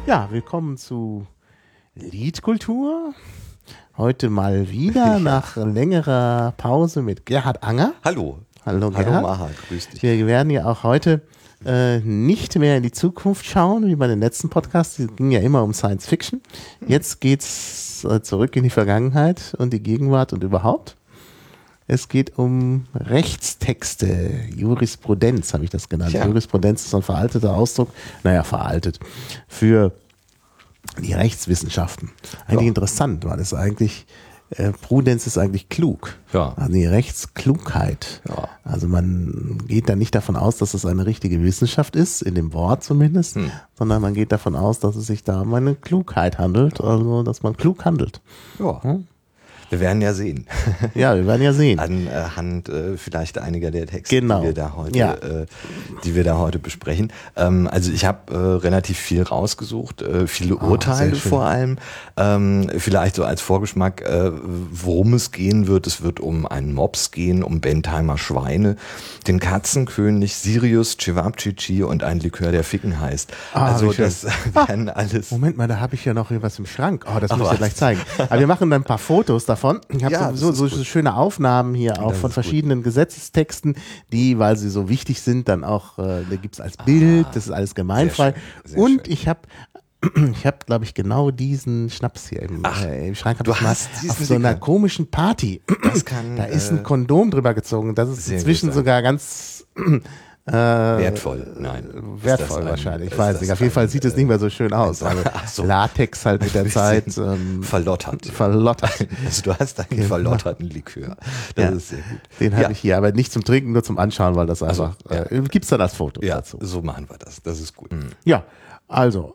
Ja, willkommen zu Liedkultur. Heute mal wieder nach längerer Pause mit Gerhard Anger. Hallo. Hallo Gerhard. Hallo Maha, grüß dich. Wir werden ja auch heute nicht mehr in die Zukunft schauen, wie bei den letzten Podcasts. Die ging ja immer um Science Fiction. Jetzt geht's zurück in die Vergangenheit und die Gegenwart und überhaupt. Es geht um Rechtstexte, Jurisprudenz habe ich das genannt. Ja. Jurisprudenz ist so ein veralteter Ausdruck, veraltet, für die Rechtswissenschaften. Eigentlich interessant, weil es eigentlich, Prudenz ist eigentlich klug. Ja. Also die Rechtsklugheit. Ja. Also man geht da nicht davon aus, dass es eine richtige Wissenschaft ist, in dem Wort zumindest, sondern man geht davon aus, dass es sich da um eine Klugheit handelt, also dass man klug handelt. Ja. Wir werden ja sehen. Ja, wir werden ja sehen. Anhand vielleicht einiger der Texte, genau. die wir da heute besprechen. Also ich habe relativ viel rausgesucht, viele Urteile vor allem. Vielleicht so als Vorgeschmack, worum es gehen wird. Es wird um einen Mops gehen, um Bentheimer Schweine, den Katzenkönig, Sirius, Cevapcici und ein Likör, der Ficken heißt. Also das werden alles... Moment mal, da habe ich ja noch was im Schrank. Oh, das muss ich dir gleich zeigen. Aber wir machen dann ein paar Fotos davon. Ich habe so schöne Aufnahmen hier auch von verschiedenen Gesetzestexten, die, weil sie so wichtig sind, dann auch, da gibt es als Bild, das ist alles gemeinfrei. Und schön. Ich habe, glaube ich, genau diesen Schnaps hier im Schrank. Du hast auf so einer komischen Party. Da ist ein Kondom drüber gezogen. Das ist inzwischen sogar ganz... wertvoll, nein. Wertvoll wahrscheinlich, ich weiß nicht. Auf jeden Fall sieht es nicht mehr so schön aus. Also Latex halt mit der Zeit. Verlottert. Also du hast einen verlotterten Likör. Das ist sehr gut. Den habe ich hier, aber nicht zum Trinken, nur zum Anschauen, weil das einfach, gibt's dann das Foto dazu. So machen wir das. Das ist gut. Ja, also,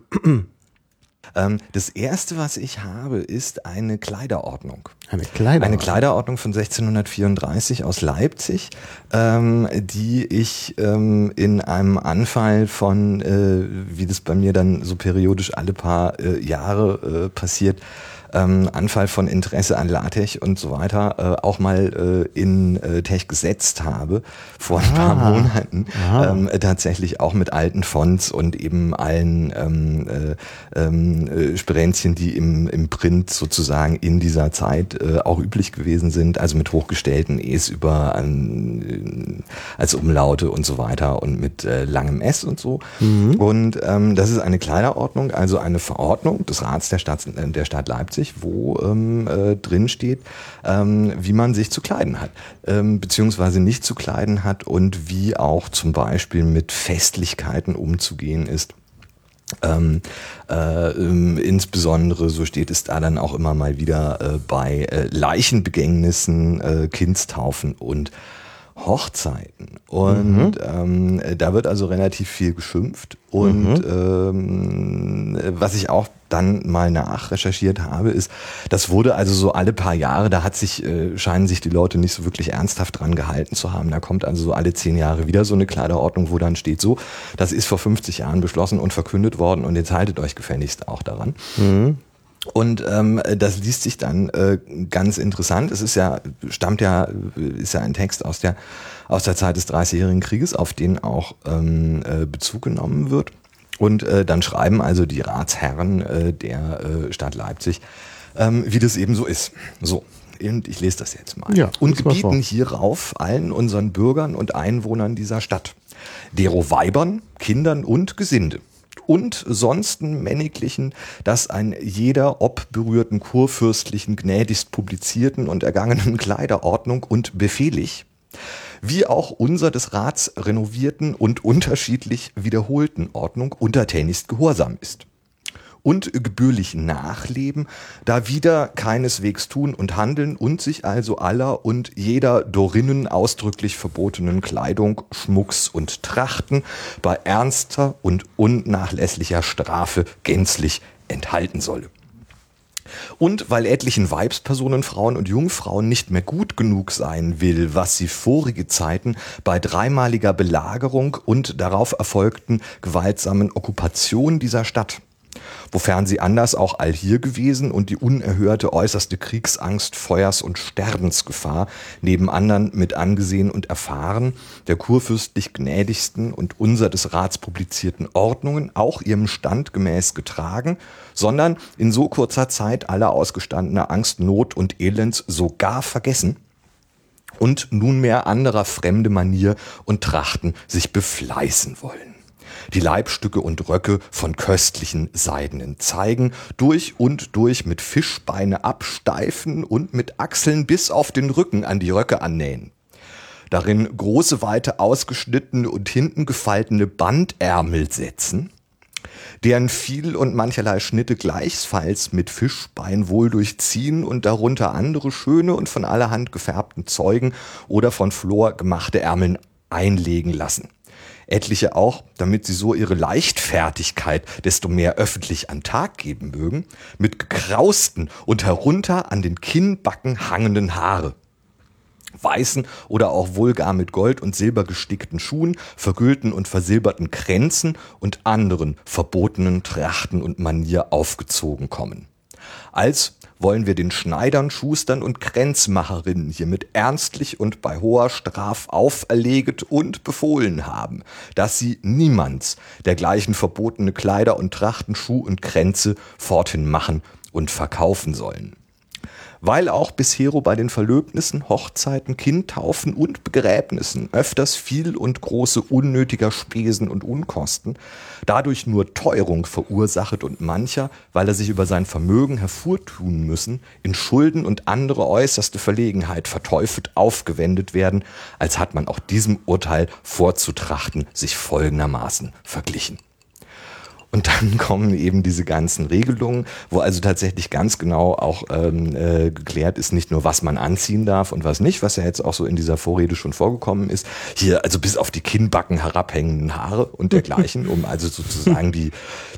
das erste, was ich habe, ist eine Kleiderordnung. Eine Kleiderordnung von 1634 aus Leipzig, die ich in einem Anfall von, wie das bei mir dann so periodisch alle paar Jahre passiert, Anfall von Interesse an LaTeX und so weiter auch mal in Tech gesetzt habe vor ein paar Monaten, tatsächlich auch mit alten Fonts und eben allen Sperenzchen, die im Print sozusagen in dieser Zeit auch üblich gewesen sind, also mit hochgestellten E's über als Umlaute und so weiter und mit langem S und so. Und das ist eine Kleiderordnung, also eine Verordnung des Rats der Stadt Leipzig, wo drin steht, wie man sich zu kleiden hat, beziehungsweise nicht zu kleiden hat und wie auch zum Beispiel mit Festlichkeiten umzugehen ist. Insbesondere, so steht es da dann auch immer mal wieder, bei Leichenbegängnissen, Kindstaufen und Hochzeiten. Und da wird also relativ viel geschimpft. Und was ich auch dann mal nachrecherchiert habe, ist, das wurde also so alle paar Jahre, da scheinen sich die Leute nicht so wirklich ernsthaft dran gehalten zu haben. Da kommt also so alle 10 Jahre wieder so eine Kleiderordnung, wo dann steht so, das ist vor 50 Jahren beschlossen und verkündet worden und jetzt haltet euch gefälligst auch daran. Und das liest sich dann ganz interessant. Es ist ist ja ein Text aus der Zeit des Dreißigjährigen Krieges, auf den auch Bezug genommen wird. Und dann schreiben also die Ratsherren der Stadt Leipzig, wie das eben so ist. So. Und ich lese das jetzt mal. Ja, und gebieten hierauf allen unseren Bürgern und Einwohnern dieser Stadt, dero Weibern, Kindern und Gesinde. Und sonsten Männiglichen, dass ein jeder obberührten kurfürstlichen gnädigst publizierten und ergangenen Kleiderordnung und befehlig, wie auch unser des Rats renovierten und unterschiedlich wiederholten Ordnung untertänigst gehorsam ist. Und gebührlich nachleben, da wieder keineswegs tun und handeln und sich also aller und jeder dorinnen ausdrücklich verbotenen Kleidung, Schmucks und Trachten bei ernster und unnachlässlicher Strafe gänzlich enthalten solle. Und weil etlichen Weibspersonen, Frauen und Jungfrauen nicht mehr gut genug sein will, was sie vorige Zeiten bei dreimaliger Belagerung und darauf erfolgten gewaltsamen Okkupation dieser Stadt wofern sie anders auch allhier gewesen und die unerhörte äußerste Kriegsangst, Feuers- und Sterbensgefahr neben anderen mit angesehen und erfahren, der kurfürstlich gnädigsten und unser des Rats publizierten Ordnungen auch ihrem Stand gemäß getragen, sondern in so kurzer Zeit alle ausgestandene Angst, Not und Elends sogar vergessen und nunmehr anderer fremde Manier und Trachten sich befleißen wollen. Die Leibstücke und Röcke von köstlichen seidenen Zeigen durch und durch mit Fischbeine absteifen und mit Achseln bis auf den Rücken an die Röcke annähen. Darin große, weite, ausgeschnittene und hinten gefaltene Bandärmel setzen, deren viel und mancherlei Schnitte gleichfalls mit Fischbein wohl durchziehen und darunter andere schöne und von allerhand gefärbten Zeugen oder von Flor gemachte Ärmeln einlegen lassen. Etliche auch, damit sie so ihre Leichtfertigkeit desto mehr öffentlich an Tag geben mögen, mit gekrausten und herunter an den Kinnbacken hangenden Haare. Weißen oder auch vulgar mit Gold und Silber gestickten Schuhen, vergüllten und versilberten Kränzen und anderen verbotenen Trachten und Manier aufgezogen kommen. Als wollen wir den Schneidern, Schustern und Kränzmacherinnen hiermit ernstlich und bei hoher Straf auferleget und befohlen haben, dass sie niemands dergleichen verbotene Kleider und Trachten, Schuh und Kränze forthin machen und verkaufen sollen. Weil auch bishero bei den Verlöbnissen, Hochzeiten, Kindtaufen und Begräbnissen öfters viel und große unnötiger Spesen und Unkosten, dadurch nur Teuerung verursachet und mancher, weil er sich über sein Vermögen hervortun müssen, in Schulden und andere äußerste Verlegenheit verteufelt aufgewendet werden, als hat man auch diesem Urteil vorzutrachten sich folgendermaßen verglichen. Und dann kommen eben diese ganzen Regelungen, wo also tatsächlich ganz genau auch geklärt ist, nicht nur was man anziehen darf und was nicht, was ja jetzt auch so in dieser Vorrede schon vorgekommen ist. Hier also bis auf die Kinnbacken herabhängenden Haare und dergleichen, um also sozusagen die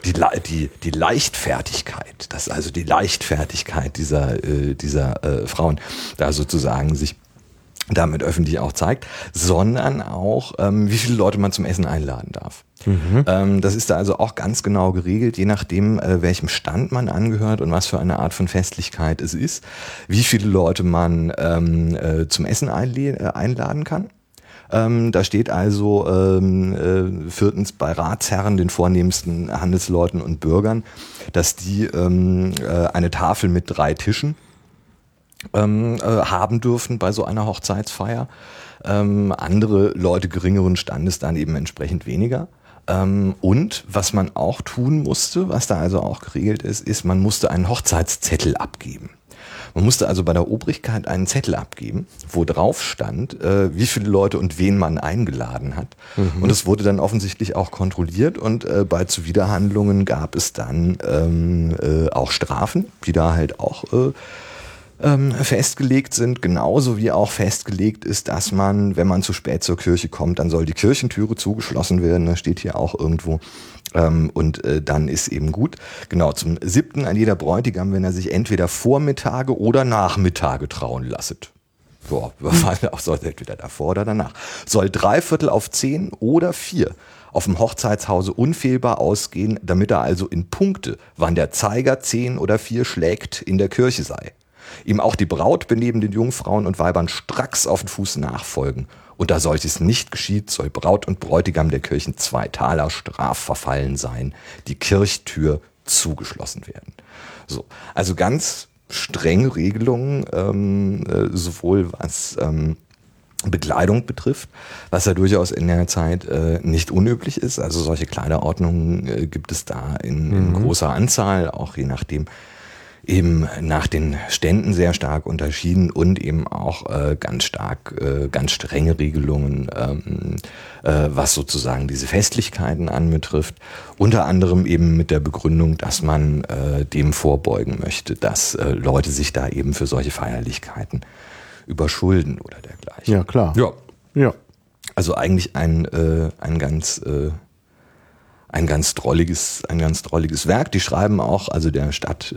Leichtfertigkeit, dass also die Leichtfertigkeit dieser Frauen da sozusagen sich damit öffentlich auch zeigt, sondern auch, wie viele Leute man zum Essen einladen darf. Das ist da also auch ganz genau geregelt, je nachdem, welchem Stand man angehört und was für eine Art von Festlichkeit es ist, wie viele Leute man zum Essen einladen kann. Da steht also viertens bei Ratsherren, den vornehmsten Handelsleuten und Bürgern, dass die eine Tafel mit 3 Tischen haben dürfen bei so einer Hochzeitsfeier. Andere Leute geringeren Standes dann eben entsprechend weniger. Und was man auch tun musste, was da also auch geregelt ist, man musste einen Hochzeitszettel abgeben. Man musste also bei der Obrigkeit einen Zettel abgeben, wo drauf stand, wie viele Leute und wen man eingeladen hat. Und es wurde dann offensichtlich auch kontrolliert und bei Zuwiderhandlungen gab es dann auch Strafen, die da halt auch festgelegt sind, genauso wie auch festgelegt ist, dass man, wenn man zu spät zur Kirche kommt, dann soll die Kirchentüre zugeschlossen werden, das steht hier auch irgendwo, und dann ist eben gut. Genau, zum 7. an jeder Bräutigam, wenn er sich entweder Vormittage oder Nachmittage trauen lasset. So, auch soll entweder davor oder danach. Soll 3/4 oder 4 auf dem Hochzeitshause unfehlbar ausgehen, damit er also in Punkte, wann der Zeiger 10 oder 4 schlägt, in der Kirche sei. Ihm auch die Braut beneben den Jungfrauen und Weibern stracks auf den Fuß nachfolgen. Und da solches nicht geschieht, soll Braut und Bräutigam der Kirchen 2 Taler Straf verfallen sein, die Kirchtür zugeschlossen werden. So, also ganz strenge Regelungen, sowohl was Bekleidung betrifft, was ja durchaus in der Zeit nicht unüblich ist. Also solche Kleiderordnungen gibt es da in großer Anzahl, auch je nachdem, eben nach den Ständen sehr stark unterschieden und eben auch ganz strenge Regelungen, was sozusagen diese Festlichkeiten anbetrifft. Unter anderem eben mit der Begründung, dass man dem vorbeugen möchte, dass Leute sich da eben für solche Feierlichkeiten überschulden oder dergleichen. Ja, klar. Ja. Also eigentlich ein ganz drolliges Werk. Die schreiben auch, also der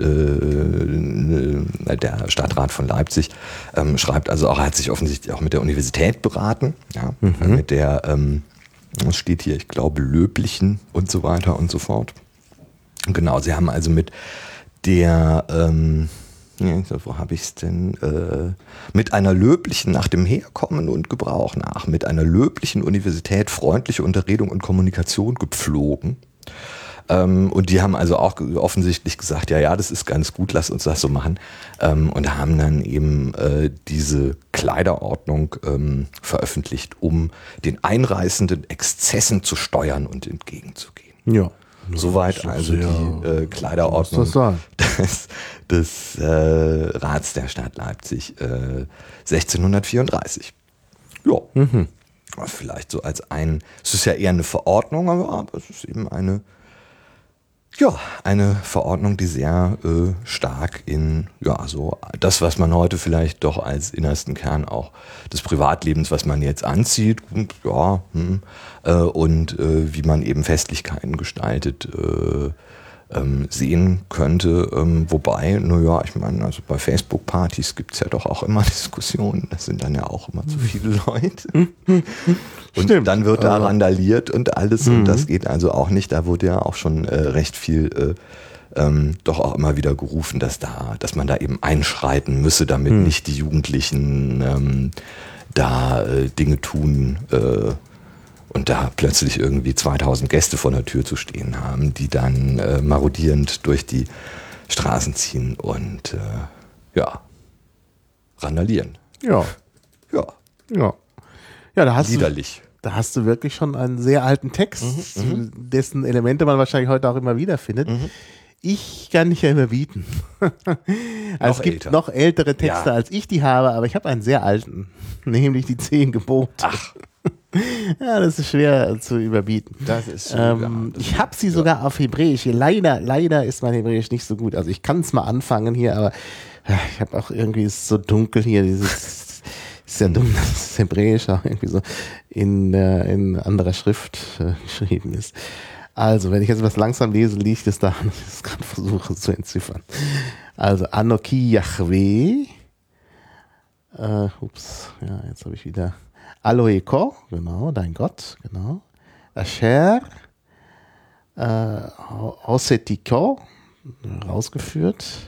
Stadtrat von Leipzig schreibt also auch, er hat sich offensichtlich auch mit der Universität beraten, ja, mit der, was steht hier, ich glaube, Löblichen und so weiter und so fort. Genau, sie haben also mit der, wo habe ich es denn? Mit einer löblichen, nach dem Herkommen und Gebrauch nach, mit einer löblichen Universität freundliche Unterredung und Kommunikation gepflogen. Und die haben also auch offensichtlich gesagt, ja, das ist ganz gut, lass uns das so machen. Und haben dann eben diese Kleiderordnung veröffentlicht, um den einreißenden Exzessen zu steuern und entgegenzugehen. Ja. Soweit also die Kleiderordnung des Rats der Stadt Leipzig 1634. Ja, vielleicht so als es ist ja eher eine Verordnung, aber es ist eben eine Verordnung, die sehr stark in, so das, was man heute vielleicht doch als innersten Kern auch des Privatlebens, was man jetzt anzieht, und wie man eben Festlichkeiten gestaltet, sehen könnte. Wobei, ich meine, also bei Facebook-Partys gibt es ja doch auch immer Diskussionen. Das sind dann ja auch immer zu viele Leute. Und stimmt, dann wird da randaliert und alles. Und das geht also auch nicht. Da wurde ja auch schon recht viel doch auch immer wieder gerufen, dass man da eben einschreiten müsse, damit nicht die Jugendlichen Dinge tun und da plötzlich irgendwie 2000 Gäste vor der Tür zu stehen haben, die dann marodierend durch die Straßen ziehen und randalieren. Ja. Ja, da hast du wirklich schon einen sehr alten Text, dessen Elemente man wahrscheinlich heute auch immer wieder findet. Ich kann nicht ja immer bieten. Also es gibt noch ältere Texte, als ich die habe, aber ich habe einen sehr alten, nämlich die 10 Gebote. Ach. Ja, das ist schwer zu überbieten. Das ist ich habe sie sogar auf Hebräisch. Leider ist mein Hebräisch nicht so gut. Also ich kann es mal anfangen hier, aber ich habe auch irgendwie, es ist so dunkel hier, ist ja dumm, dass das Hebräisch auch irgendwie so in anderer Schrift geschrieben ist. Also, wenn ich jetzt was langsam lese, liegt es daran, dass ich es gerade versuche zu entziffern. Also, Anoki Yahweh. Jetzt habe ich wieder Aloeko, genau, dein Gott, genau. Asher, Osetiko, rausgeführt.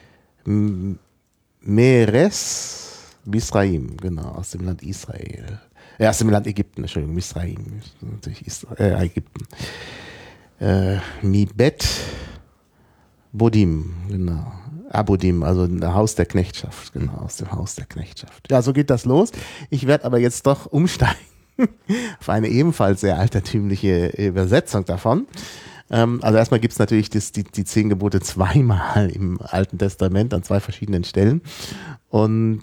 Meres, Misraim, genau, aus dem Land Israel. Aus dem Land Ägypten, Entschuldigung, Misraim, natürlich Ägypten. Mibet Bodim, genau. Abodim, also ein Haus der Knechtschaft, genau, aus dem Haus der Knechtschaft. Ja, so geht das los. Ich werde aber jetzt doch umsteigen auf eine ebenfalls sehr altertümliche Übersetzung davon. Also erstmal gibt es natürlich die 10 Gebote zweimal im Alten Testament an 2 verschiedenen Stellen. Und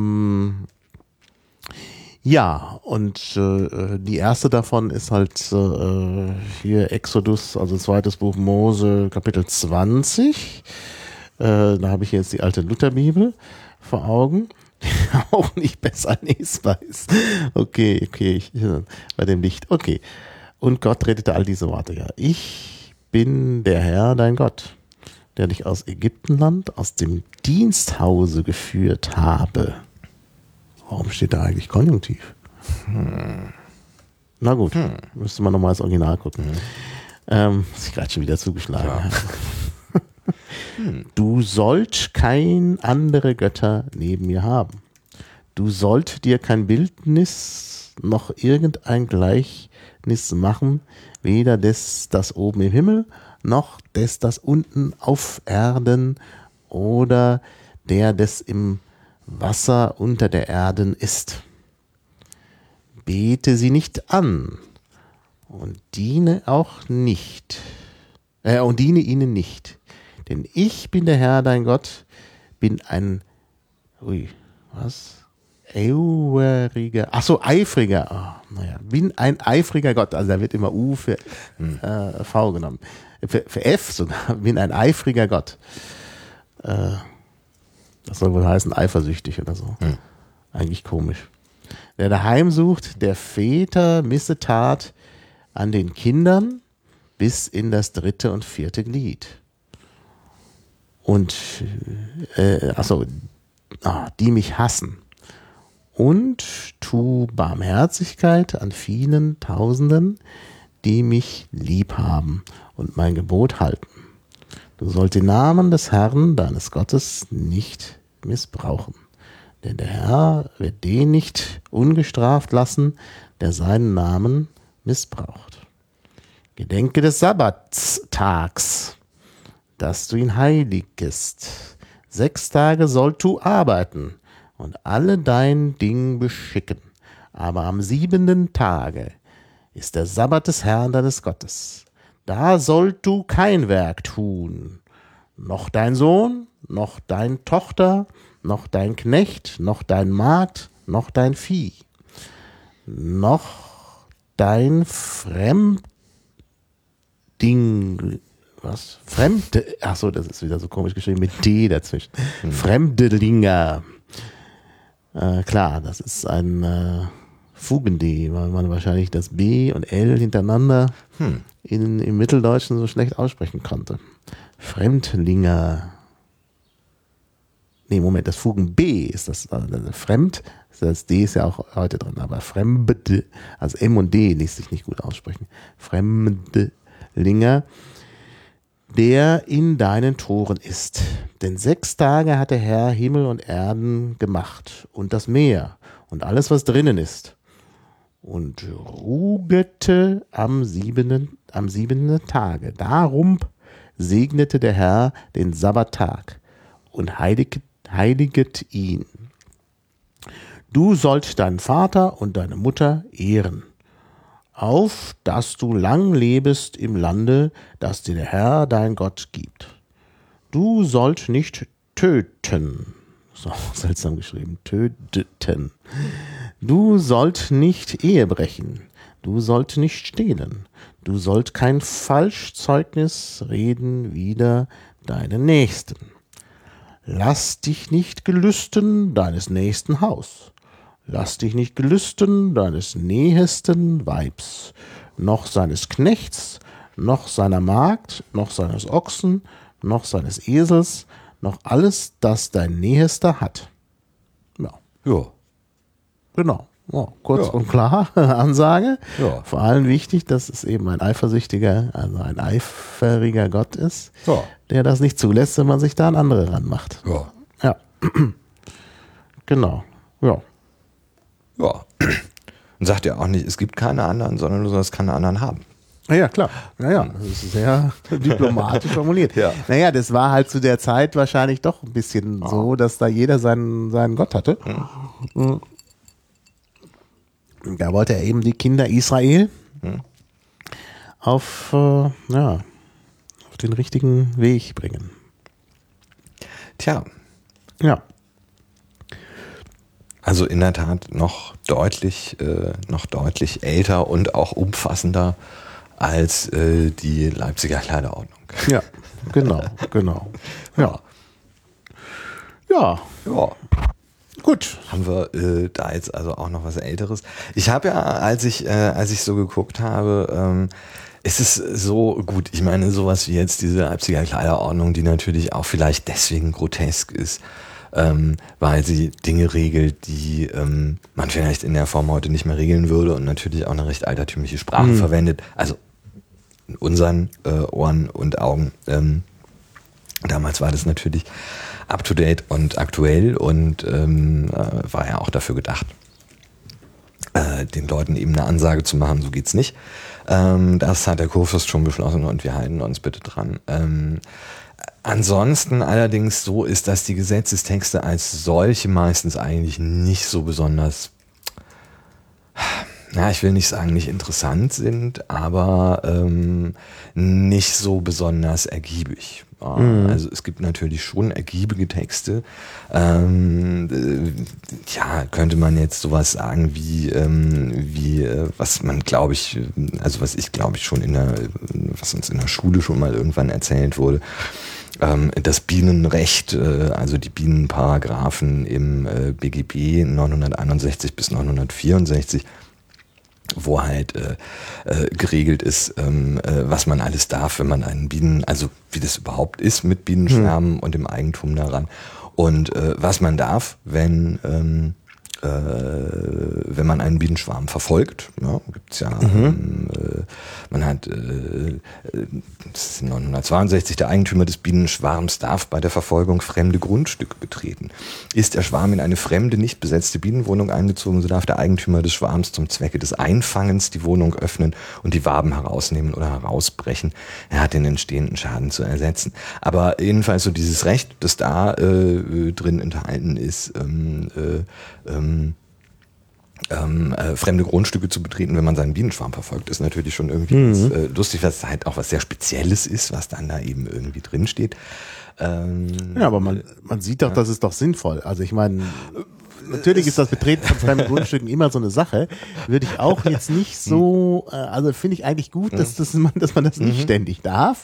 die erste davon ist halt hier Exodus, also 2. Buch Mose, Kapitel 20. Da habe ich jetzt die alte Lutherbibel vor Augen, die auch nicht besser lesbar ist. Okay, bei dem Licht. Okay. Und Gott redete all diese Worte. Ja, ich bin der Herr, dein Gott, der dich aus Ägyptenland, aus dem Diensthause geführt habe. Warum steht da eigentlich Konjunktiv? Na gut, müsste man nochmal das Original gucken. Was ich gerade schon wieder zugeschlagen habe. Du sollt kein andere Götter neben mir haben. Du sollt dir kein Bildnis noch irgendein Gleichnis machen, weder des, das oben im Himmel, noch des, das unten auf Erden oder der des im Wasser unter der Erden ist. Bete sie nicht an und diene ihnen nicht. Denn ich bin der Herr, dein Gott, bin ein, eifriger, bin ein eifriger Gott, also da wird immer U für V genommen, für F sogar, bin ein eifriger Gott. Das soll wohl heißen eifersüchtig oder so. Eigentlich komisch. Der daheim sucht, der Väter Missetat an den Kindern bis in das 3. und 4. Glied. Und die mich hassen. Und tu Barmherzigkeit an vielen Tausenden, die mich lieb haben und mein Gebot halten. Du sollst den Namen des Herrn, deines Gottes, nicht missbrauchen. Denn der Herr wird den nicht ungestraft lassen, der seinen Namen missbraucht. Gedenke des Sabbatstags, dass du ihn heiligest. 6 Tage sollst du arbeiten und alle dein Ding beschicken. Aber am 7. Tage ist der Sabbat des Herrn deines Gottes. Da sollst du kein Werk tun, noch dein Sohn, noch deine Tochter, noch dein Knecht, noch dein Magd, noch dein Vieh, noch dein Fremdding, achso, das ist wieder so komisch geschrieben, mit D dazwischen. Fremdelinger. Klar, das ist ein Fugen-D, weil man wahrscheinlich das B und L hintereinander im Mitteldeutschen so schlecht aussprechen konnte. Fremdlinger. Nee, Moment, das Fugen B ist das, Fremd, das D ist ja auch heute drin, aber Fremd, also M und D ließ sich nicht gut aussprechen. Fremdlinger, der in deinen Toren ist. Denn 6 Tage hat der Herr Himmel und Erden gemacht und das Meer und alles, was drinnen ist. Und ruhete am 7. Tage. Segnete der Herr den Sabbattag und heiliget ihn. Du sollst deinen Vater und deine Mutter ehren, auf dass du lang lebest im Lande, das dir der Herr dein Gott gibt. Du sollst nicht töten. So seltsam geschrieben. Töten. Du sollst nicht Ehe brechen. Du sollst nicht stehlen. Du sollst kein Falschzeugnis reden wider deinen Nächsten. Lass dich nicht gelüsten deines nächsten Haus. Lass dich nicht gelüsten deines nähesten Weibs, noch seines Knechts, noch seiner Magd, noch seines Ochsen, noch seines Esels, noch alles, das dein Nähester hat. Ja. Ja. Genau. Ja, kurz und klar, Ansage. Ja. Vor allem wichtig, dass es eben ein eifersüchtiger, also ein eiferiger Gott ist, Ja. der das nicht zulässt, wenn man sich da an andere ranmacht. Ja. Ja. Genau. Ja. Ja. Und sagt ja auch nicht, es gibt keine anderen, sondern du sollst keine anderen haben. Ja, klar. Naja, das ist sehr diplomatisch formuliert. Ja. Naja, das war halt zu der Zeit wahrscheinlich doch ein bisschen so, dass da jeder seinen Gott hatte. Mhm. Da wollte er eben die Kinder Israel auf den richtigen Weg bringen. Tja. Ja. Also in der Tat noch deutlich älter und auch umfassender als die Leipziger Kleiderordnung. Ja, genau. Ja. Ja. Ja. Gut. Haben wir da jetzt also auch noch was Älteres? Ich habe ja, als ich so geguckt habe, ist es so gut, ich meine sowas wie jetzt diese Leipziger Kleiderordnung, die natürlich auch vielleicht deswegen grotesk ist, weil sie Dinge regelt, die man vielleicht in der Form heute nicht mehr regeln würde und natürlich auch eine recht altertümliche Sprache verwendet, also in unseren Ohren und Augen. Damals war das natürlich up-to-date und aktuell und war ja auch dafür gedacht, den Leuten eben eine Ansage zu machen, so geht's nicht. Das hat der Kurfürst schon beschlossen und wir halten uns bitte dran. Ansonsten allerdings so ist, dass die Gesetzestexte als solche meistens eigentlich nicht so besonders, ja, ich will nicht sagen, nicht interessant sind, aber nicht so besonders ergiebig. Also es gibt natürlich schon ergiebige Texte. Ja, könnte man jetzt sowas sagen wie was man, glaube ich, also was ich glaube ich schon was uns in der Schule schon mal irgendwann erzählt wurde, das Bienenrecht, also die Bienenparagraphen im BGB 961 bis 964, wo halt geregelt ist, was man alles darf, wenn man einen also wie das überhaupt ist mit Bienenschwärmen und dem Eigentum daran und was man darf, wenn man einen Bienenschwarm verfolgt. Ja, gibt's ja Man hat 1962, der Eigentümer des Bienenschwarms darf bei der Verfolgung fremde Grundstücke betreten. Ist der Schwarm in eine fremde, nicht besetzte Bienenwohnung eingezogen, so darf der Eigentümer des Schwarms zum Zwecke des Einfangens die Wohnung öffnen und die Waben herausnehmen oder herausbrechen. Er hat den entstehenden Schaden zu ersetzen. Aber jedenfalls so dieses Recht, das da drin enthalten ist, fremde Grundstücke zu betreten, wenn man seinen Bienenschwarm verfolgt, ist natürlich schon irgendwie lustig, was halt auch was sehr Spezielles ist, was dann da eben irgendwie drin steht. Ja, aber man sieht doch, das ist doch sinnvoll. Also ich meine, natürlich ist das Betreten von fremden Grundstücken immer so eine Sache. Würde ich auch jetzt nicht so, also finde ich eigentlich gut, dass man das nicht ständig darf.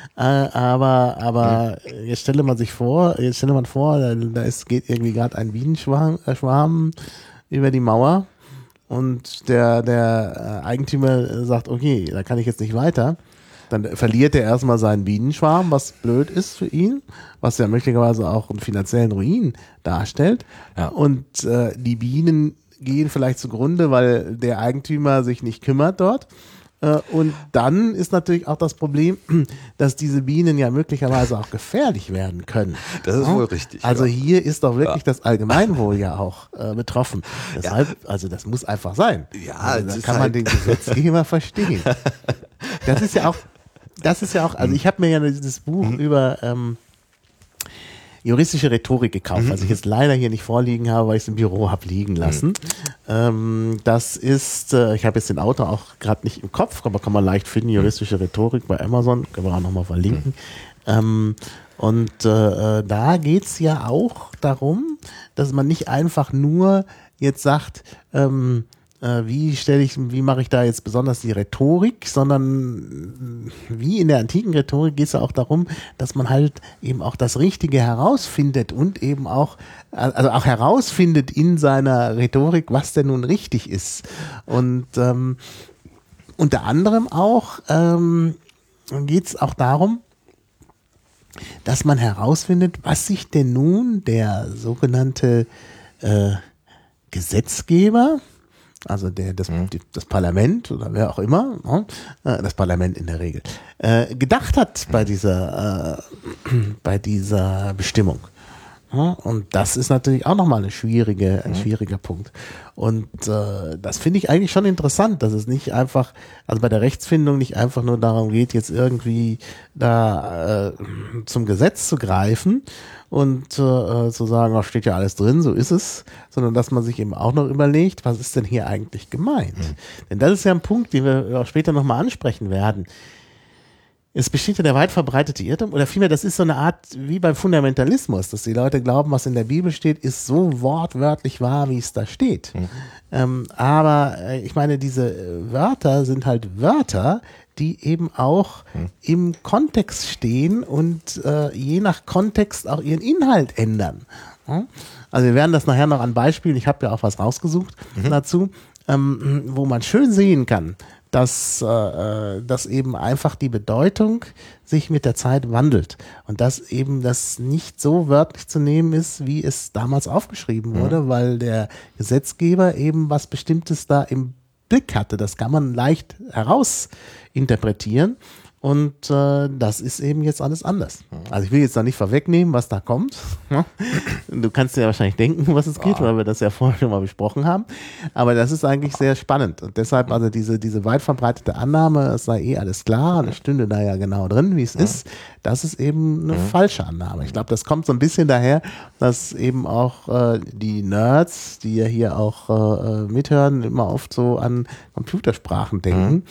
Aber jetzt stelle man vor, geht irgendwie gerade ein Bienenschwarm über die Mauer und der Eigentümer sagt, okay, da kann ich jetzt nicht weiter. Dann verliert er erstmal seinen Bienenschwarm, was blöd ist für ihn, was ja möglicherweise auch einen finanziellen Ruin darstellt. Ja. Und die Bienen gehen vielleicht zugrunde, weil der Eigentümer sich nicht kümmert dort. Und dann ist natürlich auch das Problem, dass diese Bienen ja möglicherweise auch gefährlich werden können. Das ist wohl richtig. Also hier ist doch wirklich das Allgemeinwohl ja auch betroffen. Deshalb, also das muss einfach sein. Ja, also da kann man den Gesetzgeber verstehen. Das ist ja auch, also ich habe mir ja dieses Buch über juristische Rhetorik gekauft, was ich jetzt leider hier nicht vorliegen habe, weil ich es im Büro habe liegen lassen. Das ist, ich habe jetzt den Autor auch gerade nicht im Kopf, aber kann man leicht finden, juristische Rhetorik bei Amazon, können wir auch nochmal verlinken. Da geht's ja auch darum, dass man nicht einfach nur jetzt sagt, wie mache ich da jetzt besonders die Rhetorik, sondern wie in der antiken Rhetorik geht es ja auch darum, dass man halt eben auch das Richtige herausfindet und eben auch, also auch herausfindet in seiner Rhetorik, was denn nun richtig ist. Und unter anderem auch geht es auch darum, dass man herausfindet, was sich denn nun der sogenannte Gesetzgeber, also das Parlament oder wer auch immer, das Parlament in der Regel, gedacht hat bei dieser Bestimmung. Und das ist natürlich auch nochmal ein schwieriger Punkt. Und das finde ich eigentlich schon interessant, dass es nicht einfach, also bei der Rechtsfindung nicht einfach nur darum geht, jetzt irgendwie da zum Gesetz zu greifen und zu sagen, da steht ja alles drin, so ist es, sondern dass man sich eben auch noch überlegt, was ist denn hier eigentlich gemeint? Denn das ist ja ein Punkt, den wir auch später nochmal ansprechen werden. Es besteht ja der weit verbreitete Irrtum, oder vielmehr, das ist so eine Art wie beim Fundamentalismus, dass die Leute glauben, was in der Bibel steht, ist so wortwörtlich wahr, wie es da steht. Aber ich meine, diese Wörter sind halt Wörter, die eben auch im Kontext stehen und je nach Kontext auch ihren Inhalt ändern. Also wir werden das nachher noch an Beispielen, ich habe ja auch was rausgesucht dazu, wo man schön sehen kann, dass eben einfach die Bedeutung sich mit der Zeit wandelt und dass eben das nicht so wörtlich zu nehmen ist, wie es damals aufgeschrieben wurde, weil der Gesetzgeber eben was Bestimmtes da im Blick hatte. Das kann man leicht herausinterpretieren. Und das ist eben jetzt alles anders. Also ich will jetzt noch nicht vorwegnehmen, was da kommt. Du kannst dir ja wahrscheinlich denken, was es geht, weil wir das ja vorher schon mal besprochen haben. Aber das ist eigentlich sehr spannend. Und deshalb also diese weit verbreitete Annahme, es sei alles klar, das stünde da ja genau drin, wie es ist, das ist eben eine falsche Annahme. Ich glaube, das kommt so ein bisschen daher, dass eben auch die Nerds, die ja hier auch mithören, immer oft so an Computersprachen denken.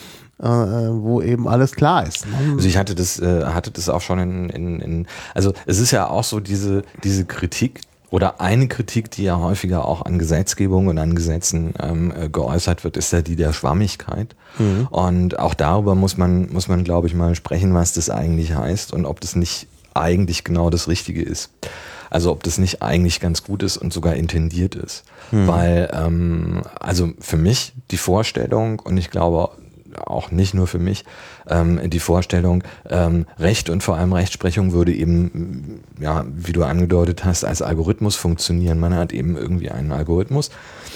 Wo eben alles klar ist. Also ich hatte das auch schon also es ist ja auch so diese Kritik oder eine Kritik, die ja häufiger auch an Gesetzgebung und an Gesetzen geäußert wird, ist ja die der Schwammigkeit. Und auch darüber muss man glaube ich mal sprechen, was das eigentlich heißt und ob das nicht eigentlich genau das Richtige ist. Also ob das nicht eigentlich ganz gut ist und sogar intendiert ist. Weil also für mich die Vorstellung, und ich glaube auch nicht nur für mich, die Vorstellung, Recht und vor allem Rechtsprechung würde eben, ja, wie du angedeutet hast, als Algorithmus funktionieren. Man hat eben irgendwie einen Algorithmus,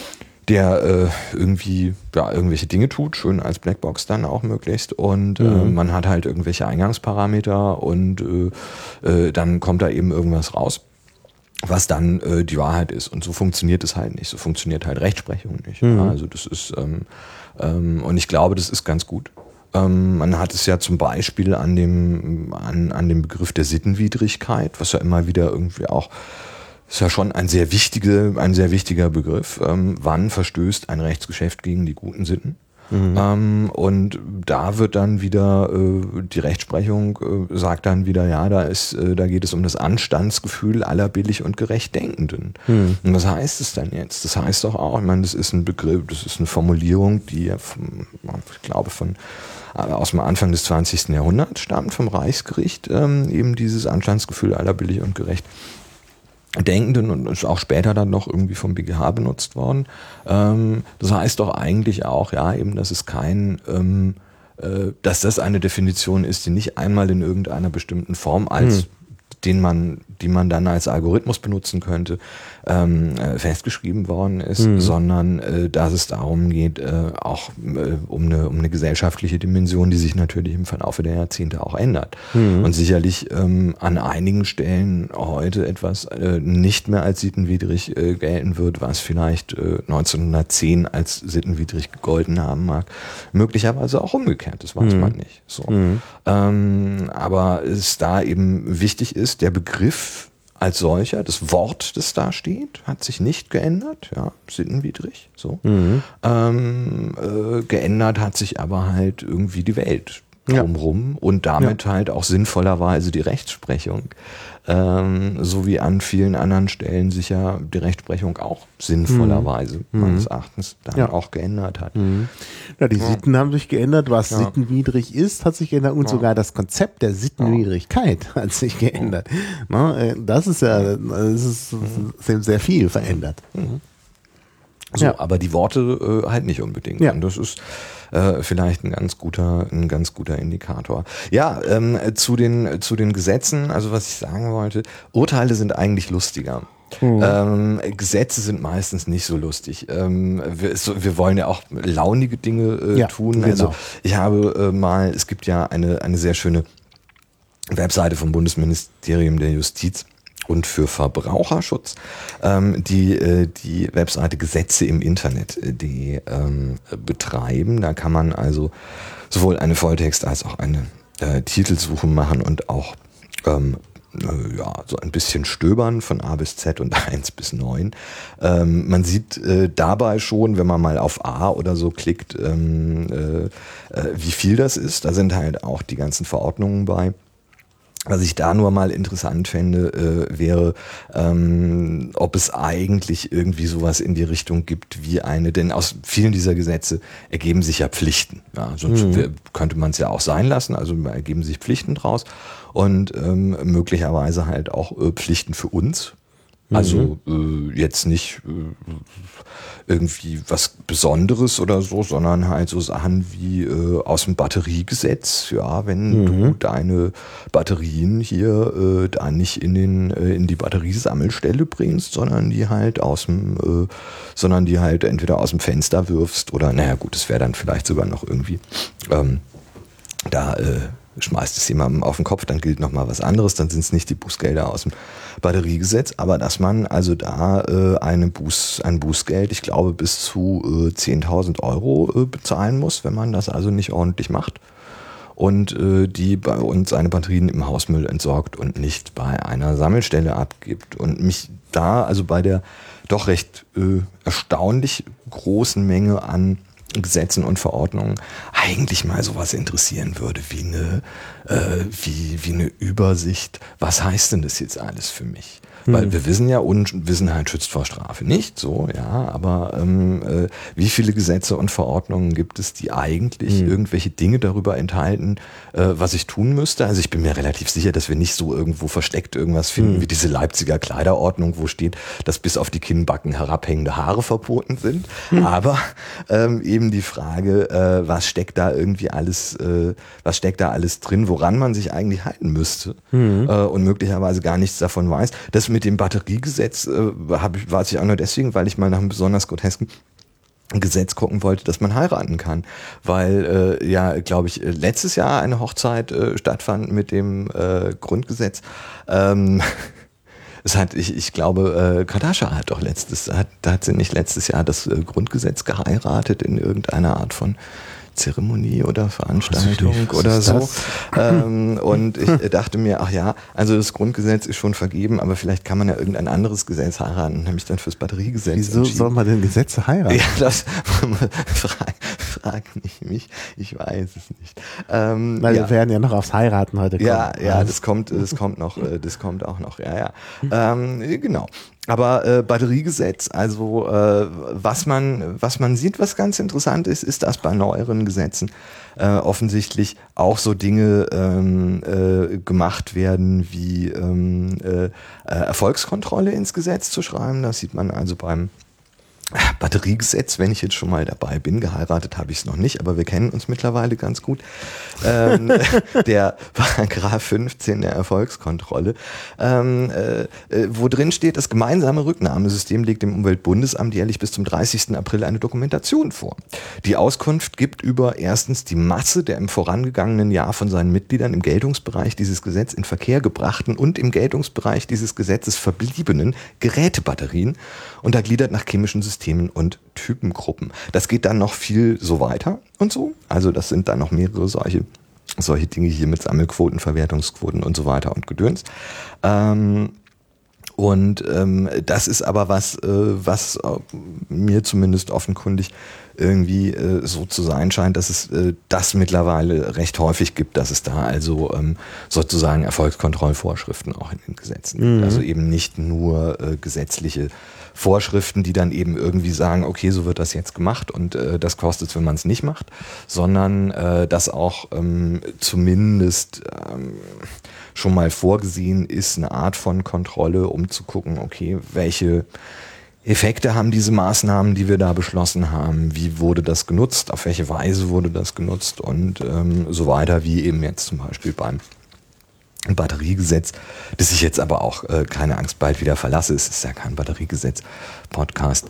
der irgendwie irgendwelche Dinge tut, schön als Blackbox dann auch möglichst, und man hat halt irgendwelche Eingangsparameter und dann kommt da eben irgendwas raus, was dann die Wahrheit ist, und so funktioniert es halt nicht, so funktioniert halt Rechtsprechung nicht. Ja? Also das ist und ich glaube, das ist ganz gut. Man hat es ja zum Beispiel an dem Begriff der Sittenwidrigkeit, was ja immer wieder irgendwie auch, ist ja schon ein sehr wichtiger Begriff. Wann verstößt ein Rechtsgeschäft gegen die guten Sitten? Und da wird dann wieder die Rechtsprechung sagt dann wieder, ja, da geht es um das Anstandsgefühl aller billig und gerecht Denkenden. Und was heißt es dann jetzt? Das heißt doch auch, ich meine, das ist ein Begriff, das ist eine Formulierung, die ja ich glaube aus dem Anfang des 20. Jahrhunderts stammt, vom Reichsgericht, eben dieses Anstandsgefühl aller billig und gerecht Denkenden, und ist auch später dann noch irgendwie vom BGH benutzt worden. Das heißt doch eigentlich auch, ja, eben, dass es dass das eine Definition ist, die nicht einmal in irgendeiner bestimmten Form als die man dann als Algorithmus benutzen könnte, festgeschrieben worden ist, sondern dass es darum geht, auch um eine gesellschaftliche Dimension, die sich natürlich im Verlaufe der Jahrzehnte auch ändert. Und sicherlich an einigen Stellen heute etwas nicht mehr als sittenwidrig gelten wird, was vielleicht 1910 als sittenwidrig gegolten haben mag. Möglicherweise auch umgekehrt, das weiß man nicht. So. Aber es da eben wichtig ist, der Begriff als solcher, das Wort, das da steht, hat sich nicht geändert, ja, sittenwidrig, so. Geändert hat sich aber halt irgendwie die Welt drumherum und damit halt auch sinnvollerweise die Rechtsprechung, so wie an vielen anderen Stellen sich ja die Rechtsprechung auch sinnvollerweise meines Erachtens dann auch geändert hat. Ja, die Sitten haben sich geändert, was sittenwidrig ist, hat sich geändert, und sogar das Konzept der Sittenwidrigkeit hat sich geändert. Das ist sehr viel verändert. So, aber die Worte halt nicht unbedingt. Ja. Und das ist vielleicht ein ganz guter Indikator. Ja, zu den Gesetzen, also was ich sagen wollte, Urteile sind eigentlich lustiger. Gesetze sind meistens nicht so lustig. Wir wollen ja auch launige Dinge tun. Genau. Also ich habe es gibt ja eine sehr schöne Webseite vom Bundesministerium der Justiz und für Verbraucherschutz, die Webseite Gesetze im Internet, die betreiben. Da kann man also sowohl eine Volltext- als auch eine Titelsuche machen und auch so ein bisschen stöbern von A bis Z und 1 bis 9. Man sieht dabei schon, wenn man mal auf A oder so klickt, wie viel das ist. Da sind halt auch die ganzen Verordnungen bei. Was ich da nur mal interessant fände, wäre, ob es eigentlich irgendwie sowas in die Richtung gibt wie denn aus vielen dieser Gesetze ergeben sich ja Pflichten. Ja, sonst könnte man es ja auch sein lassen, also ergeben sich Pflichten draus und möglicherweise halt auch Pflichten für uns. Also jetzt nicht irgendwie was Besonderes oder so, sondern halt so Sachen wie aus dem Batteriegesetz, ja, wenn du deine Batterien hier da nicht in die Batteriesammelstelle bringst, sondern die halt entweder aus dem Fenster wirfst oder, naja gut, es wäre dann vielleicht sogar noch irgendwie schmeißt es jemandem auf den Kopf, dann gilt nochmal was anderes, dann sind es nicht die Bußgelder aus dem Batteriegesetz, aber dass man also da ein Bußgeld, ich glaube bis zu 10.000 Euro bezahlen muss, wenn man das also nicht ordentlich macht und die bei uns seine Batterien im Hausmüll entsorgt und nicht bei einer Sammelstelle abgibt. Und mich da also bei der doch recht erstaunlich großen Menge an Gesetzen und Verordnungen eigentlich mal sowas interessieren würde, wie eine Übersicht. Was heißt denn das jetzt alles für mich? Weil wir wissen ja, Unwissenheit schützt vor Strafe nicht, so, ja, aber wie viele Gesetze und Verordnungen gibt es, die eigentlich irgendwelche Dinge darüber enthalten, was ich tun müsste? Also ich bin mir relativ sicher, dass wir nicht so irgendwo versteckt irgendwas finden, wie diese Leipziger Kleiderordnung, wo steht, dass bis auf die Kinnbacken herabhängende Haare verboten sind. Aber eben die Frage, was steckt da alles drin, woran man sich eigentlich halten müsste und möglicherweise gar nichts davon weiß. Das mit dem Batteriegesetz weiß ich auch nur deswegen, weil ich mal nach einem besonders grotesken Gesetz gucken wollte, dass man heiraten kann, weil ja, glaube ich, letztes Jahr eine Hochzeit stattfand mit dem Grundgesetz. Ich glaube, Kardashian hat doch hat sie nicht letztes Jahr das Grundgesetz geheiratet in irgendeiner Art von Zeremonie oder Veranstaltung oder so. Und ich dachte mir, ach ja, also das Grundgesetz ist schon vergeben, aber vielleicht kann man ja irgendein anderes Gesetz heiraten, nämlich dann fürs Batteriegesetz. Wieso soll man denn Gesetze heiraten? Ja, das frag nicht mich, ich weiß es nicht. Weil wir werden ja noch aufs Heiraten heute kommen. Ja, das kommt auch noch, ja. Genau. Aber Batteriegesetz, also was man sieht, was ganz interessant ist, dass bei neueren Gesetzen offensichtlich auch so Dinge gemacht werden, wie Erfolgskontrolle ins Gesetz zu schreiben. Das sieht man also beim Batteriegesetz, wenn ich jetzt schon mal dabei bin. Geheiratet habe ich es noch nicht, aber wir kennen uns mittlerweile ganz gut. Der Paragraph 15 der Erfolgskontrolle, wo drin steht, das gemeinsame Rücknahmesystem legt dem Umweltbundesamt jährlich bis zum 30. April eine Dokumentation vor. Die Auskunft gibt über erstens die Masse der im vorangegangenen Jahr von seinen Mitgliedern im Geltungsbereich dieses Gesetzes in Verkehr gebrachten und im Geltungsbereich dieses Gesetzes verbliebenen Gerätebatterien, untergliedert nach chemischen Systemen und Typengruppen. Das geht dann noch viel so weiter und so. Also das sind dann noch mehrere solche Dinge hier mit Sammelquoten, Verwertungsquoten und so weiter und Gedöns. Das ist aber was mir zumindest offenkundig irgendwie so zu sein scheint, dass es das mittlerweile recht häufig gibt, dass es da also sozusagen Erfolgskontrollvorschriften auch in den Gesetzen gibt. Also eben nicht nur gesetzliche Vorschriften, die dann eben irgendwie sagen, okay, so wird das jetzt gemacht und das kostet es, wenn man es nicht macht, sondern dass auch zumindest schon mal vorgesehen ist, eine Art von Kontrolle, um zu gucken, okay, welche Effekte haben diese Maßnahmen, die wir da beschlossen haben, wie wurde das genutzt, auf welche Weise wurde das genutzt und so weiter, wie eben jetzt zum Beispiel beim Batteriegesetz, das ich jetzt aber auch keine Angst bald wieder verlasse. Es ist ja kein Batteriegesetz-Podcast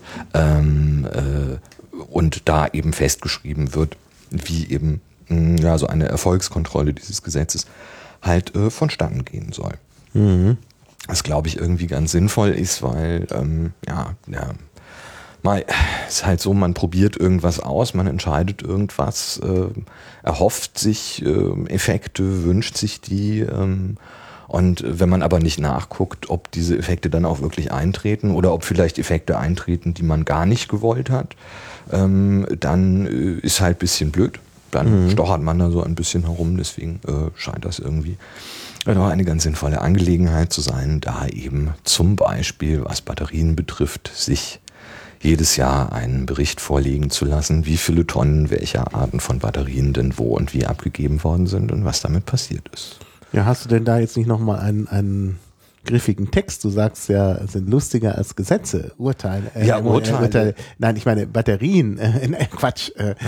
und da eben festgeschrieben wird, wie eben so eine Erfolgskontrolle dieses Gesetzes halt vonstatten gehen soll. Mhm. Was, glaube ich, irgendwie ganz sinnvoll ist, weil ist halt so, man probiert irgendwas aus, man entscheidet irgendwas, erhofft sich Effekte, wünscht sich die und wenn man aber nicht nachguckt, ob diese Effekte dann auch wirklich eintreten oder ob vielleicht Effekte eintreten, die man gar nicht gewollt hat, dann ist halt ein bisschen blöd. Dann stochert man da so ein bisschen herum, deswegen scheint das irgendwie doch eine ganz sinnvolle Angelegenheit zu sein, da eben zum Beispiel, was Batterien betrifft, sich jedes Jahr einen Bericht vorlegen zu lassen, wie viele Tonnen welcher Arten von Batterien denn wo und wie abgegeben worden sind und was damit passiert ist. Ja, hast du denn da jetzt nicht nochmal einen griffigen Text? Du sagst ja, sind lustiger als Gesetze, Urteile. Urteile. Nein, ich meine Batterien. Quatsch.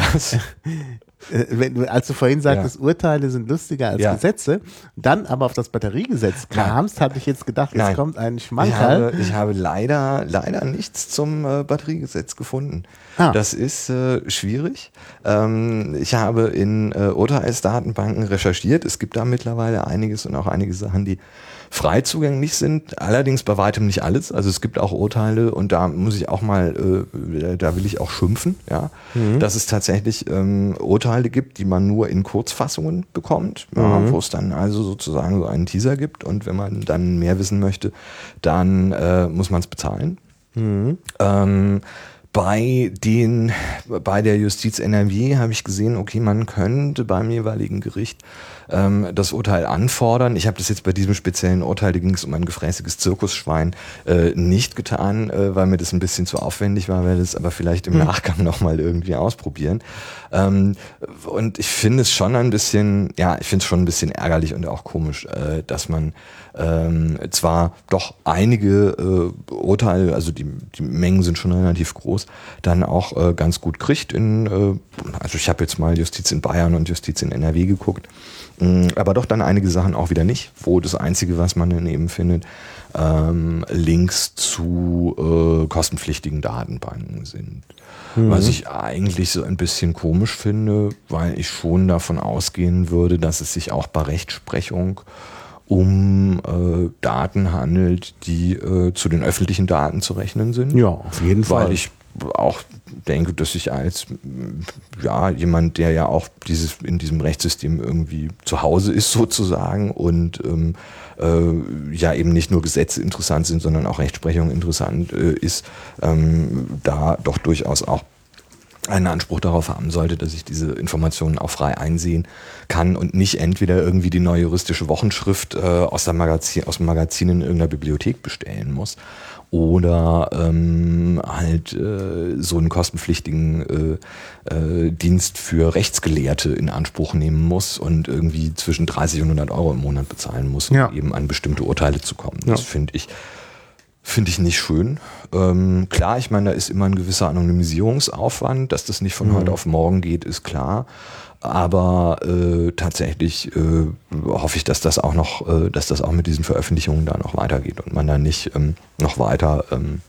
Als du vorhin sagtest, Urteile sind lustiger als Gesetze, dann aber auf das Batteriegesetz kamst, hatte ich jetzt gedacht, jetzt kommt ein Schmankerl. Ich habe leider nichts zum Batteriegesetz gefunden. Das ist schwierig. Ich habe in Urteilsdatenbanken recherchiert. Es gibt da mittlerweile einiges und auch einige Sachen, die frei zugänglich sind, allerdings bei weitem nicht alles. Also es gibt auch Urteile und da muss ich auch mal, da will ich auch schimpfen, dass es tatsächlich Urteile gibt, die man nur in Kurzfassungen bekommt, wo es dann also sozusagen so einen Teaser gibt und wenn man dann mehr wissen möchte, dann muss man es bezahlen. Bei der Justiz NRW habe ich gesehen, okay, man könnte beim jeweiligen Gericht das Urteil anfordern. Ich habe das jetzt bei diesem speziellen Urteil, da ging es um ein gefräßiges Zirkusschwein, nicht getan, weil mir das ein bisschen zu aufwendig war, werde es aber vielleicht im Nachgang nochmal irgendwie ausprobieren. Und ich finde es schon ein bisschen, ärgerlich und auch komisch, dass man zwar doch einige Urteile, also die Mengen sind schon relativ groß, das dann auch ganz gut kriegt. Also ich habe jetzt mal Justiz in Bayern und Justiz in NRW geguckt, aber doch dann einige Sachen auch wieder nicht, wo das Einzige, was man dann eben findet, Links zu kostenpflichtigen Datenbanken sind. Was ich eigentlich so ein bisschen komisch finde, weil ich schon davon ausgehen würde, dass es sich auch bei Rechtsprechung um Daten handelt, die zu den öffentlichen Daten zu rechnen sind. Ja, auf jeden Fall. Weil ich auch denke, dass ich als jemand, der ja auch in diesem Rechtssystem irgendwie zu Hause ist sozusagen und eben nicht nur Gesetze interessant sind, sondern auch Rechtsprechung interessant ist, da doch durchaus auch einen Anspruch darauf haben sollte, dass ich diese Informationen auch frei einsehen kann und nicht entweder irgendwie die neue juristische Wochenschrift aus dem Magazin in irgendeiner Bibliothek bestellen muss oder so einen kostenpflichtigen Dienst für Rechtsgelehrte in Anspruch nehmen muss und irgendwie zwischen 30 und 100 Euro im Monat bezahlen muss, um eben an bestimmte Urteile zu kommen. Das finde ich nicht schön. Klar, ich meine, da ist immer ein gewisser Anonymisierungsaufwand, dass das nicht von heute auf morgen geht, ist klar. Aber tatsächlich hoffe ich, dass das auch mit diesen Veröffentlichungen da noch weitergeht und man dann nicht noch weiter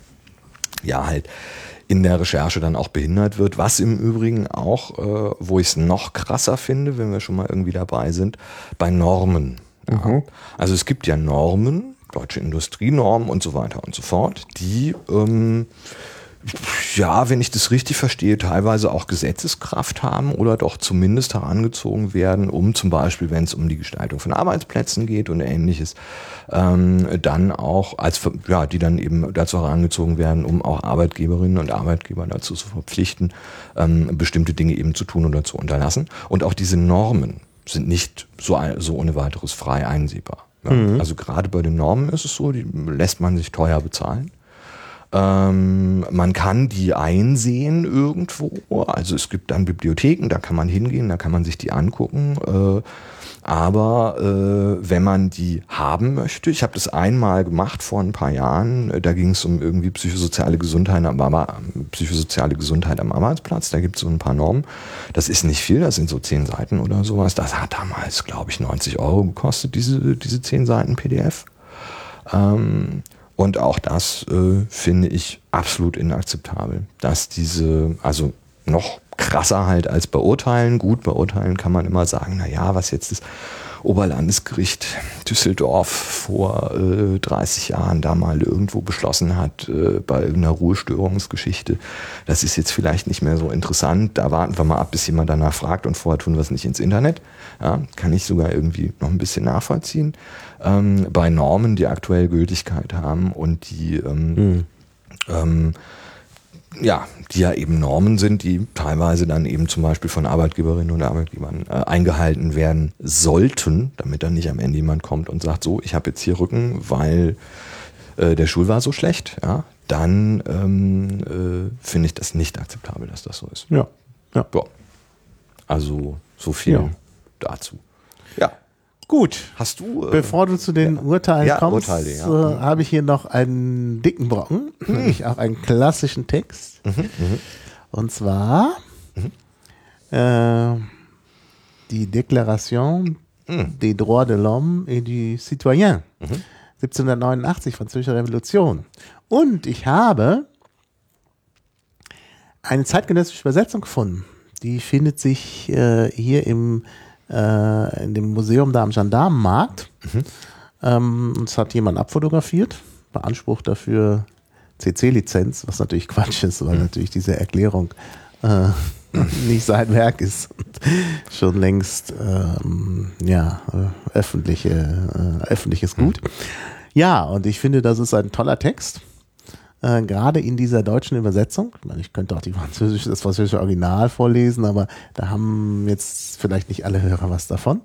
in der Recherche dann auch behindert wird. Was im Übrigen auch, wo ich es noch krasser finde, wenn wir schon mal irgendwie dabei sind, bei Normen. Ja. Also es gibt ja Normen, deutsche Industrienormen und so weiter und so fort, die, wenn ich das richtig verstehe, teilweise auch Gesetzeskraft haben oder doch zumindest herangezogen werden, um zum Beispiel, wenn es um die Gestaltung von Arbeitsplätzen geht und Ähnliches, dann auch die dann eben dazu herangezogen werden, um auch Arbeitgeberinnen und Arbeitgeber dazu zu verpflichten, bestimmte Dinge eben zu tun oder zu unterlassen. Und auch diese Normen sind nicht so ohne weiteres frei einsehbar. Ja, also gerade bei den Normen ist es so, die lässt man sich teuer bezahlen. Man kann die einsehen irgendwo, also es gibt dann Bibliotheken, da kann man hingehen, da kann man sich die angucken. Aber wenn man die haben möchte, ich habe das einmal gemacht vor ein paar Jahren, da ging es um irgendwie psychosoziale Gesundheit am Arbeitsplatz, da gibt es so ein paar Normen. Das ist nicht viel, das sind so 10 Seiten oder sowas. Das hat damals, glaube ich, 90 Euro gekostet, diese 10 Seiten PDF. Und auch das finde ich absolut inakzeptabel, dass also noch krasser halt als beurteilen. Gut, beurteilen kann man immer sagen, was jetzt das Oberlandesgericht Düsseldorf vor 30 Jahren da mal irgendwo beschlossen hat, bei irgendeiner Ruhestörungsgeschichte. Das ist jetzt vielleicht nicht mehr so interessant. Da warten wir mal ab, bis jemand danach fragt und vorher tun wir es nicht ins Internet. Ja, kann ich sogar irgendwie noch ein bisschen nachvollziehen. Bei Normen, die aktuell Gültigkeit haben und die die ja eben Normen sind, die teilweise dann eben zum Beispiel von Arbeitgeberinnen und Arbeitgebern eingehalten werden sollten, damit dann nicht am Ende jemand kommt und sagt, so, ich habe jetzt hier Rücken, weil der Stuhl war so schlecht, dann finde ich das nicht akzeptabel, dass das so ist. Ja. Also so viel dazu. Ja. Gut. Hast du... Bevor du zu den Urteilen kommst, Urteile, habe ich hier noch einen dicken Brocken, nämlich auch einen klassischen Text. Und zwar die Déclaration des droits de l'homme et du citoyen, 1789, Französische Revolution. Und ich habe eine zeitgenössische Übersetzung gefunden. Die findet sich hier in dem Museum da am Gendarmenmarkt. Uns hat jemand abfotografiert, beansprucht dafür CC-Lizenz, was natürlich Quatsch ist, weil natürlich diese Erklärung nicht sein Werk ist und schon längst öffentliches Gut. Ja, und ich finde, das ist ein toller Text. Gerade in dieser deutschen Übersetzung, ich könnte auch das französische Original vorlesen, aber da haben jetzt vielleicht nicht alle Hörer was davon.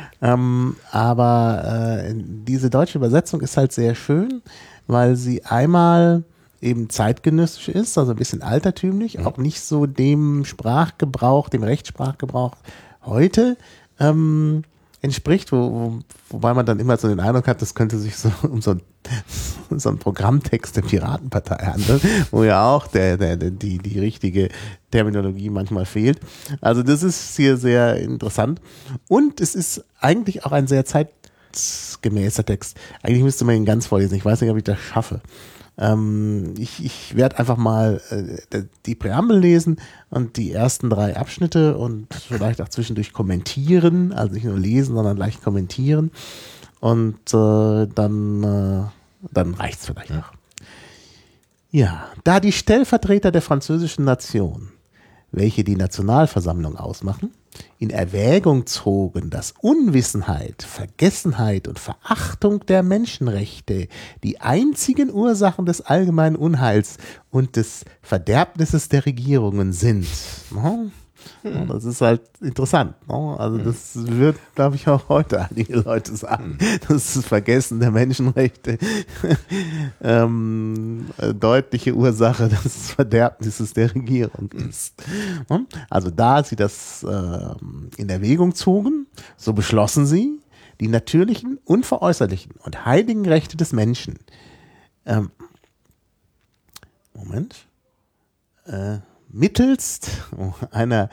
Aber diese deutsche Übersetzung ist halt sehr schön, weil sie einmal eben zeitgenössisch ist, also ein bisschen altertümlich, auch nicht so dem Rechtssprachgebrauch heute entspricht, wobei man dann immer so den Eindruck hat, das könnte sich so um so so ein Programmtext der Piratenpartei handelt, wo ja auch die richtige Terminologie manchmal fehlt. Also das ist hier sehr interessant. Und es ist eigentlich auch ein sehr zeitgemäßer Text. Eigentlich müsste man ihn ganz vorlesen. Ich weiß nicht, ob ich das schaffe. Ich werde einfach mal die Präambel lesen und die ersten 3 Abschnitte und vielleicht auch zwischendurch kommentieren, also nicht nur lesen, sondern gleich kommentieren und dann reicht es vielleicht noch. Ja, da die Stellvertreter der französischen Nation, welche die Nationalversammlung ausmachen, in Erwägung zogen, dass Unwissenheit, Vergessenheit und Verachtung der Menschenrechte die einzigen Ursachen des allgemeinen Unheils und des Verderbnisses der Regierungen sind. Das ist halt interessant. Also das wird, glaube ich, auch heute einige Leute sagen, dass das Vergessen der Menschenrechte deutliche Ursache des Verderbnisses der Regierung ist. Also da sie das in Erwägung zogen, so beschlossen sie, die natürlichen, unveräußerlichen und heiligen Rechte des Menschen mittelst einer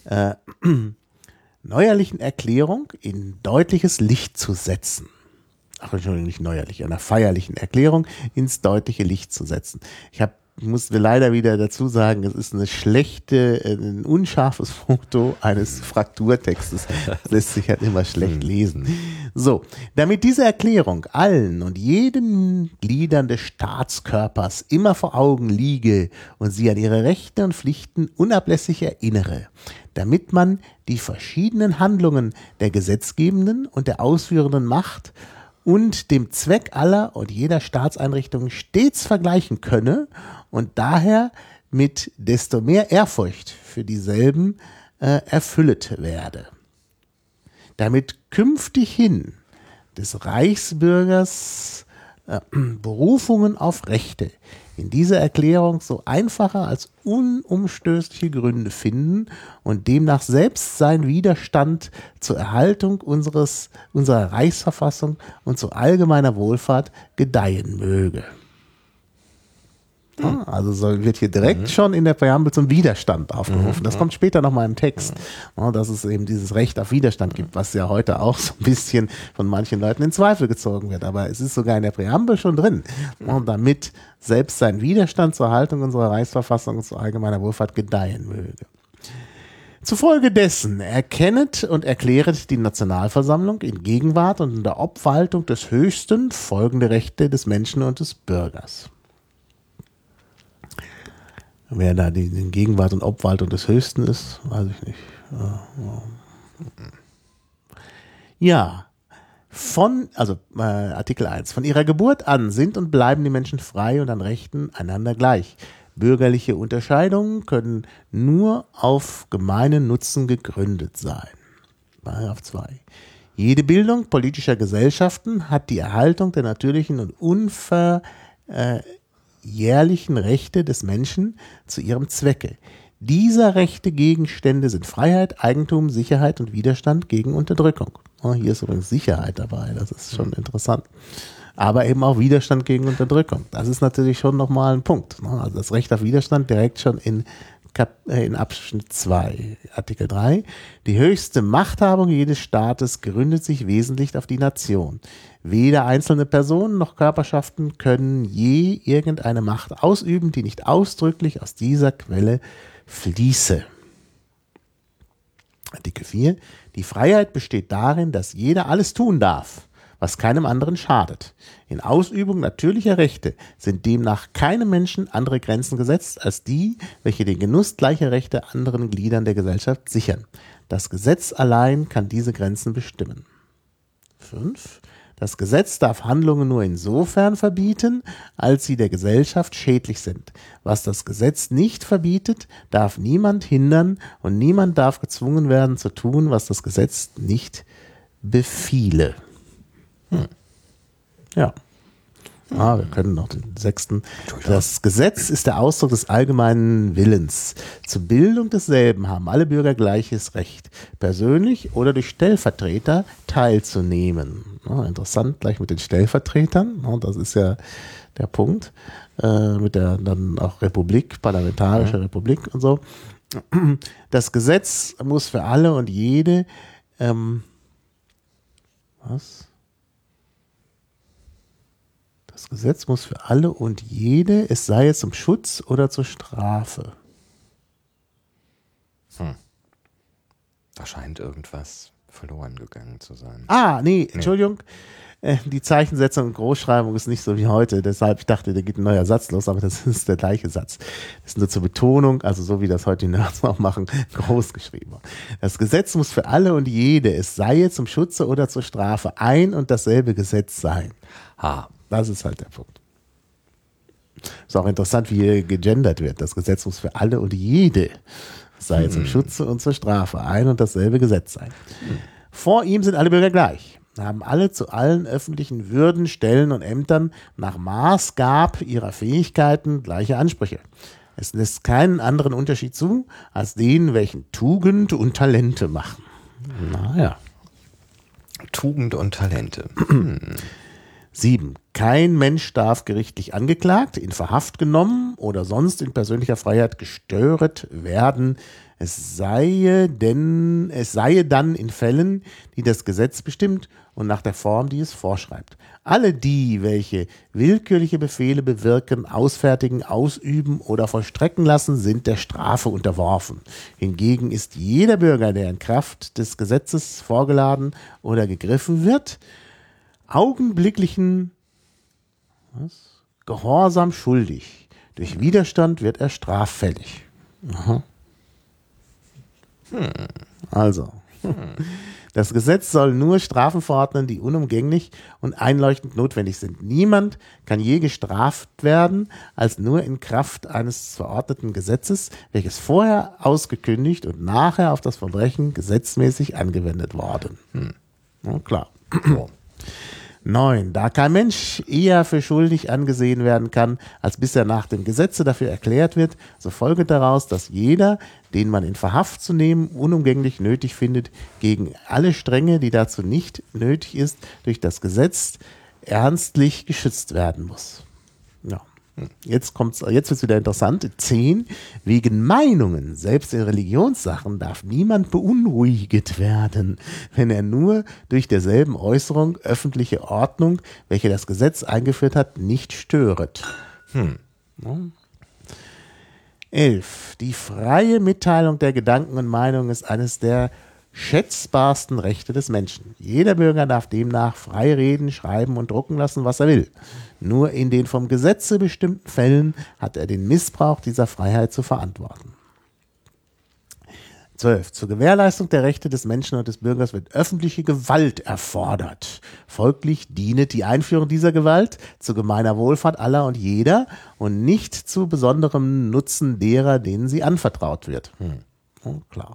neuerlichen Erklärung in deutliches Licht zu setzen. Ach, Entschuldigung, nicht neuerlich, einer feierlichen Erklärung ins deutliche Licht zu setzen. Ich musste leider wieder dazu sagen, es ist ein unscharfes Foto eines Frakturtextes. Das lässt sich halt immer schlecht lesen. So, damit diese Erklärung allen und jeden Gliedern des Staatskörpers immer vor Augen liege und sie an ihre Rechte und Pflichten unablässig erinnere, damit man die verschiedenen Handlungen der gesetzgebenden und der ausführenden Macht und dem Zweck aller und jeder Staatseinrichtungen stets vergleichen könne und daher mit desto mehr Ehrfurcht für dieselben erfüllet werde. Damit künftig hin des Reichsbürgers Berufungen auf Rechte in dieser Erklärung so einfache als unumstößliche Gründe finden und demnach selbst sein Widerstand zur Erhaltung unserer Reichsverfassung und zu allgemeiner Wohlfahrt gedeihen möge. Also wird hier direkt schon in der Präambel zum Widerstand aufgerufen. Das kommt später nochmal im Text, dass es eben dieses Recht auf Widerstand gibt, was ja heute auch so ein bisschen von manchen Leuten in Zweifel gezogen wird. Aber es ist sogar in der Präambel schon drin, damit selbst sein Widerstand zur Erhaltung unserer Reichsverfassung und zu allgemeiner Wohlfahrt gedeihen möge. Zufolge dessen erkennet und erkläret die Nationalversammlung in Gegenwart und in der Obwaltung des Höchsten folgende Rechte des Menschen und des Bürgers. Wer da die Gegenwart und Obwaltung des Höchsten ist, weiß ich nicht. Ja, Artikel 1. Von ihrer Geburt an sind und bleiben die Menschen frei und an Rechten einander gleich. Bürgerliche Unterscheidungen können nur auf gemeinen Nutzen gegründet sein. Paragraph 2. Jede Bildung politischer Gesellschaften hat die Erhaltung der natürlichen und jährlichen Rechte des Menschen zu ihrem Zwecke. Dieser Rechte Gegenstände sind Freiheit, Eigentum, Sicherheit und Widerstand gegen Unterdrückung. Hier ist übrigens Sicherheit dabei, das ist schon interessant. Aber eben auch Widerstand gegen Unterdrückung. Das ist natürlich schon nochmal ein Punkt. Also das Recht auf Widerstand direkt schon in Abschnitt 2, Artikel 3. Die höchste Machthabung jedes Staates gründet sich wesentlich auf die Nation. Weder einzelne Personen noch Körperschaften können je irgendeine Macht ausüben, die nicht ausdrücklich aus dieser Quelle fließe. Artikel 4. Die Freiheit besteht darin, dass jeder alles tun darf, was keinem anderen schadet. In Ausübung natürlicher Rechte sind demnach keinem Menschen andere Grenzen gesetzt als die, welche den Genuss gleicher Rechte anderen Gliedern der Gesellschaft sichern. Das Gesetz allein kann diese Grenzen bestimmen. 5. Das Gesetz darf Handlungen nur insofern verbieten, als sie der Gesellschaft schädlich sind. Was das Gesetz nicht verbietet, darf niemand hindern und niemand darf gezwungen werden zu tun, was das Gesetz nicht befiele. Ja. Wir können noch den 6. Das Gesetz ist der Ausdruck des allgemeinen Willens. Zur Bildung desselben haben alle Bürger gleiches Recht, persönlich oder durch Stellvertreter teilzunehmen. Ja, interessant, gleich mit den Stellvertretern. Ja, das ist ja der Punkt. Mit der dann auch Republik, parlamentarische Republik und so. Das Gesetz muss für alle und jede Das Gesetz muss für alle und jede, es sei es zum Schutz oder zur Strafe. Da scheint irgendwas verloren gegangen zu sein. Nee, Entschuldigung. Die Zeichensetzung und Großschreibung ist nicht so wie heute, deshalb ich dachte, da geht ein neuer Satz los, aber das ist der gleiche Satz. Das ist nur zur Betonung, also so wie das heute die Nerds auch machen, groß geschrieben. Das Gesetz muss für alle und jede, es sei zum Schutze oder zur Strafe, ein und dasselbe Gesetz sein. Das ist halt der Punkt. Ist auch interessant, wie hier gegendert wird. Das Gesetz muss für alle und jede, sei zum Schutze und zur Strafe, ein und dasselbe Gesetz sein. Vor ihm sind alle Bürger gleich, haben alle zu allen öffentlichen Würden, Stellen und Ämtern nach Maßgab ihrer Fähigkeiten gleiche Ansprüche. Es lässt keinen anderen Unterschied zu, als den, welchen Tugend und Talente machen. Naja. Tugend und Talente. 7. Kein Mensch darf gerichtlich angeklagt, in Verhaft genommen oder sonst in persönlicher Freiheit gestört werden. Es sei dann in Fällen, die das Gesetz bestimmt und nach der Form, die es vorschreibt. Alle die, welche willkürliche Befehle bewirken, ausfertigen, ausüben oder vollstrecken lassen, sind der Strafe unterworfen. Hingegen ist jeder Bürger, der in Kraft des Gesetzes vorgeladen oder gegriffen wird, augenblicklichen Gehorsam schuldig. Durch Widerstand wird er straffällig. Also, das Gesetz soll nur Strafen verordnen, die unumgänglich und einleuchtend notwendig sind. Niemand kann je gestraft werden, als nur in Kraft eines verordneten Gesetzes, welches vorher ausgekündigt und nachher auf das Verbrechen gesetzmäßig angewendet worden. Ja, klar. 9. Da kein Mensch eher für schuldig angesehen werden kann, als bis er nach dem Gesetze dafür erklärt wird, so folgt daraus, dass jeder, den man in Verhaft zu nehmen, unumgänglich nötig findet, gegen alle Strenge, die dazu nicht nötig ist, durch das Gesetz ernstlich geschützt werden muss. Ja. Jetzt wird es wieder interessant. 10. Wegen Meinungen, selbst in Religionssachen, darf niemand beunruhigt werden, wenn er nur durch derselben Äußerung öffentliche Ordnung, welche das Gesetz eingeführt hat, nicht störet. 11. Die freie Mitteilung der Gedanken und Meinungen ist eines der schätzbarsten Rechte des Menschen. Jeder Bürger darf demnach frei reden, schreiben und drucken lassen, was er will. Nur in den vom Gesetze bestimmten Fällen hat er den Missbrauch dieser Freiheit zu verantworten. 12. Zur Gewährleistung der Rechte des Menschen und des Bürgers wird öffentliche Gewalt erfordert. Folglich dienet die Einführung dieser Gewalt zu gemeiner Wohlfahrt aller und jeder und nicht zu besonderem Nutzen derer, denen sie anvertraut wird. Klar.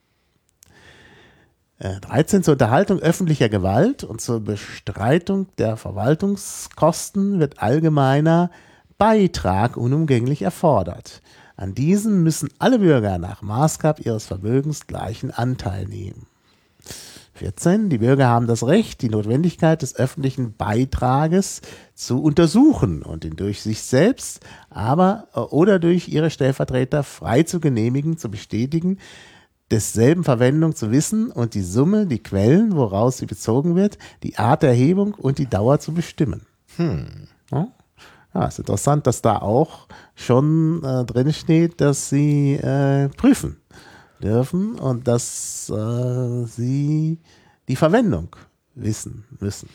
13. Zur Unterhaltung öffentlicher Gewalt und zur Bestreitung der Verwaltungskosten wird allgemeiner Beitrag unumgänglich erfordert. An diesen müssen alle Bürger nach Maßgab ihres Vermögens gleichen Anteil nehmen. 14. Die Bürger haben das Recht, die Notwendigkeit des öffentlichen Beitrages zu untersuchen und ihn durch sich selbst, oder durch ihre Stellvertreter frei zu genehmigen, zu bestätigen, desselben Verwendung zu wissen und die Summe, die Quellen, woraus sie bezogen wird, die Art der Erhebung und die Dauer zu bestimmen. Ja, ist interessant, dass da auch schon drin steht, dass sie prüfen dürfen und dass sie die Verwendung wissen müssen.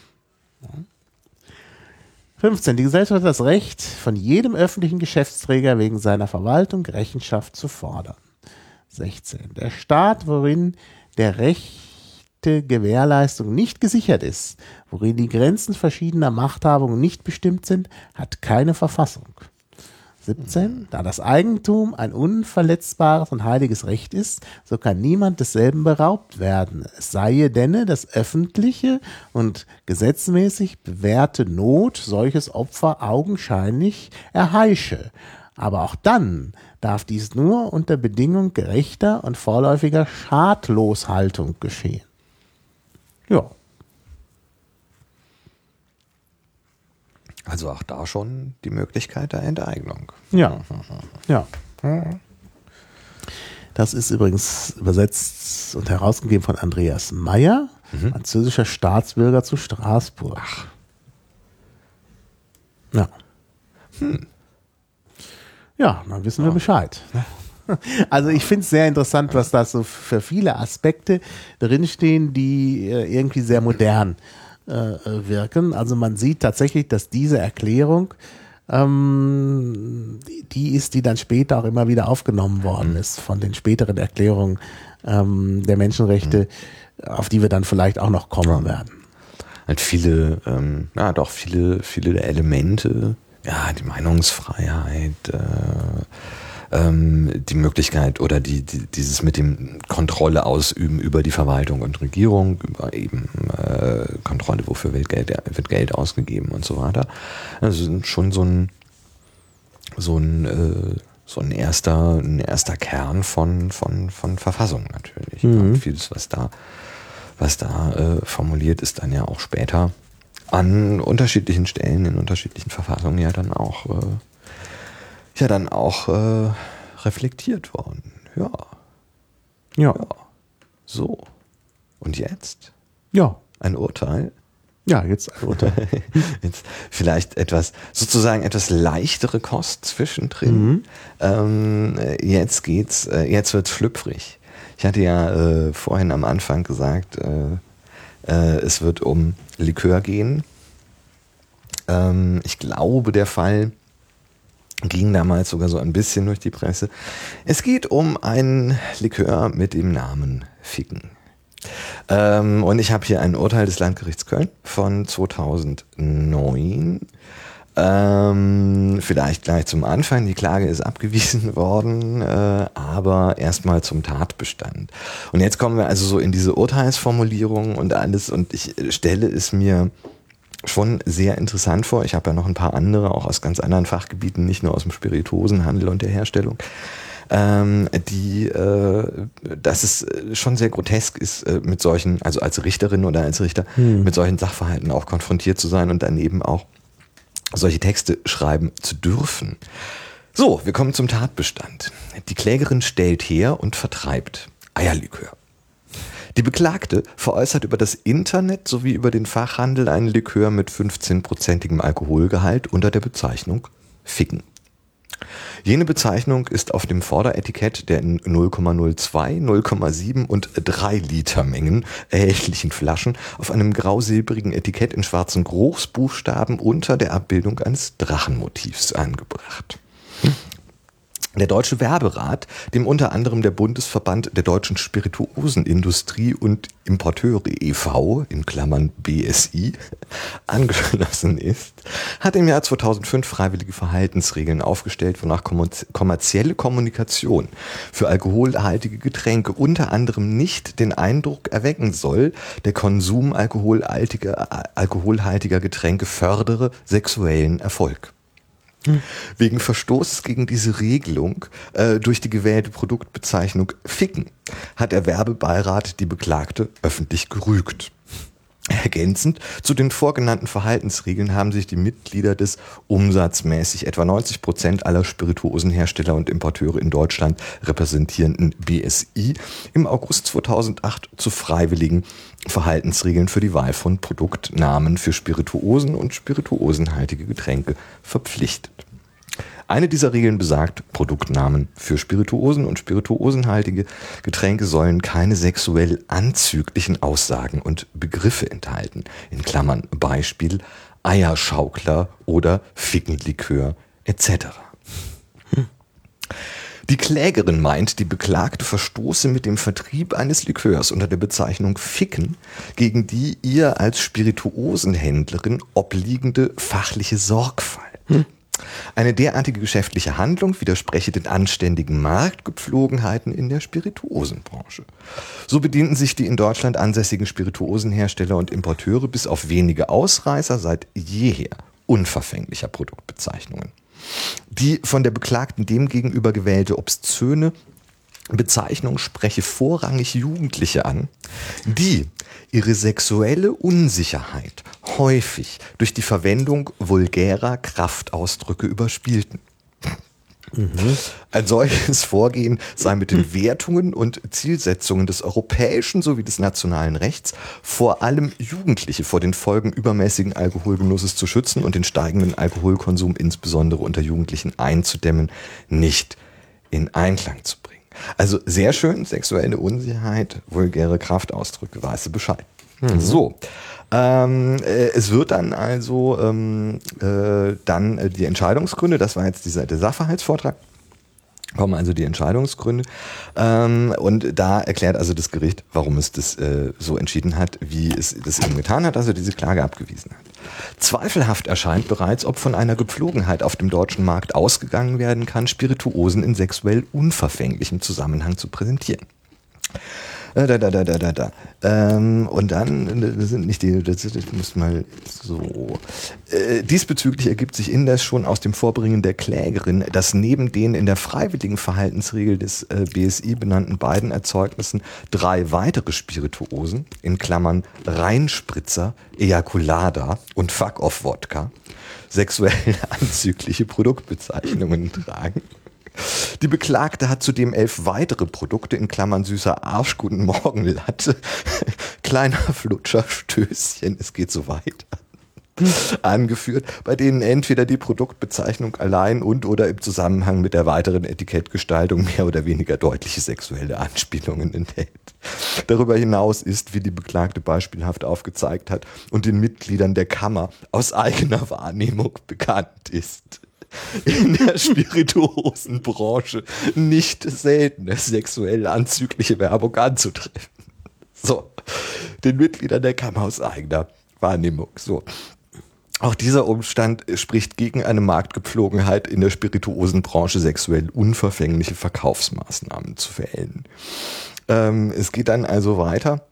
15. Die Gesellschaft hat das Recht, von jedem öffentlichen Geschäftsträger wegen seiner Verwaltung Rechenschaft zu fordern. 16. Der Staat, worin der Rechte Gewährleistung nicht gesichert ist, worin die Grenzen verschiedener Machthabungen nicht bestimmt sind, hat keine Verfassung. 17. Da das Eigentum ein unverletzbares und heiliges Recht ist, so kann niemand desselben beraubt werden. Es sei denn, das öffentliche und gesetzmäßig bewährte Not solches Opfer augenscheinlich erheische. Aber auch dann darf dies nur unter Bedingung gerechter und vorläufiger Schadloshaltung geschehen. Ja. Also auch da schon die Möglichkeit der Enteignung. Ja. Ja. Das ist übrigens übersetzt und herausgegeben von Andreas Meyer, französischer Staatsbürger zu Straßburg. Ach. Ja. Ja, dann wissen wir Bescheid. Also ich finde es sehr interessant, was da so für viele Aspekte drinstehen, die irgendwie sehr modern wirken. Also man sieht tatsächlich, dass diese Erklärung die ist, die dann später auch immer wieder aufgenommen worden ist von den späteren Erklärungen der Menschenrechte, auf die wir dann vielleicht auch noch kommen werden. Halt viele der Elemente, die Meinungsfreiheit, die Möglichkeit oder dieses mit dem Kontrolle ausüben über die Verwaltung und Regierung, über eben Kontrolle, wofür wird Geld ausgegeben und so weiter. Also schon so ein erster Kern von Verfassung natürlich. Und vieles, was da formuliert ist, dann ja auch später an unterschiedlichen Stellen in unterschiedlichen Verfassungen ja dann auch reflektiert worden. Ja. So. Und jetzt? Ja. Ein Urteil? Ja, jetzt ein Urteil. Jetzt vielleicht etwas leichtere Kost zwischendrin. Jetzt wird's schlüpfrig. Ich hatte ja vorhin am Anfang gesagt, es wird um Likör gehen. Ich glaube, der Fall ging damals sogar so ein bisschen durch die Presse. Es geht um einen Likör mit dem Namen Ficken. Und ich habe hier ein Urteil des Landgerichts Köln von 2009. Vielleicht gleich zum Anfang. Die Klage ist abgewiesen worden, aber erstmal zum Tatbestand. Und jetzt kommen wir also so in diese Urteilsformulierung und alles, und ich stelle es mir schon sehr interessant vor. Ich habe ja noch ein paar andere, auch aus ganz anderen Fachgebieten, nicht nur aus dem Spirituosenhandel und der Herstellung, dass es schon sehr grotesk ist, mit solchen, also als Richterin oder als Richter, mit solchen Sachverhalten auch konfrontiert zu sein und daneben auch solche Texte schreiben zu dürfen. So, wir kommen zum Tatbestand. Die Klägerin stellt her und vertreibt Eierlikör. Die Beklagte veräußert über das Internet sowie über den Fachhandel einen Likör mit 15%igem Alkoholgehalt unter der Bezeichnung Ficken. Jene Bezeichnung ist auf dem Vorderetikett der in 0,02, 0,7 und 3 Liter Mengen erhältlichen Flaschen auf einem grau-silbrigen Etikett in schwarzen Großbuchstaben unter der Abbildung eines Drachenmotivs angebracht. Der Deutsche Werberat, dem unter anderem der Bundesverband der deutschen Spirituosenindustrie und Importeure e.V. in Klammern BSI angeschlossen ist, hat im Jahr 2005 freiwillige Verhaltensregeln aufgestellt, wonach kommerzielle Kommunikation für alkoholhaltige Getränke unter anderem nicht den Eindruck erwecken soll, der Konsum alkoholhaltiger Getränke fördere sexuellen Erfolg. Wegen Verstoßes gegen diese Regelung durch die gewählte Produktbezeichnung Ficken hat der Werbebeirat die Beklagte öffentlich gerügt. Ergänzend zu den vorgenannten Verhaltensregeln haben sich die Mitglieder des umsatzmäßig etwa 90% aller Spirituosenhersteller und Importeure in Deutschland repräsentierenden BSI im August 2008 zu freiwilligen Verhaltensregeln für die Wahl von Produktnamen für Spirituosen und spirituosenhaltige Getränke verpflichtet. Eine dieser Regeln besagt, Produktnamen für Spirituosen und spirituosenhaltige Getränke sollen keine sexuell anzüglichen Aussagen und Begriffe enthalten. In Klammern Beispiel Eierschaukler oder Fickenlikör etc. Die Klägerin meint, die Beklagte verstoße mit dem Vertrieb eines Likörs unter der Bezeichnung Ficken gegen die ihr als Spirituosenhändlerin obliegende fachliche Sorgfalt. Eine derartige geschäftliche Handlung widerspreche den anständigen Marktgepflogenheiten in der Spirituosenbranche. So bedienten sich die in Deutschland ansässigen Spirituosenhersteller und Importeure bis auf wenige Ausreißer seit jeher unverfänglicher Produktbezeichnungen. Die von der Beklagten demgegenüber gewählte obszöne Bezeichnung spreche vorrangig Jugendliche an, die ihre sexuelle Unsicherheit häufig durch die Verwendung vulgärer Kraftausdrücke überspielten. Ein solches Vorgehen sei mit den Wertungen und Zielsetzungen des europäischen sowie des nationalen Rechts, vor allem Jugendliche vor den Folgen übermäßigen Alkoholgenusses zu schützen und den steigenden Alkoholkonsum insbesondere unter Jugendlichen einzudämmen, nicht in Einklang zu bringen. Also sehr schön, sexuelle Unsicherheit, vulgäre Kraftausdrücke, weißt du Bescheid. So. Es wird dann also die Entscheidungsgründe, das war jetzt der Sachverhaltsvortrag, kommen also die Entscheidungsgründe und da erklärt also das Gericht, warum es das so entschieden hat, wie es das eben getan hat, also diese Klage abgewiesen hat. Zweifelhaft erscheint bereits, ob von einer Gepflogenheit auf dem deutschen Markt ausgegangen werden kann, Spirituosen in sexuell unverfänglichem Zusammenhang zu präsentieren. Und dann sind nicht die, das muss mal so. Diesbezüglich ergibt sich indes schon aus dem Vorbringen der Klägerin, dass neben den in der freiwilligen Verhaltensregel des BSI benannten beiden Erzeugnissen 3 weitere Spirituosen, in Klammern Reinspritzer, Ejaculada und Fuck-Off-Wodka, sexuell anzügliche Produktbezeichnungen tragen. Die Beklagte hat zudem 11 weitere Produkte, in Klammern süßer Arsch, guten Morgen Latte, kleiner Flutscher, Stößchen, es geht so weiter, angeführt, bei denen entweder die Produktbezeichnung allein und oder im Zusammenhang mit der weiteren Etikettgestaltung mehr oder weniger deutliche sexuelle Anspielungen enthält. Darüber hinaus ist, wie die Beklagte beispielhaft aufgezeigt hat und den Mitgliedern der Kammer aus eigener Wahrnehmung bekannt ist, in der Spirituosenbranche nicht selten sexuell anzügliche Werbung anzutreffen. So, den Mitgliedern der Kammer aus eigener Wahrnehmung. So. Auch dieser Umstand spricht gegen eine Marktgepflogenheit, in der Spirituosenbranche sexuell unverfängliche Verkaufsmaßnahmen zu wählen. Es geht dann also weiter.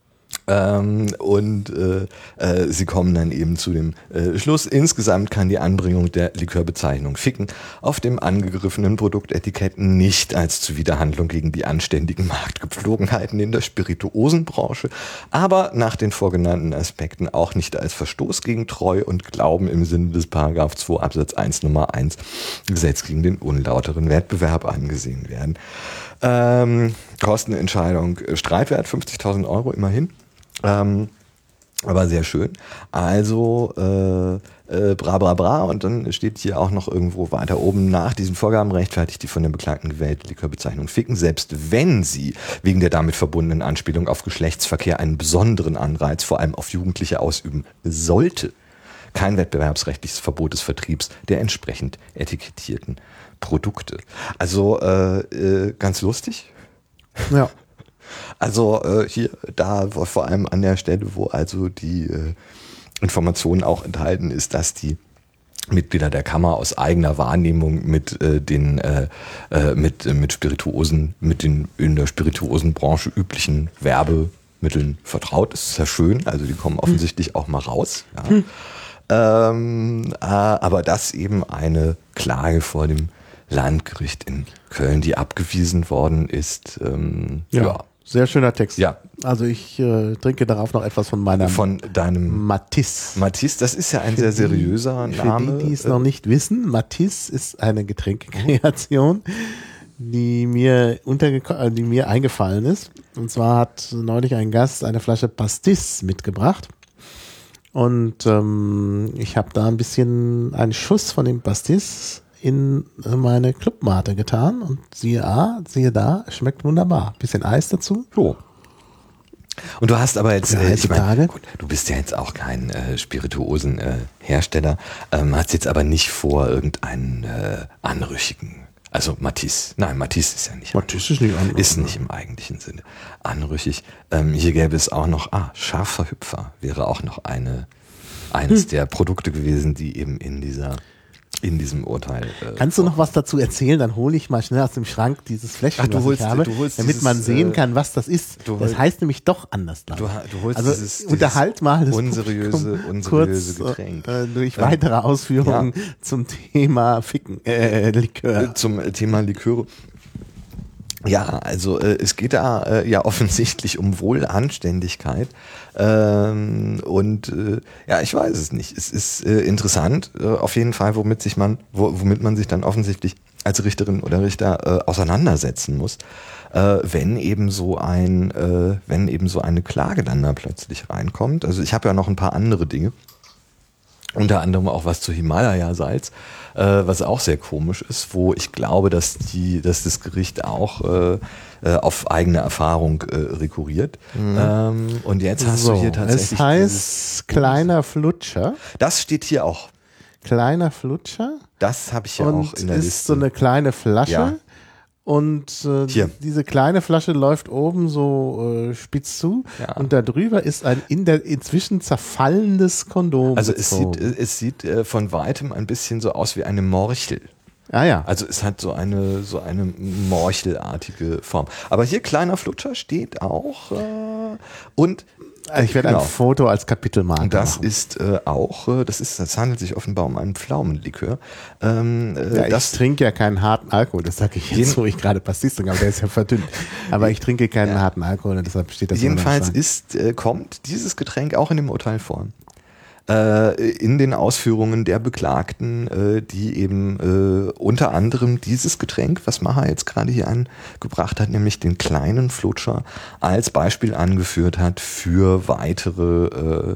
Sie kommen dann eben zu dem Schluss, insgesamt kann die Anbringung der Likörbezeichnung Ficken auf dem angegriffenen Produktetikett nicht als Zuwiderhandlung gegen die anständigen Marktgepflogenheiten in der Spirituosenbranche, aber nach den vorgenannten Aspekten auch nicht als Verstoß gegen Treu und Glauben im Sinne des § 2 Absatz 1 Nummer 1 Gesetz gegen den unlauteren Wettbewerb angesehen werden. Kostenentscheidung, Streitwert 50.000 Euro immerhin. Aber sehr schön. Also bra bra bra, und dann steht hier auch noch irgendwo weiter oben: Nach diesen Vorgaben rechtfertigt die von der Beklagten gewählte Likörbezeichnung Ficken, selbst wenn sie wegen der damit verbundenen Anspielung auf Geschlechtsverkehr einen besonderen Anreiz vor allem auf Jugendliche ausüben sollte, kein wettbewerbsrechtliches Verbot des Vertriebs der entsprechend etikettierten Produkte. Also ganz lustig. Ja. Also hier, da vor allem an der Stelle, wo also die Information auch enthalten ist, dass die Mitglieder der Kammer aus eigener Wahrnehmung mit Spirituosen, mit den in der Spirituosenbranche üblichen Werbemitteln vertraut ist. Ist ja schön, also die kommen offensichtlich auch mal raus. Ja. Aber das eben eine Klage vor dem Landgericht in Köln, die abgewiesen worden ist. Ja. Sehr schöner Text. Ja. Also ich trinke darauf noch etwas von deinem Matisse. Matisse, das ist ja ein sehr seriöser Name. Für die es noch nicht wissen, Matisse ist eine Getränkekreation, die mir eingefallen ist. Und zwar hat neulich ein Gast eine Flasche Pastis mitgebracht. Und ich habe da einen Schuss von dem Pastis in meine Clubmate getan und siehe da, schmeckt wunderbar. Bisschen Eis dazu. So. Und du hast aber jetzt, gut, du bist ja jetzt auch kein Spirituosenhersteller, hast jetzt aber nicht vor, irgendeinen anrüchigen, also Matisse ist ja nicht Matisse ist nicht anrüchig. Ist nicht im eigentlichen Sinne anrüchig. Hier gäbe es auch noch, scharfer Hüpfer wäre auch noch eines der Produkte gewesen, die eben in diesem Urteil. Kannst du noch was dazu erzählen? Dann hole ich mal schnell aus dem Schrank dieses Fläschchen, was ich habe, damit man sehen kann, was das ist. Das heißt nämlich doch anders. Du holst also dieses unterhalt mal das unseriöse Getränk. Durch weitere Ausführungen zum Thema Ficken, Likör. Zum Thema Likör. Ja, also es geht da ja offensichtlich um Wohlanständigkeit und Und ja, ich weiß es nicht. Es ist interessant, auf jeden Fall, womit man sich dann offensichtlich als Richterin oder Richter auseinandersetzen muss, wenn eben so eine Klage dann da plötzlich reinkommt. Also ich habe ja noch ein paar andere Dinge. Unter anderem auch was zu Himalaya-Salz, was auch sehr komisch ist, wo ich glaube, dass das Gericht auch auf eigene Erfahrung rekurriert. Und jetzt hast du hier tatsächlich... Es heißt kleiner Flutscher. Das steht hier auch. Kleiner Flutscher. Das habe ich ja auch in der Liste. Und ist so eine kleine Flasche. Ja. Und diese kleine Flasche läuft oben so spitz zu und da drüber ist ein inzwischen zerfallendes Kondom. Also es sieht von weitem ein bisschen so aus wie eine Morchel. Ah ja. Also es hat so eine morchelartige Form. Aber hier kleiner Flutscher steht auch und ich werde ein Foto als Kapitelmarke und das machen. ist das handelt sich offenbar um einen Pflaumenlikör. Ich trinke ja keinen harten Alkohol, das sage ich jetzt, wo ich gerade Pastis trinke, aber der ist ja verdünnt. Aber ich trinke keinen harten Alkohol und deshalb steht das. Jedenfalls kommt dieses Getränk auch in dem Urteil vor. In den Ausführungen der Beklagten, die eben unter anderem dieses Getränk, was Maha jetzt gerade hier angebracht hat, nämlich den kleinen Flutscher, als Beispiel angeführt hat für weitere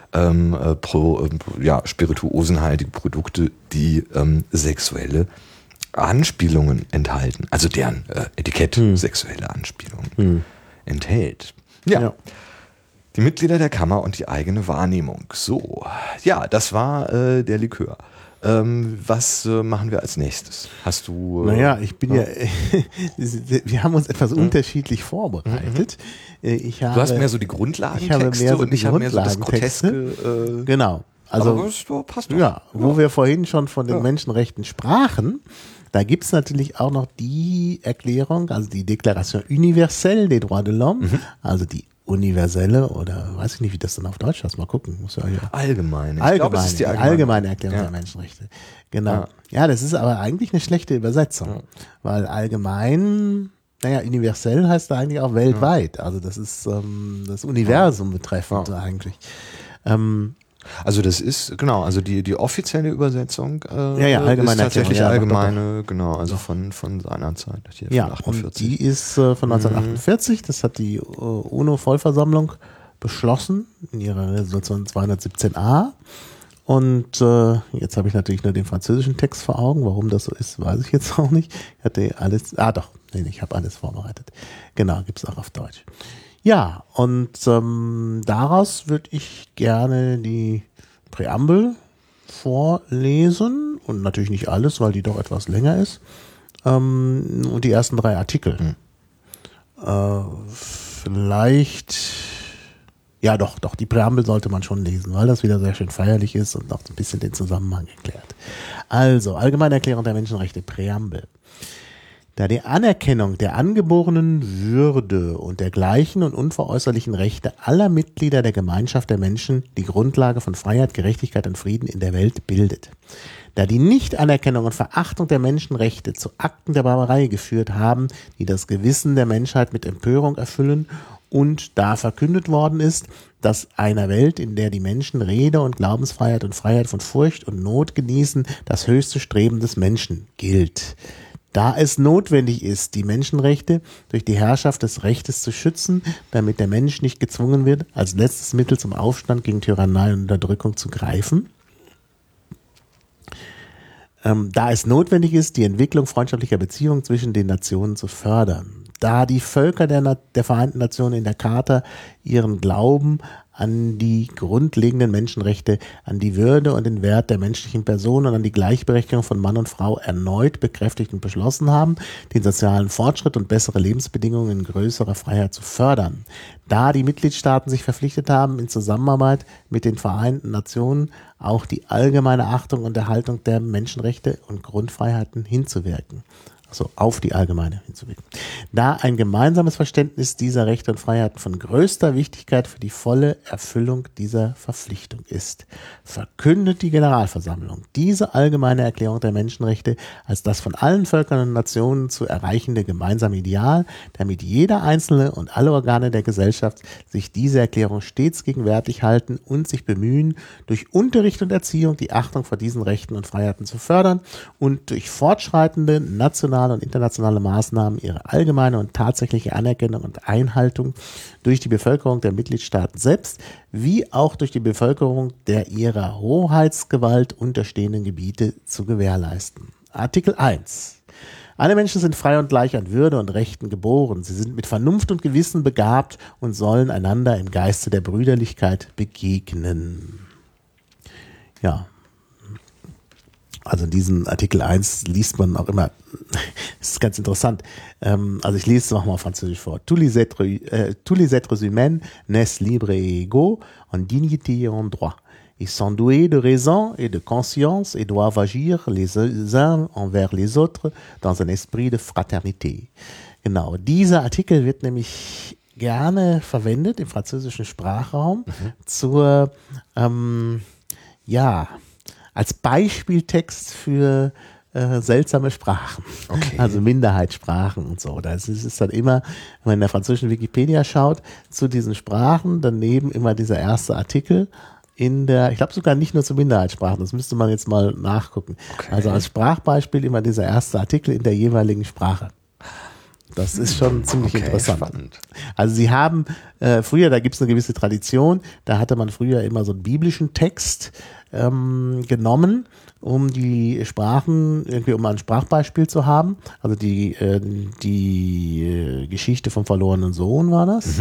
spirituosenhaltige Produkte, die sexuelle Anspielungen enthalten, also deren Etikett sexuelle Anspielungen enthält. Ja. Die Mitglieder der Kammer und die eigene Wahrnehmung. So, ja, das war der Likör. Was machen wir als nächstes? Hast du... Naja, ich bin wir haben uns etwas unterschiedlich vorbereitet. Du hast mehr so die Grundlagentexte und ich habe mehr so das Groteske. Genau. Also, aber das passt doch. Ja, wo wir vorhin schon von den Menschenrechten sprachen, da gibt es natürlich auch noch die Erklärung, also die Déclaration universelle des droits de l'homme, also die universelle oder weiß ich nicht, wie das dann auf Deutsch heißt. Mal gucken. Muss ja hier. Allgemeine. Ich glaube, es ist die allgemeine Erklärung der Menschenrechte. Genau. Ja, das ist aber eigentlich eine schlechte Übersetzung, weil allgemein, universell heißt da eigentlich auch weltweit. Also das ist das Universum betreffend eigentlich. Also das ist, genau, also die offizielle Übersetzung allgemeine ist tatsächlich Erklärung, allgemeine, genau, also von seiner Zeit. Hier ja, von 48. Und die ist von 1948, das hat die UNO-Vollversammlung beschlossen in ihrer Resolution 217a. Und jetzt habe ich natürlich nur den französischen Text vor Augen. Warum das so ist, weiß ich jetzt auch nicht. Ich hatte alles, ich habe alles vorbereitet. Genau, gibt es auch auf Deutsch. Ja, und daraus würde ich gerne die Präambel vorlesen und natürlich nicht alles, weil die doch etwas länger ist und die ersten 3 Artikel. Vielleicht, ja doch, die Präambel sollte man schon lesen, weil das wieder sehr schön feierlich ist und auch ein bisschen den Zusammenhang erklärt. Also, Allgemeine Erklärung der Menschenrechte, Präambel. Da die Anerkennung der angeborenen Würde und der gleichen und unveräußerlichen Rechte aller Mitglieder der Gemeinschaft der Menschen die Grundlage von Freiheit, Gerechtigkeit und Frieden in der Welt bildet. Da die Nichtanerkennung und Verachtung der Menschenrechte zu Akten der Barbarei geführt haben, die das Gewissen der Menschheit mit Empörung erfüllen und da verkündet worden ist, dass einer Welt, in der die Menschen Rede- und Glaubensfreiheit und Freiheit von Furcht und Not genießen, das höchste Streben des Menschen gilt. Da es notwendig ist, die Menschenrechte durch die Herrschaft des Rechtes zu schützen, damit der Mensch nicht gezwungen wird, als letztes Mittel zum Aufstand gegen Tyrannei und Unterdrückung zu greifen. Da es notwendig ist, die Entwicklung freundschaftlicher Beziehungen zwischen den Nationen zu fördern. Da die Völker der Vereinten Nationen in der Charta ihren Glauben an die grundlegenden Menschenrechte, an die Würde und den Wert der menschlichen Person und an die Gleichberechtigung von Mann und Frau erneut bekräftigt und beschlossen haben, den sozialen Fortschritt und bessere Lebensbedingungen in größerer Freiheit zu fördern. Da die Mitgliedstaaten sich verpflichtet haben, in Zusammenarbeit mit den Vereinten Nationen auch die allgemeine Achtung und Erhaltung der Menschenrechte und Grundfreiheiten hinzuwirken. also auf die allgemeine hinzuwirken. Da ein gemeinsames Verständnis dieser Rechte und Freiheiten von größter Wichtigkeit für die volle Erfüllung dieser Verpflichtung ist, verkündet die Generalversammlung diese allgemeine Erklärung der Menschenrechte als das von allen Völkern und Nationen zu erreichende gemeinsame Ideal, damit jeder Einzelne und alle Organe der Gesellschaft sich diese Erklärung stets gegenwärtig halten und sich bemühen, durch Unterricht und Erziehung die Achtung vor diesen Rechten und Freiheiten zu fördern und durch fortschreitende nationale und internationale Maßnahmen ihre allgemeine und tatsächliche Anerkennung und Einhaltung durch die Bevölkerung der Mitgliedstaaten selbst, wie auch durch die Bevölkerung der ihrer Hoheitsgewalt unterstehenden Gebiete zu gewährleisten. Artikel 1. Alle Menschen sind frei und gleich an Würde und Rechten geboren. Sie sind mit Vernunft und Gewissen begabt und sollen einander im Geiste der Brüderlichkeit begegnen. Ja. Also diesen Artikel 1 liest man auch immer, das ist ganz interessant, also ich lese es nochmal auf Französisch vor. Tous les êtres humains naissent libres et égaux en dignité et en droit. Ils sont doués de raison et de conscience et doivent agir les uns envers les autres dans un esprit de fraternité. Genau, dieser Artikel wird nämlich gerne verwendet im französischen Sprachraum zur, als Beispieltext für seltsame Sprachen, also Minderheitssprachen und so. Das ist dann immer, wenn man in der französischen Wikipedia schaut, zu diesen Sprachen, daneben immer dieser erste Artikel in der, ich glaube sogar nicht nur zu Minderheitssprachen, das müsste man jetzt mal nachgucken. Okay. Also als Sprachbeispiel immer dieser erste Artikel in der jeweiligen Sprache. Das ist schon ziemlich interessant. Spannend. Also sie haben früher, da gibt es eine gewisse Tradition, da hatte man früher immer so einen biblischen Text genommen, um die Sprachen, irgendwie um ein Sprachbeispiel zu haben. Also die Geschichte vom verlorenen Sohn war das.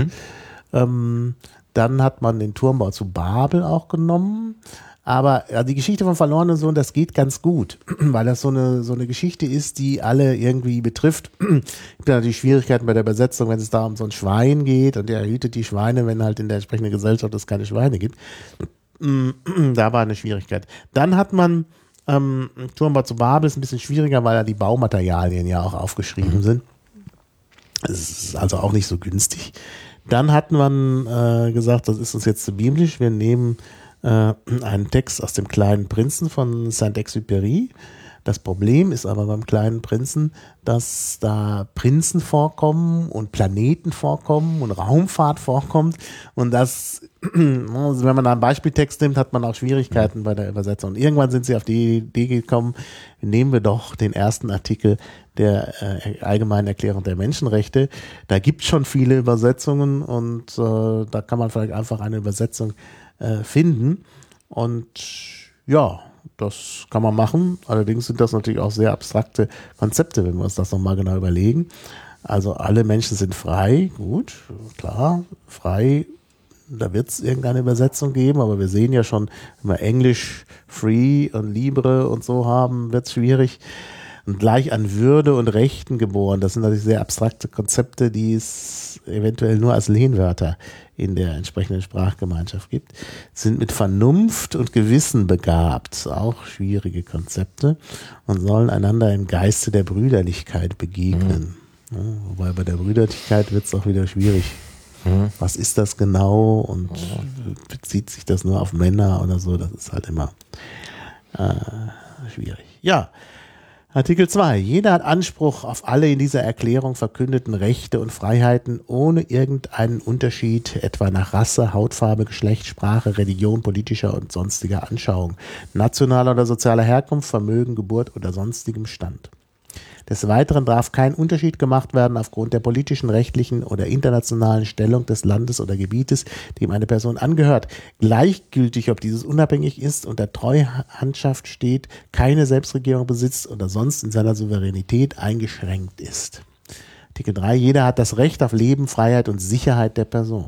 Dann hat man den Turmbau zu Babel auch genommen. Aber ja, die Geschichte vom verlorenen Sohn, das geht ganz gut, weil das so eine Geschichte ist, die alle irgendwie betrifft. Es gibt ja natürlich Schwierigkeiten bei der Übersetzung, wenn es da um so ein Schwein geht und der hütet die Schweine, wenn halt in der entsprechenden Gesellschaft es keine Schweine gibt. Da war eine Schwierigkeit. Dann hat man Turmbau zu Babel, ist ein bisschen schwieriger, weil da die Baumaterialien ja auch aufgeschrieben sind. Es ist also auch nicht so günstig. Dann hat man gesagt, das ist uns jetzt zu biblisch, wir nehmen einen Text aus dem Kleinen Prinzen von Saint-Exupéry. Das Problem ist aber beim Kleinen Prinzen, dass da Prinzen vorkommen und Planeten vorkommen und Raumfahrt vorkommt und das, wenn man da einen Beispieltext nimmt, hat man auch Schwierigkeiten bei der Übersetzung. Und irgendwann sind sie auf die Idee gekommen, nehmen wir doch den ersten Artikel der Allgemeinen Erklärung der Menschenrechte. Da gibt es schon viele Übersetzungen und da kann man vielleicht einfach eine Übersetzung finden und ja, das kann man machen. Allerdings sind das natürlich auch sehr abstrakte Konzepte, wenn wir uns das nochmal genau überlegen. Also alle Menschen sind frei, gut, klar, frei, da wird es irgendeine Übersetzung geben, aber wir sehen ja schon, wenn wir Englisch free und libre und so haben, wird es schwierig. Und gleich an Würde und Rechten geboren, das sind natürlich sehr abstrakte Konzepte, die es eventuell nur als Lehnwörter in der entsprechenden Sprachgemeinschaft gibt, sind mit Vernunft und Gewissen begabt, auch schwierige Konzepte, und sollen einander im Geiste der Brüderlichkeit begegnen. Ja, wobei bei der Brüderlichkeit wird es auch wieder schwierig. Was ist das genau und bezieht sich das nur auf Männer oder so, das ist halt immer schwierig. Ja, Artikel 2. Jeder hat Anspruch auf alle in dieser Erklärung verkündeten Rechte und Freiheiten ohne irgendeinen Unterschied, etwa nach Rasse, Hautfarbe, Geschlecht, Sprache, Religion, politischer und sonstiger Anschauung, nationaler oder sozialer Herkunft, Vermögen, Geburt oder sonstigem Stand. Des Weiteren darf kein Unterschied gemacht werden aufgrund der politischen, rechtlichen oder internationalen Stellung des Landes oder Gebietes, dem eine Person angehört. Gleichgültig, ob dieses unabhängig ist, unter Treuhandschaft steht, keine Selbstregierung besitzt oder sonst in seiner Souveränität eingeschränkt ist. Artikel 3. Jeder hat das Recht auf Leben, Freiheit und Sicherheit der Person.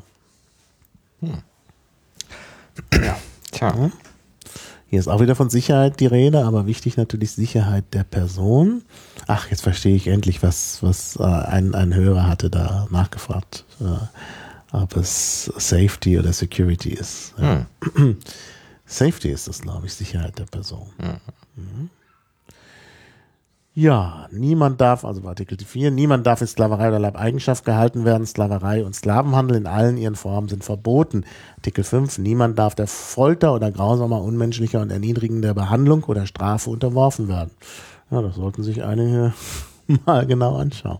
Ja. Tja. Hier ist auch wieder von Sicherheit die Rede, aber wichtig natürlich Sicherheit der Person. Ach, jetzt verstehe ich endlich, was ein Hörer hatte da nachgefragt, ob es Safety oder Security ist. Ja. Safety ist das, glaube ich, Sicherheit der Person. Mhm. Ja, niemand darf, also Artikel 4, niemand darf in Sklaverei oder Leibeigenschaft gehalten werden. Sklaverei und Sklavenhandel in allen ihren Formen sind verboten. Artikel 5, niemand darf der Folter oder grausamer, unmenschlicher und erniedrigender Behandlung oder Strafe unterworfen werden. Ja, das sollten sich einige mal genau anschauen.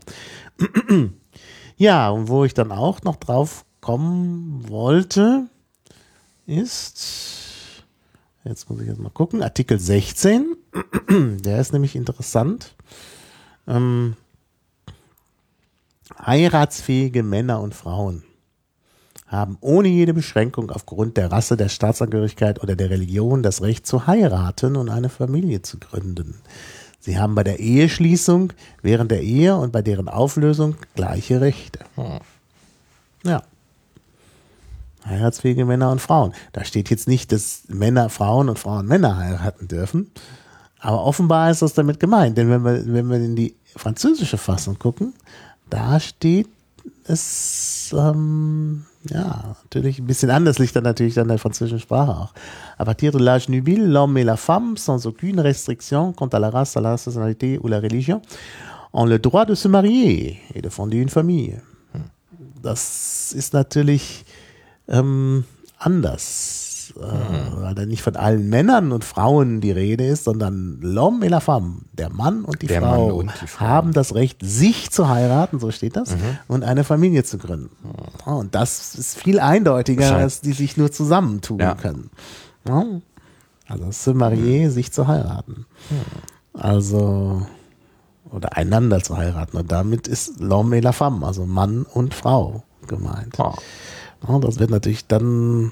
Ja, und wo ich dann auch noch drauf kommen wollte, ist, jetzt muss ich jetzt mal gucken, Artikel 16, der ist nämlich interessant. Heiratsfähige Männer und Frauen haben ohne jede Beschränkung aufgrund der Rasse, der Staatsangehörigkeit oder der Religion das Recht zu heiraten und eine Familie zu gründen. Sie haben bei der Eheschließung, während der Ehe und bei deren Auflösung gleiche Rechte. Ja. Heiratsfähige Männer und Frauen. Da steht jetzt nicht, dass Männer Frauen und Frauen Männer heiraten dürfen. Aber offenbar ist das damit gemeint. Denn wenn wir in die französische Fassung gucken, da steht es, natürlich ein bisschen anders, liegt dann natürlich an der französischen Sprache auch. À partir de l'âge nubile, l'homme et la femme, sans aucune restriction quant à la race, à la nationalité ou la religion, ont le droit de se marier et de fonder une famille. Das ist natürlich anders, weil da nicht von allen Männern und Frauen die Rede ist, sondern l'homme et la femme, der Mann und die Frau, haben das Recht, sich zu heiraten, so steht das, und eine Familie zu gründen. Und das ist viel eindeutiger, als die sich nur zusammentun können. Ja? Also se marier, sich zu heiraten. Also, oder einander zu heiraten. Und damit ist l'homme et la femme, also Mann und Frau gemeint. Ja, das wird natürlich dann,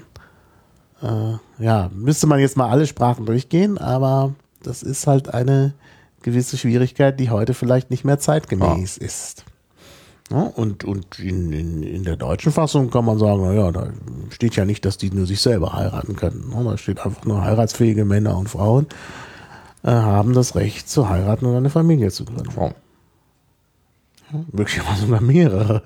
müsste man jetzt mal alle Sprachen durchgehen, aber das ist halt eine gewisse Schwierigkeit, die heute vielleicht nicht mehr zeitgemäß ist. Ja, und in der deutschen Fassung kann man sagen, naja, da steht ja nicht, dass die nur sich selber heiraten können. Ja, da steht einfach nur, heiratsfähige Männer und Frauen haben das Recht zu heiraten und eine Familie zu gründen. Ja, möglicherweise sogar mehrere.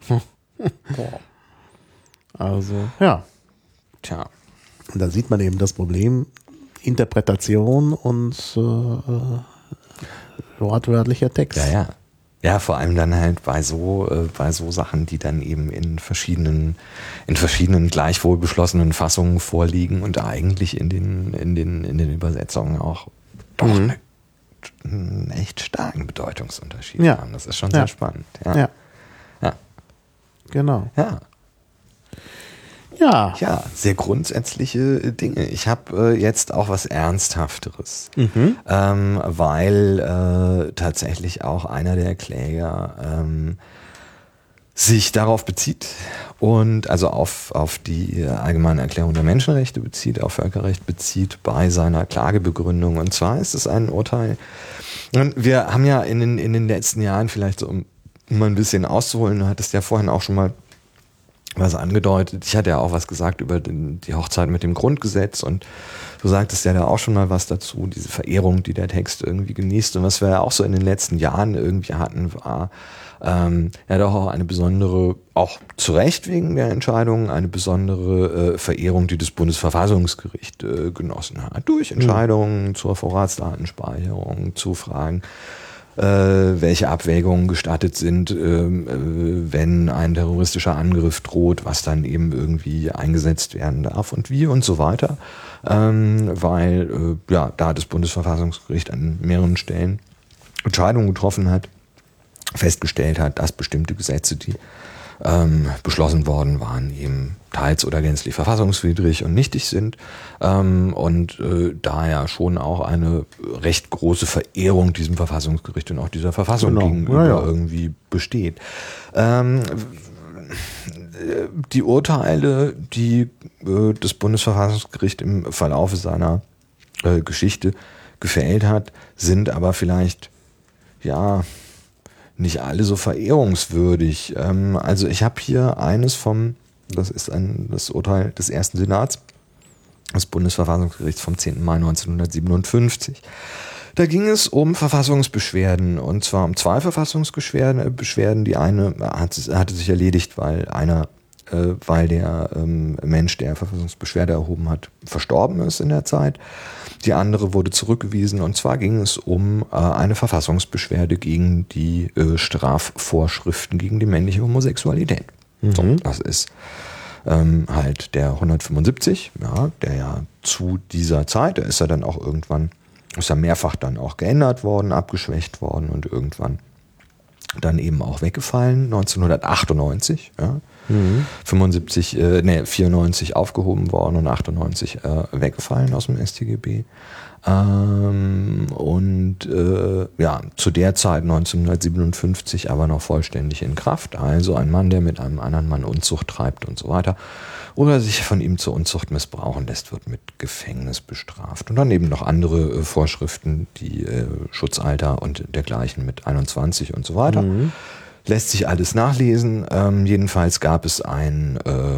Also, ja. Tja. Und da sieht man eben das Problem Interpretation und wortwörtlicher Text. Ja. Ja, vor allem dann halt bei so Sachen, die dann eben in verschiedenen gleichwohl beschlossenen Fassungen vorliegen und eigentlich in den Übersetzungen auch doch einen echt starken Bedeutungsunterschied haben. Das ist schon sehr spannend. Ja. Genau. Ja, sehr grundsätzliche Dinge. Ich habe jetzt auch was Ernsthafteres, weil tatsächlich auch einer der Kläger sich darauf bezieht und also auf die Allgemeine Erklärung der Menschenrechte bezieht, auf Völkerrecht bezieht bei seiner Klagebegründung. Und zwar ist es ein Urteil. Und wir haben ja in den letzten Jahren vielleicht so, um mal ein bisschen auszuholen, du hattest ja vorhin auch schon mal was angedeutet. Ich hatte ja auch was gesagt über die Hochzeit mit dem Grundgesetz und du sagtest ja da auch schon mal was dazu, diese Verehrung, die der Text irgendwie genießt. Und was wir ja auch so in den letzten Jahren irgendwie hatten, war ja doch auch eine besondere, auch zu Recht wegen der Entscheidung, eine besondere Verehrung, die das Bundesverfassungsgericht genossen hat. Durch Entscheidungen zur Vorratsdatenspeicherung, zu Fragen, welche Abwägungen gestattet sind, wenn ein terroristischer Angriff droht, was dann eben irgendwie eingesetzt werden darf und wie und so weiter, weil da das Bundesverfassungsgericht an mehreren Stellen Entscheidungen getroffen hat, festgestellt hat, dass bestimmte Gesetze, die beschlossen worden waren, eben teils oder gänzlich verfassungswidrig und nichtig sind und daher schon auch eine recht große Verehrung diesem Verfassungsgericht und auch dieser Verfassung gegenüber irgendwie besteht. Die Urteile, die das Bundesverfassungsgericht im Verlaufe seiner Geschichte gefällt hat, sind aber vielleicht nicht alle so verehrungswürdig. Also ich habe hier eines das ist das Urteil des ersten Senats des Bundesverfassungsgerichts vom 10. Mai 1957. Da ging es um Verfassungsbeschwerden und zwar um zwei Verfassungsbeschwerden. Die eine hatte sich erledigt, weil einer weil der Mensch, der Verfassungsbeschwerde erhoben hat, verstorben ist in der Zeit. Die andere wurde zurückgewiesen, und zwar ging es um eine Verfassungsbeschwerde gegen die Strafvorschriften gegen die männliche Homosexualität. So, das ist halt der 175, ja, der ja zu dieser Zeit, der ist ja dann auch irgendwann, ist ja mehrfach dann auch geändert worden, abgeschwächt worden und irgendwann dann eben auch weggefallen, 1998, ja. 94 aufgehoben worden und 98 weggefallen aus dem StGB. Zu der Zeit 1957 aber noch vollständig in Kraft. Also ein Mann, der mit einem anderen Mann Unzucht treibt und so weiter oder sich von ihm zur Unzucht missbrauchen lässt, wird mit Gefängnis bestraft. Und dann eben noch andere Vorschriften, die Schutzalter und dergleichen mit 21 und so weiter. Lässt sich alles nachlesen. Jedenfalls gab es eine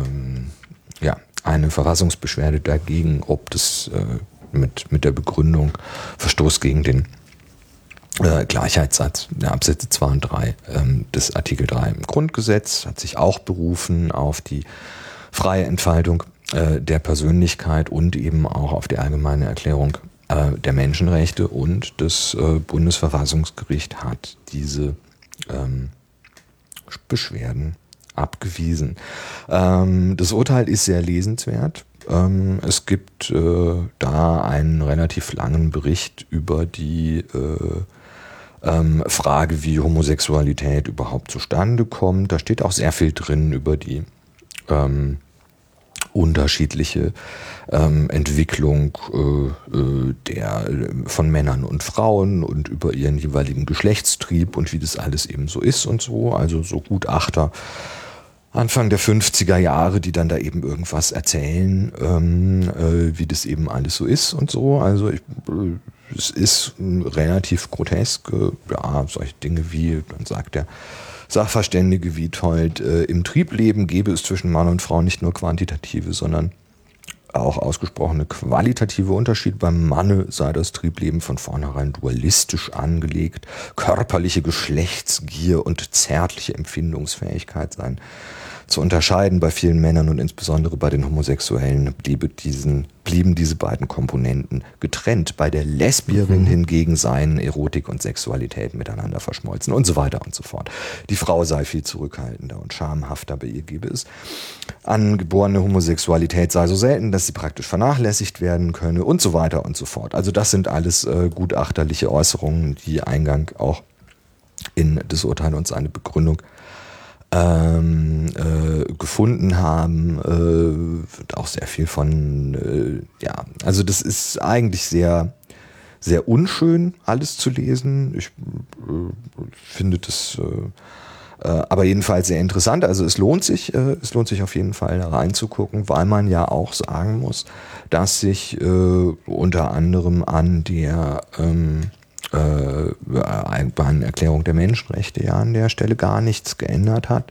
Verfassungsbeschwerde dagegen, ob das mit der Begründung Verstoß gegen den Gleichheitssatz der Absätze 2 und 3 des Artikel 3 im Grundgesetz, hat sich auch berufen auf die freie Entfaltung der Persönlichkeit und eben auch auf die allgemeine Erklärung der Menschenrechte, und das Bundesverfassungsgericht hat diese Beschwerden abgewiesen. Das Urteil ist sehr lesenswert. Es gibt da einen relativ langen Bericht über die Frage, wie Homosexualität überhaupt zustande kommt. Da steht auch sehr viel drin über die unterschiedliche Entwicklung von Männern und Frauen und über ihren jeweiligen Geschlechtstrieb und wie das alles eben so ist und so. Also so Gutachter Anfang der 50er Jahre, die dann da eben irgendwas erzählen, wie das eben alles so ist und so. Also es ist relativ grotesk. Solche Dinge wie, dann sagt der Sachverständige Witold, im Triebleben gäbe es zwischen Mann und Frau nicht nur quantitative, sondern auch ausgesprochene qualitative Unterschiede. Beim Manne sei das Triebleben von vornherein dualistisch angelegt. Körperliche Geschlechtsgier und zärtliche Empfindungsfähigkeit seien zu unterscheiden. Bei vielen Männern und insbesondere bei den Homosexuellen blieben diese beiden Komponenten getrennt. Bei der Lesbierin hingegen seien Erotik und Sexualität miteinander verschmolzen und so weiter und so fort. Die Frau sei viel zurückhaltender und schamhafter, bei ihr gebe es angeborene Homosexualität sei so selten, dass sie praktisch vernachlässigt werden könne und so weiter und so fort. Also das sind alles gutachterliche Äußerungen, die Eingang auch in das Urteil und seine Begründung gefunden haben, wird auch sehr viel von, also das ist eigentlich sehr, sehr unschön, alles zu lesen. Ich finde das aber jedenfalls sehr interessant. Also es lohnt sich auf jeden Fall da reinzugucken, weil man ja auch sagen muss, dass sich unter anderem an der Erklärung der Menschenrechte ja an der Stelle gar nichts geändert hat.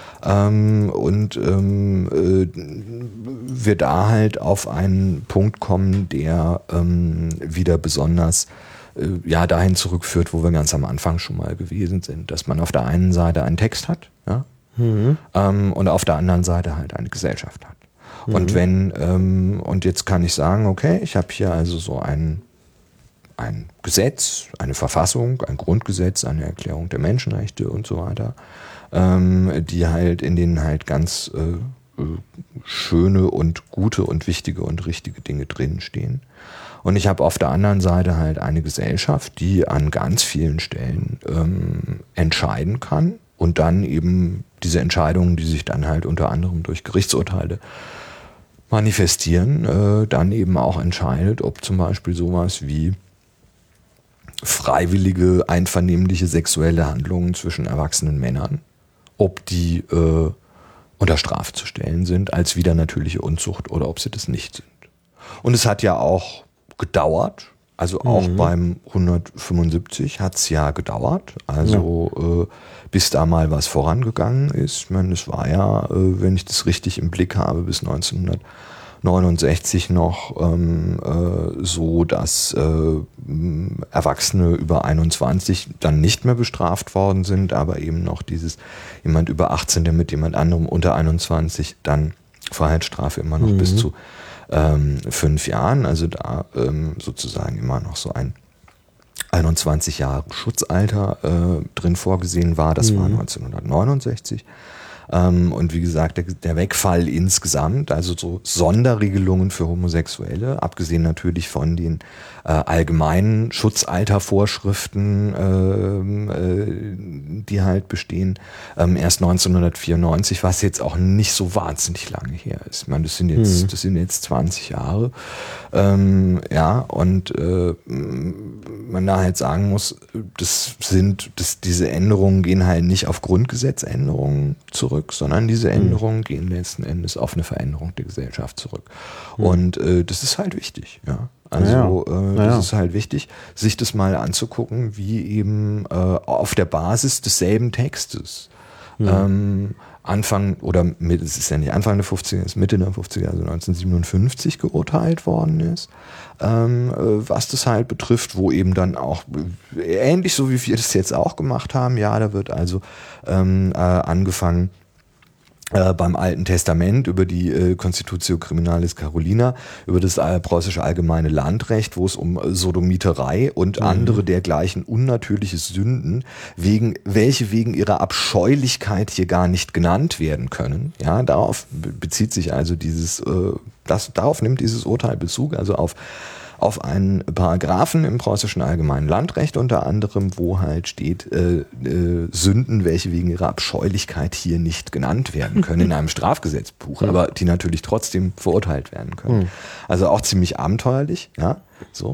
Wir da halt auf einen Punkt kommen, der wieder besonders dahin zurückführt, wo wir ganz am Anfang schon mal gewesen sind, dass man auf der einen Seite einen Text hat, ja, und auf der anderen Seite halt eine Gesellschaft hat. Und und jetzt kann ich sagen, okay, ich habe hier also so ein Gesetz, eine Verfassung, ein Grundgesetz, eine Erklärung der Menschenrechte und so weiter, die halt in denen halt ganz schöne und gute und wichtige und richtige Dinge drinstehen. Und ich habe auf der anderen Seite halt eine Gesellschaft, die an ganz vielen Stellen entscheiden kann und dann eben diese Entscheidungen, die sich dann halt unter anderem durch Gerichtsurteile manifestieren, dann eben auch entscheidet, ob zum Beispiel sowas wie freiwillige, einvernehmliche sexuelle Handlungen zwischen erwachsenen Männern, ob die unter Strafe zu stellen sind als widernatürliche Unzucht oder ob sie das nicht sind. Und es hat ja auch gedauert, also auch beim 175 hat es ja gedauert, also bis da mal was vorangegangen ist. Ich meine, es war ja, wenn ich das richtig im Blick habe, bis 1999 69 noch so, dass Erwachsene über 21 dann nicht mehr bestraft worden sind, aber eben noch dieses jemand über 18, der mit jemand anderem unter 21 dann Freiheitsstrafe immer noch bis zu 5 Jahren, also da sozusagen immer noch so ein 21 Jahre Schutzalter drin vorgesehen war. Das war 1969. Und wie gesagt, der Wegfall insgesamt, also so Sonderregelungen für Homosexuelle, abgesehen natürlich von den allgemeinen Schutzaltervorschriften, die halt bestehen, erst 1994, was jetzt auch nicht so wahnsinnig lange her ist. Ich meine, das sind jetzt 20 Jahre. Ja, und man da halt sagen muss, diese Änderungen gehen halt nicht auf Grundgesetzänderungen zurück, sondern diese Änderungen gehen letzten Endes auf eine Veränderung der Gesellschaft zurück. Und das ist halt wichtig, ja. Also das ist halt wichtig, sich das mal anzugucken, wie eben auf der Basis desselben Textes Anfang oder es ist ja nicht Anfang der 50er, es ist Mitte der 50er, also 1957 geurteilt worden ist, was das halt betrifft, wo eben dann auch ähnlich so wie wir das jetzt auch gemacht haben, ja, da wird also angefangen beim Alten Testament über die Constitutio Criminalis Carolina, über das preußische allgemeine Landrecht, wo es um Sodomiterei und andere dergleichen unnatürliche Sünden, welche wegen ihrer Abscheulichkeit hier gar nicht genannt werden können. Ja, darauf bezieht sich also darauf nimmt dieses Urteil Bezug, also auf einen Paragraphen im preußischen allgemeinen Landrecht unter anderem, wo halt steht, Sünden, welche wegen ihrer Abscheulichkeit hier nicht genannt werden können in einem Strafgesetzbuch, aber die natürlich trotzdem verurteilt werden können. Also auch ziemlich abenteuerlich, ja, so.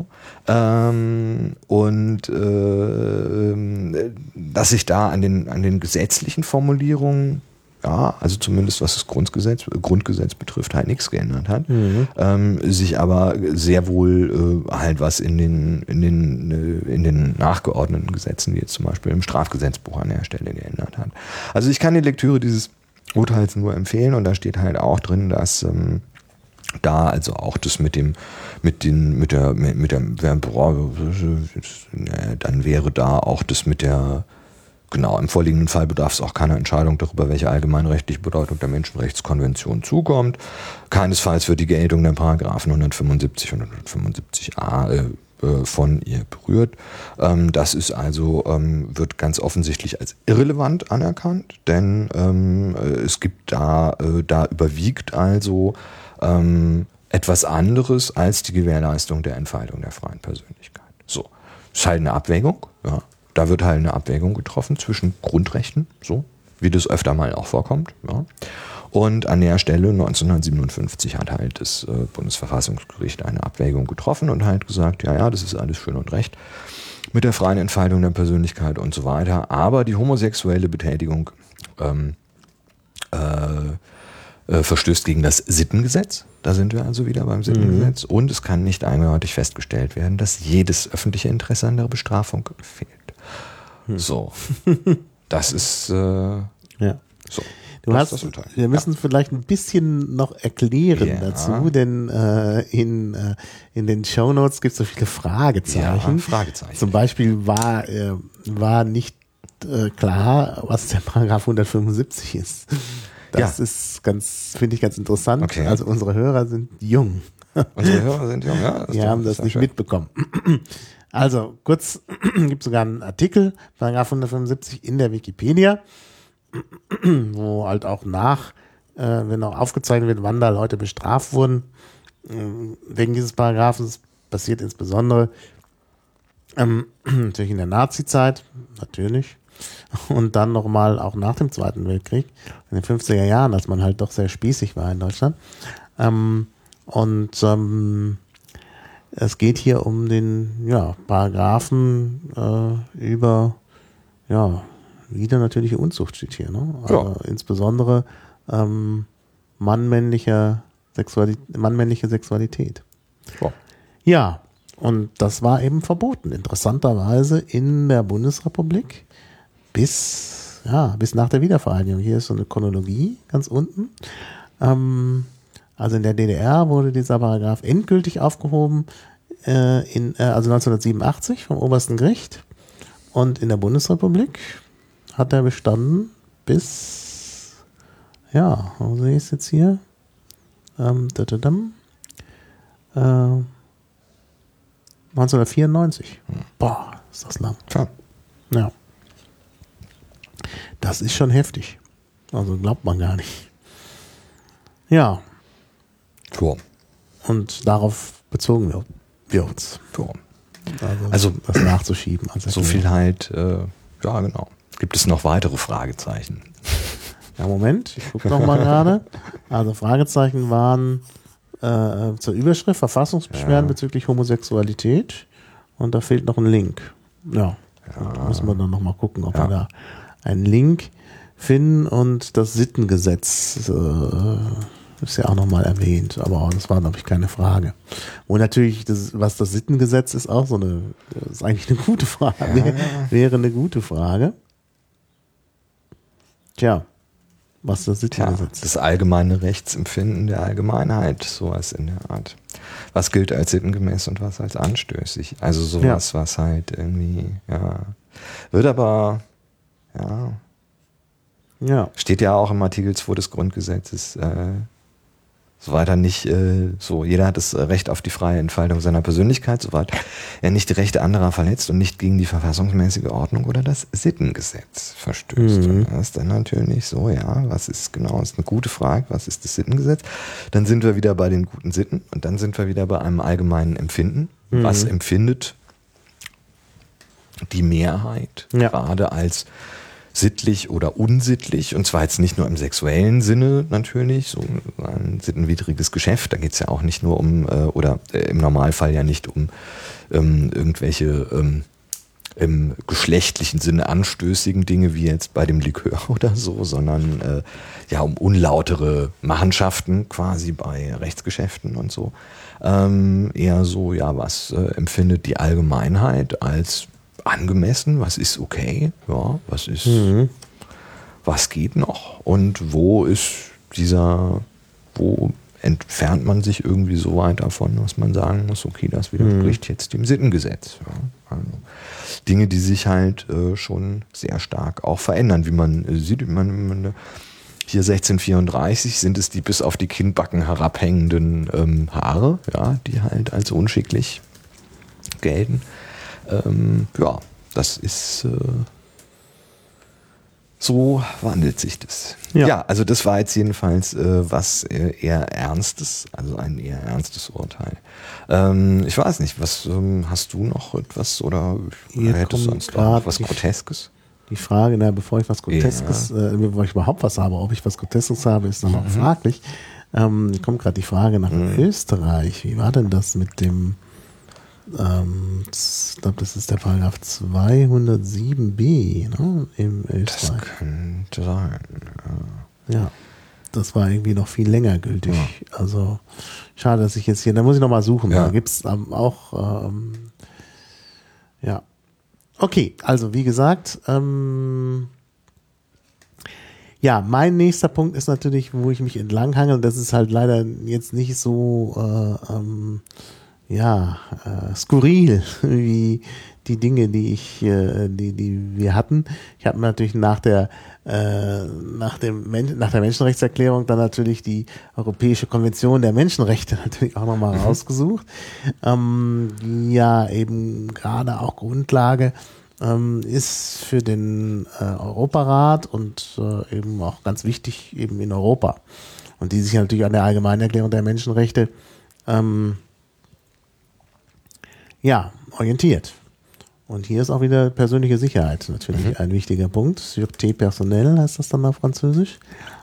Dass sich da an den gesetzlichen Formulierungen, ja, also zumindest was das Grundgesetz betrifft, halt nichts geändert hat. Sich aber sehr wohl halt was in den nachgeordneten Gesetzen, wie jetzt zum Beispiel im Strafgesetzbuch an der Stelle geändert hat. Also ich kann die Lektüre dieses Urteils nur empfehlen und da steht halt auch drin, dass da also auch das dann wäre da auch das mit der. Genau, im vorliegenden Fall bedarf es auch keiner Entscheidung darüber, welche allgemeinrechtliche Bedeutung der Menschenrechtskonvention zukommt. Keinesfalls wird die Geltung der Paragraphen 175 und 175a von ihr berührt. Das ist also, wird ganz offensichtlich als irrelevant anerkannt, denn es gibt da überwiegt also etwas anderes als die Gewährleistung der Entfaltung der freien Persönlichkeit. So, ist halt eine Abwägung, ja. Da wird halt eine Abwägung getroffen zwischen Grundrechten, so wie das öfter mal auch vorkommt. Ja. Und an der Stelle 1957 hat halt das Bundesverfassungsgericht eine Abwägung getroffen und halt gesagt, ja, das ist alles schön und recht mit der freien Entfaltung der Persönlichkeit und so weiter. Aber die homosexuelle Betätigung verstößt gegen das Sittengesetz. Da sind wir also wieder beim Sittengesetz. Und es kann nicht eindeutig festgestellt werden, dass jedes öffentliche Interesse an der Bestrafung fehlt. So, das ist ja. So. Wir müssen es vielleicht ein bisschen noch erklären dazu, denn in den Shownotes gibt es so viele Fragezeichen. Ja, Fragezeichen. Zum Beispiel war nicht klar, was der Paragraph 175 ist. Das ist finde ich ganz interessant. Okay. Also unsere Hörer sind jung. Unsere Hörer sind jung, ja. Die haben das nicht mitbekommen. Also kurz, gibt sogar einen Artikel, Paragraph 175 in der Wikipedia, wo halt auch wenn auch aufgezeichnet wird, wann da Leute bestraft wurden, wegen dieses Paragraphens, passiert insbesondere natürlich in der Nazi-Zeit, natürlich, und dann nochmal auch nach dem Zweiten Weltkrieg, in den 50er Jahren, als man halt doch sehr spießig war in Deutschland. Es geht hier um den Paragraphen über wieder natürliche Unzucht steht hier, ne? Also insbesondere mannmännliche Sexualität. Ja. Ja, und das war eben verboten, interessanterweise in der Bundesrepublik bis nach der Wiedervereinigung. Hier ist so eine Chronologie ganz unten. Also in der DDR wurde dieser Paragraph endgültig aufgehoben, also 1987 vom obersten Gericht. Und in der Bundesrepublik hat er bestanden bis, wo sehe ich es jetzt hier? 1994. Boah, ist das lang. Ja. Das ist schon heftig. Also glaubt man gar nicht. Ja. Cool. Und darauf bezogen wir uns. Cool. Also das nachzuschieben. So viel halt, genau. Gibt es noch weitere Fragezeichen? Ja, Moment, ich gucke nochmal gerade. Also Fragezeichen waren zur Überschrift Verfassungsbeschwerden bezüglich Homosexualität und da fehlt noch ein Link. Da müssen wir dann nochmal gucken, ob wir da einen Link finden und das Sittengesetz ist ja auch nochmal erwähnt, aber das war, glaube ich, keine Frage. Und natürlich, was das Sittengesetz ist, auch ist eigentlich eine gute Frage. Wäre eine gute Frage. Tja, was ist das Sittengesetz? Das allgemeine Rechtsempfinden der Allgemeinheit, sowas in der Art. Was gilt als sittengemäß und was als anstößig? Also sowas, was halt irgendwie, wird aber, steht ja auch im Artikel 2 des Grundgesetzes, soweit er nicht jeder hat das Recht auf die freie Entfaltung seiner Persönlichkeit, soweit er nicht die Rechte anderer verletzt und nicht gegen die verfassungsmäßige Ordnung oder das Sittengesetz verstößt. Und das ist dann natürlich so, was ist genau, ist eine gute Frage, was ist das Sittengesetz? Dann sind wir wieder bei den guten Sitten und dann sind wir wieder bei einem allgemeinen Empfinden. Was empfindet die Mehrheit gerade als sittlich oder unsittlich, und zwar jetzt nicht nur im sexuellen Sinne natürlich, so ein sittenwidriges Geschäft, da geht es ja auch nicht nur um, oder im Normalfall ja nicht um irgendwelche im geschlechtlichen Sinne anstößigen Dinge, wie jetzt bei dem Likör oder so, sondern um unlautere Machenschaften quasi bei Rechtsgeschäften und so. Eher so, was empfindet die Allgemeinheit als angemessen, was ist okay, was ist, was geht noch und wo entfernt man sich irgendwie so weit davon, dass man sagen muss, okay, das widerspricht jetzt dem Sittengesetz. Ja. Also Dinge, die sich halt schon sehr stark auch verändern, wie man sieht, hier 1634 sind es die bis auf die Kinnbacken herabhängenden Haare, die halt als unschicklich gelten. Das ist so wandelt sich das. Ja, also das war jetzt jedenfalls was eher Ernstes, also ein eher ernstes Urteil. Ich weiß nicht, was hast du noch etwas oder hättest du sonst noch was Groteskes? Die Frage, bevor ich was Groteskes, bevor ich überhaupt was habe, ob ich was Groteskes habe, ist dann auch fraglich. Kommt gerade die Frage nach Österreich. Wie war denn das mit dem ich glaube, das ist der Paragraph 207b, ne, im Österreich. Das könnte sein. Ja, das war irgendwie noch viel länger gültig. Ja. Also schade, dass ich jetzt hier, da muss ich nochmal suchen. Da gibt es auch, okay, also wie gesagt, mein nächster Punkt ist natürlich, wo ich mich entlanghangel, das ist halt leider jetzt nicht so skurril wie die Dinge, die wir hatten. Ich habe natürlich nach der Menschenrechtserklärung dann natürlich die Europäische Konvention der Menschenrechte natürlich auch nochmal rausgesucht. Eben gerade auch Grundlage ist für den Europarat und eben auch ganz wichtig eben in Europa. Und die sich natürlich an der Allgemeinen Erklärung der Menschenrechte orientiert. Und hier ist auch wieder persönliche Sicherheit natürlich ein wichtiger Punkt. Sûreté personnelle heißt das dann auf Französisch.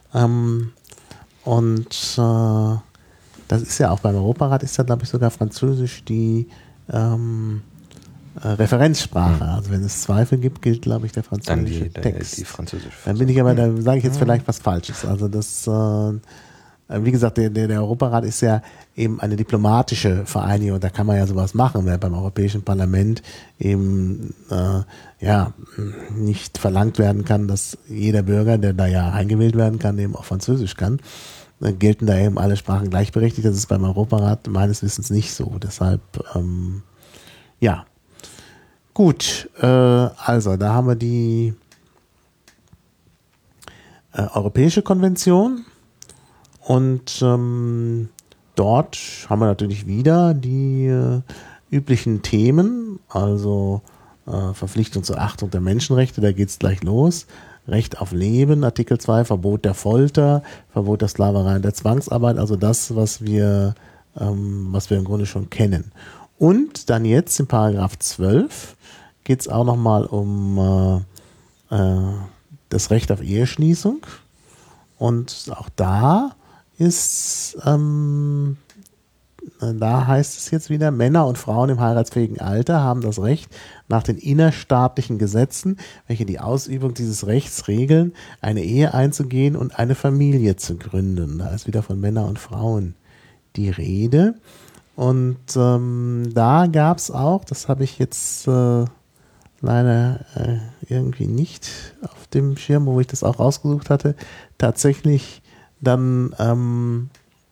Das ist ja auch beim Europarat, ist ja, glaube ich, sogar Französisch die Referenzsprache. Also wenn es Zweifel gibt, gilt, glaube ich, der französische Text. Die französische. Dann bin ich aber, da sage ich jetzt vielleicht was Falsches. Also das wie gesagt, der Europarat ist ja eben eine diplomatische Vereinigung, da kann man ja sowas machen, weil beim Europäischen Parlament eben nicht verlangt werden kann, dass jeder Bürger, der da ja eingewählt werden kann, eben auch Französisch kann. gelten da eben alle Sprachen gleichberechtigt. Das ist beim Europarat meines Wissens nicht so. Deshalb, ja. Gut, also da haben wir die Europäische Konvention und dort haben wir natürlich wieder die üblichen Themen, also Verpflichtung zur Achtung der Menschenrechte, da geht es gleich los. Recht auf Leben, Artikel 2, Verbot der Folter, Verbot der Sklaverei und der Zwangsarbeit, also das, was wir im Grunde schon kennen. Und dann jetzt in Paragraph 12 geht es auch nochmal um das Recht auf Eheschließung. Und auch da ist, da heißt es jetzt wieder, Männer und Frauen im heiratsfähigen Alter haben das Recht, nach den innerstaatlichen Gesetzen, welche die Ausübung dieses Rechts regeln, eine Ehe einzugehen und eine Familie zu gründen. Da ist wieder von Männern und Frauen die Rede. Und da gab es auch, das habe ich jetzt leider irgendwie nicht auf dem Schirm, wo ich das auch rausgesucht hatte, tatsächlich dann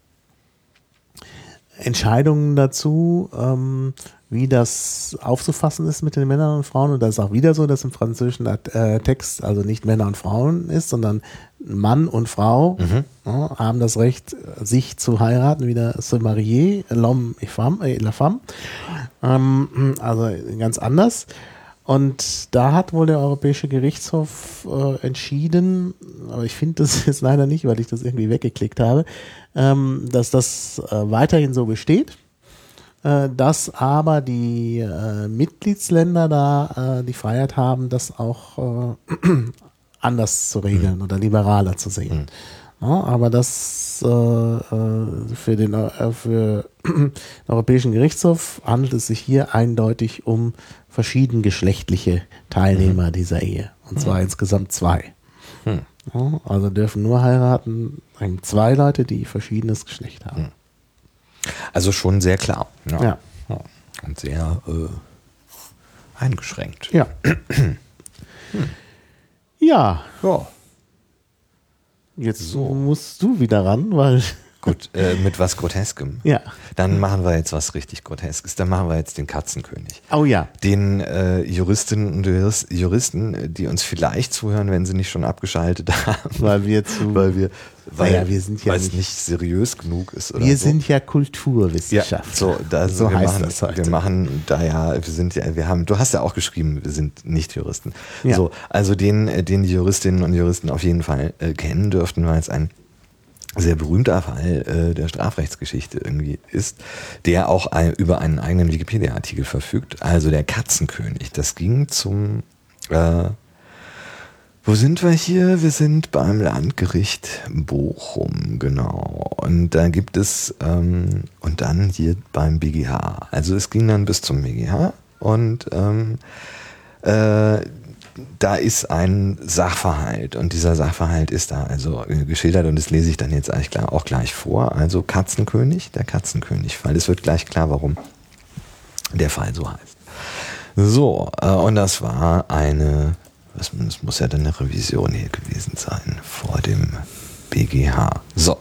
Entscheidungen dazu, wie das aufzufassen ist mit den Männern und Frauen. Und das ist auch wieder so, dass im französischen Text also nicht Männer und Frauen ist, sondern Mann und Frau haben das Recht, sich zu heiraten, wieder se marier, l'homme et la femme. Also ganz anders. Und da hat wohl der Europäische Gerichtshof entschieden, aber ich finde das jetzt leider nicht, weil ich das irgendwie weggeklickt habe, dass das weiterhin so besteht, dass aber die Mitgliedsländer da die Freiheit haben, das auch anders zu regeln oder liberaler zu sehen. Ja, aber das für den Europäischen Gerichtshof handelt es sich hier eindeutig um verschiedengeschlechtliche Teilnehmer dieser Ehe. Und zwar insgesamt 2. Ja, also dürfen nur heiraten 2 Leute, die verschiedenes Geschlecht haben. Also schon sehr klar. Ja. Und sehr eingeschränkt. Ja. Ja. Ja. Jetzt musst du wieder ran, weil... Gut, mit was Groteskem. Ja. Dann machen wir jetzt was richtig Groteskes. Dann machen wir jetzt den Katzenkönig. Oh ja. Den Juristinnen und Juristen, die uns vielleicht zuhören, wenn sie nicht schon abgeschaltet haben. Weil wir sind ja es nicht seriös genug ist. Oder wir so. sind ja Kulturwissenschaftler. Ja, so heißt das heute. Wir machen da ja, du hast ja auch geschrieben, wir sind nicht Juristen. Ja. So, also den die Juristinnen und Juristen auf jeden Fall kennen dürften, weil es ein sehr berühmter Fall der Strafrechtsgeschichte irgendwie ist, der auch über einen eigenen Wikipedia-Artikel verfügt. Also der Katzenkönig. Das ging zum wo sind wir hier? Wir sind beim Landgericht Bochum, genau. Und da gibt es und dann hier beim BGH. Also es ging dann bis zum BGH und da ist ein Sachverhalt und dieser Sachverhalt ist da also geschildert und das lese ich dann jetzt eigentlich auch gleich vor. Also Katzenkönig, der Katzenkönig-Fall. Es wird gleich klar, warum der Fall so heißt. So, und das war das muss ja dann eine Revision hier gewesen sein vor dem BGH. So.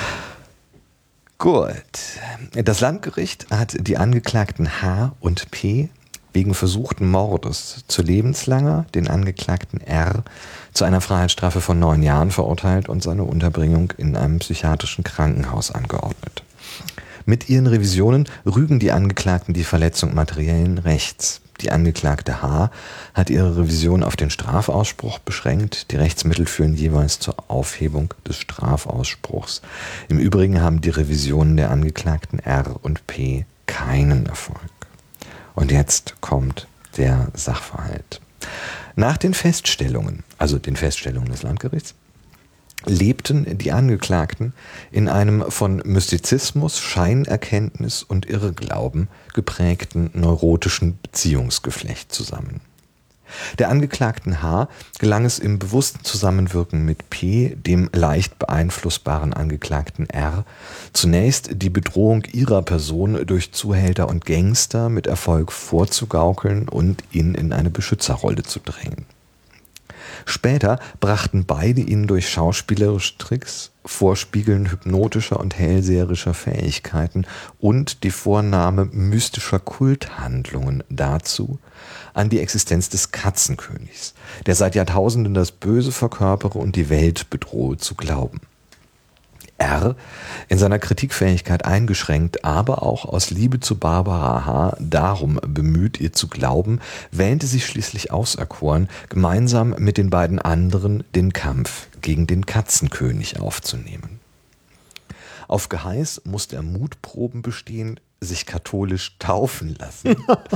Gut. Das Landgericht hat die Angeklagten H und P wegen versuchten Mordes zu lebenslanger, den Angeklagten R zu einer Freiheitsstrafe von 9 Jahren verurteilt und seine Unterbringung in einem psychiatrischen Krankenhaus angeordnet. Mit ihren Revisionen rügen die Angeklagten die Verletzung materiellen Rechts. Die Angeklagte H hat ihre Revision auf den Strafausspruch beschränkt. Die Rechtsmittel führen jeweils zur Aufhebung des Strafausspruchs. Im Übrigen haben die Revisionen der Angeklagten R und P keinen Erfolg. Und jetzt kommt der Sachverhalt. Nach den Feststellungen, also den Feststellungen des Landgerichts, lebten die Angeklagten in einem von Mystizismus, Scheinerkenntnis und Irrglauben geprägten neurotischen Beziehungsgeflecht zusammen. Der Angeklagten H gelang es im bewussten Zusammenwirken mit P, dem leicht beeinflussbaren Angeklagten R, zunächst die Bedrohung ihrer Person durch Zuhälter und Gangster mit Erfolg vorzugaukeln und ihn in eine Beschützerrolle zu drängen. Später brachten beide ihnen durch schauspielerische Tricks, Vorspiegeln hypnotischer und hellseherischer Fähigkeiten und die Vornahme mystischer Kulthandlungen dazu, an die Existenz des Katzenkönigs, der seit Jahrtausenden das Böse verkörpere und die Welt bedrohe, zu glauben. R., in seiner Kritikfähigkeit eingeschränkt, aber auch aus Liebe zu Barbara H. darum bemüht, ihr zu glauben, wähnte sich schließlich auserkoren, gemeinsam mit den beiden anderen den Kampf gegen den Katzenkönig aufzunehmen. Auf Geheiß musste er Mutproben bestehen, sich katholisch taufen lassen.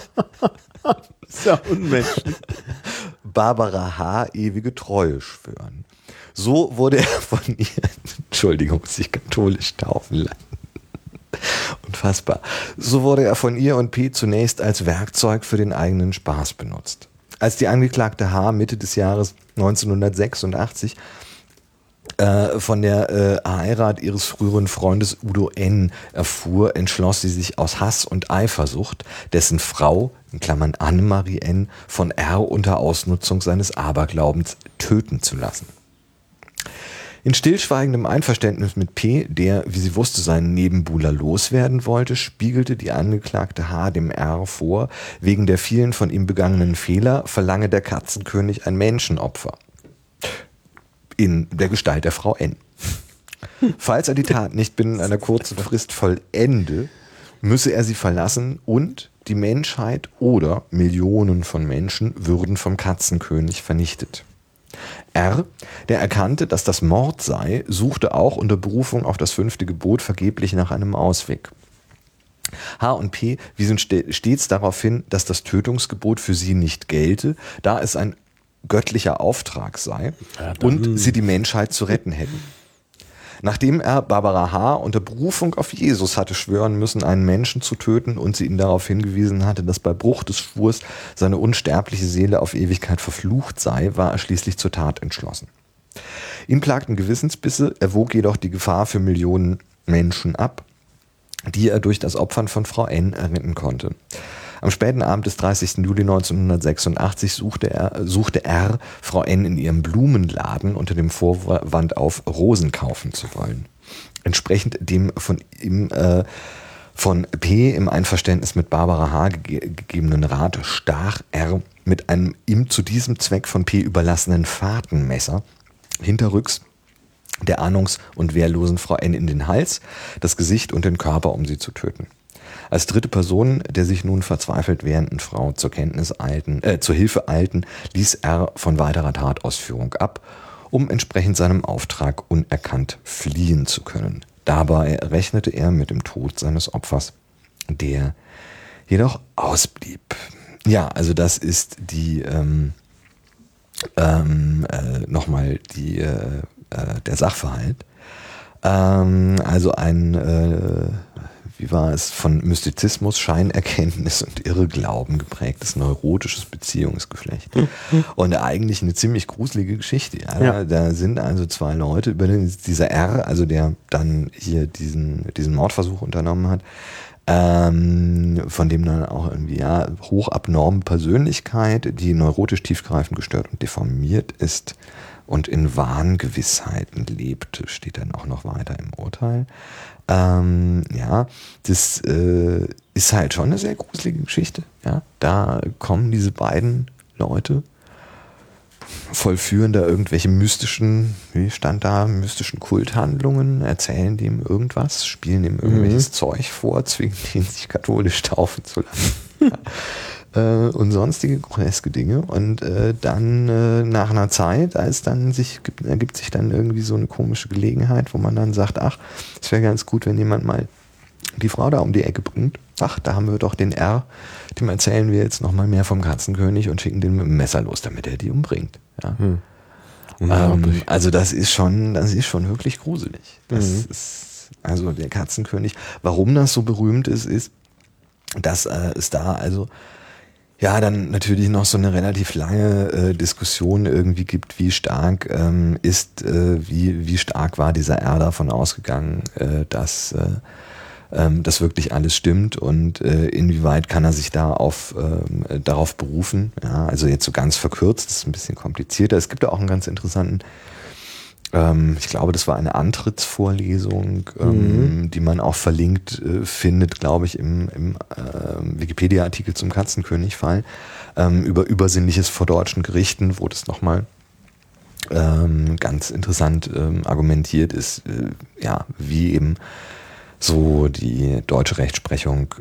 Ist ja unmenschlich. Barbara H. ewige Treue schwören. So wurde er von ihr, sich katholisch taufen lassen. Unfassbar. So wurde er von ihr und P. zunächst als Werkzeug für den eigenen Spaß benutzt. Als die Angeklagte H. Mitte des Jahres 1986 von der Heirat ihres früheren Freundes Udo N. erfuhr, entschloss sie sich aus Hass und Eifersucht, dessen Frau, in Klammern Annemarie N., von R. unter Ausnutzung seines Aberglaubens töten zu lassen. In stillschweigendem Einverständnis mit P., der, wie sie wusste, seinen Nebenbuhler loswerden wollte, spiegelte die Angeklagte H. dem R. vor, wegen der vielen von ihm begangenen Fehler verlange der Katzenkönig ein Menschenopfer. In der Gestalt der Frau N. Falls er die Tat nicht binnen einer kurzen Frist vollende, müsse er sie verlassen und die Menschheit oder Millionen von Menschen würden vom Katzenkönig vernichtet. R., der erkannte, dass das Mord sei, suchte auch unter Berufung auf das 5. Gebot vergeblich nach einem Ausweg. H. und P. wiesen stets darauf hin, dass das Tötungsgebot für sie nicht gelte, da es ein göttlicher Auftrag sei und sie die Menschheit zu retten hätten. Nachdem er Barbara H. unter Berufung auf Jesus hatte schwören müssen, einen Menschen zu töten und sie ihn darauf hingewiesen hatte, dass bei Bruch des Schwurs seine unsterbliche Seele auf Ewigkeit verflucht sei, war er schließlich zur Tat entschlossen. Ihn plagten Gewissensbisse, er wog jedoch die Gefahr für Millionen Menschen ab, die er durch das Opfern von Frau N. retten konnte. Am späten Abend des 30. Juli 1986 suchte R. Frau N. in ihrem Blumenladen unter dem Vorwand auf, Rosen kaufen zu wollen. Entsprechend dem von P. im Einverständnis mit Barbara H. gegebenen Rat stach R. mit einem ihm zu diesem Zweck von P. überlassenen Fahrtenmesser hinterrücks der ahnungs- und wehrlosen Frau N. in den Hals, das Gesicht und den Körper, um sie zu töten. Als dritte Person, der sich nun verzweifelt wehrenden Frau zur Hilfe eilten, ließ R. von weiterer Tatausführung ab, um entsprechend seinem Auftrag unerkannt fliehen zu können. Dabei rechnete er mit dem Tod seines Opfers, der jedoch ausblieb. Ja, also das ist die nochmal der Sachverhalt. Also ein wie war es, von Mystizismus, Scheinerkenntnis und Irrglauben geprägtes neurotisches Beziehungsgeflecht. Und eigentlich eine ziemlich gruselige Geschichte. Ja? Da sind also zwei Leute, über dieser R., also der dann hier diesen Mordversuch unternommen hat, von dem dann auch irgendwie hochabnorme Persönlichkeit, die neurotisch tiefgreifend gestört und deformiert ist und in Wahngewissheiten lebte, steht dann auch noch weiter im Urteil. Das ist halt schon eine sehr gruselige Geschichte. Ja? Da kommen diese beiden Leute, vollführen da irgendwelche mystischen Kulthandlungen, erzählen dem irgendwas, spielen ihm irgendwelches Zeug vor, zwingen ihn, sich katholisch taufen zu lassen. Und sonstige groteske Dinge. Und dann nach einer Zeit, ergibt sich dann irgendwie so eine komische Gelegenheit, wo man dann sagt, ach, es wäre ganz gut, wenn jemand mal die Frau da um die Ecke bringt. Ach, da haben wir doch den R., dem erzählen wir jetzt nochmal mehr vom Katzenkönig und schicken den mit dem Messer los, damit er die umbringt. Ja. Also das ist schon wirklich gruselig. Das ist, also der Katzenkönig. Warum das so berühmt ist, dass es da also dann natürlich noch so eine relativ lange Diskussion irgendwie gibt, wie stark wie stark war dieser R davon ausgegangen, dass das wirklich alles stimmt und inwieweit kann er sich da darauf berufen. Ja, also jetzt so ganz verkürzt, das ist ein bisschen komplizierter. Es gibt ja auch einen ganz interessanten, ich glaube, das war eine Antrittsvorlesung, die man auch verlinkt findet, glaube ich, im Wikipedia-Artikel zum Katzenkönig-Fall, über Übersinnliches vor deutschen Gerichten, wo das nochmal ganz interessant argumentiert ist, wie eben so die deutsche Rechtsprechung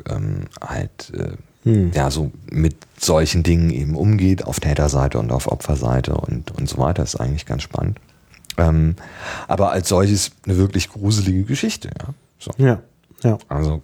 so mit solchen Dingen eben umgeht, auf Täterseite und auf Opferseite und so weiter. Das ist eigentlich ganz spannend. Aber als solches eine wirklich gruselige Geschichte. Ja. So. Ja. Also,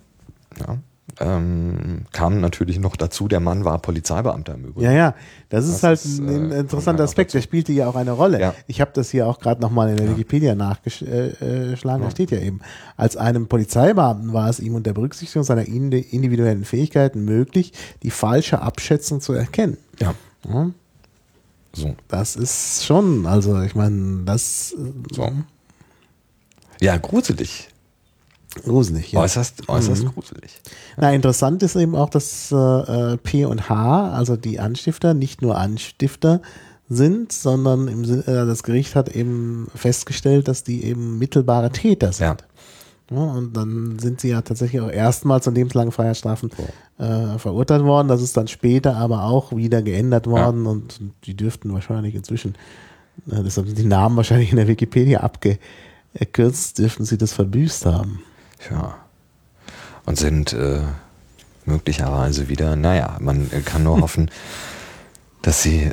kam natürlich noch dazu, der Mann war Polizeibeamter im Übrigen. Ja, das ist halt ein interessanter Aspekt, der spielte ja auch eine Rolle. Ja. Ich habe das hier auch gerade nochmal in der Wikipedia nachgeschlagen, da steht ja eben, als einem Polizeibeamten war es ihm unter Berücksichtigung seiner individuellen Fähigkeiten möglich, die falsche Abschätzung zu erkennen. Ja. So. Das ist schon, also ich meine, das... So. Ja, gruselig. Gruselig, ja. Äußerst gruselig. Na, interessant ist eben auch, dass P und H, also die Anstifter, nicht nur Anstifter sind, sondern das Gericht hat eben festgestellt, dass die eben mittelbare Täter sind. Ja, und dann sind sie ja tatsächlich auch erstmals zu lebenslangen Freiheitsstrafen verurteilt worden. Das ist dann später aber auch wieder geändert worden und die dürften wahrscheinlich inzwischen, deshalb sind die Namen wahrscheinlich in der Wikipedia abgekürzt, dürften sie das verbüßt haben. Ja. Und sind möglicherweise wieder, man kann nur hoffen, dass sie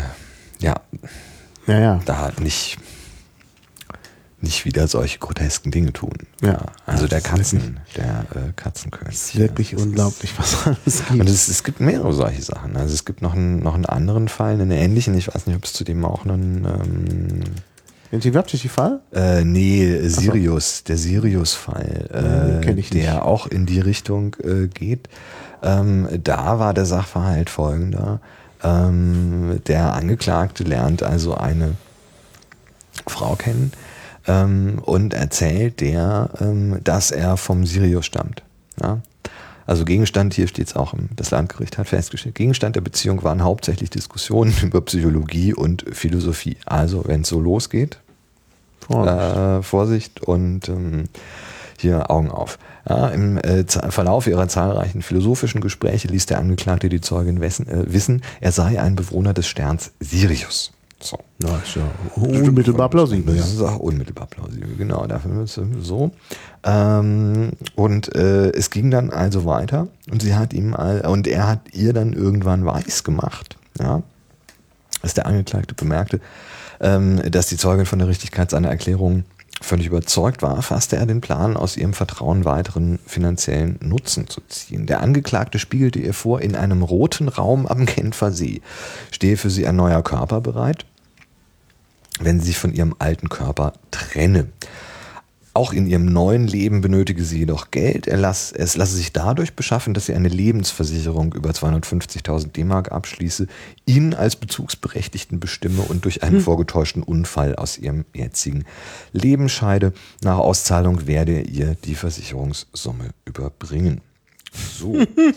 da nicht wieder solche grotesken Dinge tun. Ja. Also der Katzenkönig. Das ist wirklich unglaublich, was alles gibt. Und es gibt mehrere solche Sachen. Also es gibt noch einen anderen Fall, einen ähnlichen, ich weiß nicht, ob es zu dem auch einen den Cevapcici-Fall? Sirius, der Sirius-Fall, kenn ich nicht. Der auch in die Richtung geht. Da war der Sachverhalt folgender. Der Angeklagte lernt also eine Frau kennen und erzählt dass er vom Sirius stammt. Ja? Also Gegenstand, hier steht es auch, das Landgericht hat festgestellt, Gegenstand der Beziehung waren hauptsächlich Diskussionen über Psychologie und Philosophie. Also wenn es so losgeht, Vorsicht und hier Augen auf. Ja, im Verlauf ihrer zahlreichen philosophischen Gespräche ließ der Angeklagte die Zeugin wissen, er sei ein Bewohner des Sterns Sirius. So. Ja, ist ja unmittelbar plausibel. Das ist auch unmittelbar plausibel, genau. Dafür ist es so. Und es ging dann also weiter und er hat ihr dann irgendwann weiß gemacht, ja, dass der Angeklagte bemerkte, dass die Zeugin von der Richtigkeit seiner Erklärung völlig überzeugt war, fasste er den Plan, aus ihrem Vertrauen weiteren finanziellen Nutzen zu ziehen. Der Angeklagte spiegelte ihr vor, in einem roten Raum am Genfer See stehe für sie ein neuer Körper bereit, wenn sie sich von ihrem alten Körper trenne. Auch in ihrem neuen Leben benötige sie jedoch Geld. Es lasse sich dadurch beschaffen, dass sie eine Lebensversicherung über 250.000 D-Mark abschließe, ihn als Bezugsberechtigten bestimme und durch einen vorgetäuschten Unfall aus ihrem jetzigen Leben scheide. Nach Auszahlung werde er ihr die Versicherungssumme überbringen. So.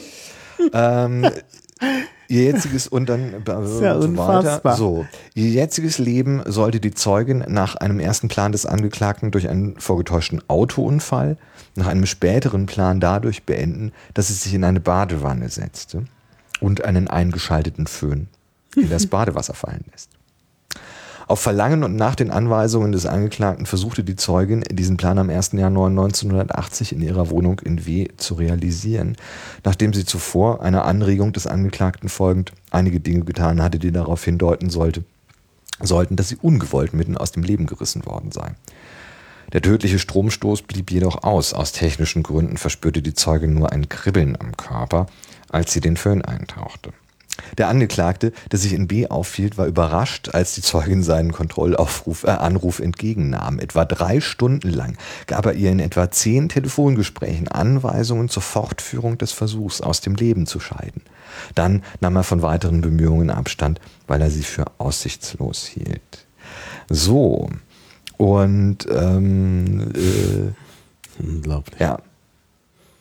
Ihr jetziges und dann ist ja unfassbar. Weiter. So, ihr jetziges Leben sollte die Zeugin nach einem ersten Plan des Angeklagten durch einen vorgetäuschten Autounfall, nach einem späteren Plan dadurch beenden, dass sie sich in eine Badewanne setzte und einen eingeschalteten Föhn in das Badewasser fallen lässt. Auf Verlangen und nach den Anweisungen des Angeklagten versuchte die Zeugin, diesen Plan am 1. Januar 1980 in ihrer Wohnung in W zu realisieren, nachdem sie zuvor einer Anregung des Angeklagten folgend einige Dinge getan hatte, die darauf hindeuten sollten, dass sie ungewollt mitten aus dem Leben gerissen worden sei. Der tödliche Stromstoß blieb jedoch aus. Aus technischen Gründen verspürte die Zeugin nur ein Kribbeln am Körper, als sie den Föhn eintauchte. Der Angeklagte, der sich in B aufhielt, war überrascht, als die Zeugin seinen Anruf entgegennahm. Etwa 3 Stunden lang gab er ihr in etwa 10 Telefongesprächen Anweisungen zur Fortführung des Versuchs, aus dem Leben zu scheiden. Dann nahm er von weiteren Bemühungen Abstand, weil er sie für aussichtslos hielt. So, und unglaublich. Ja.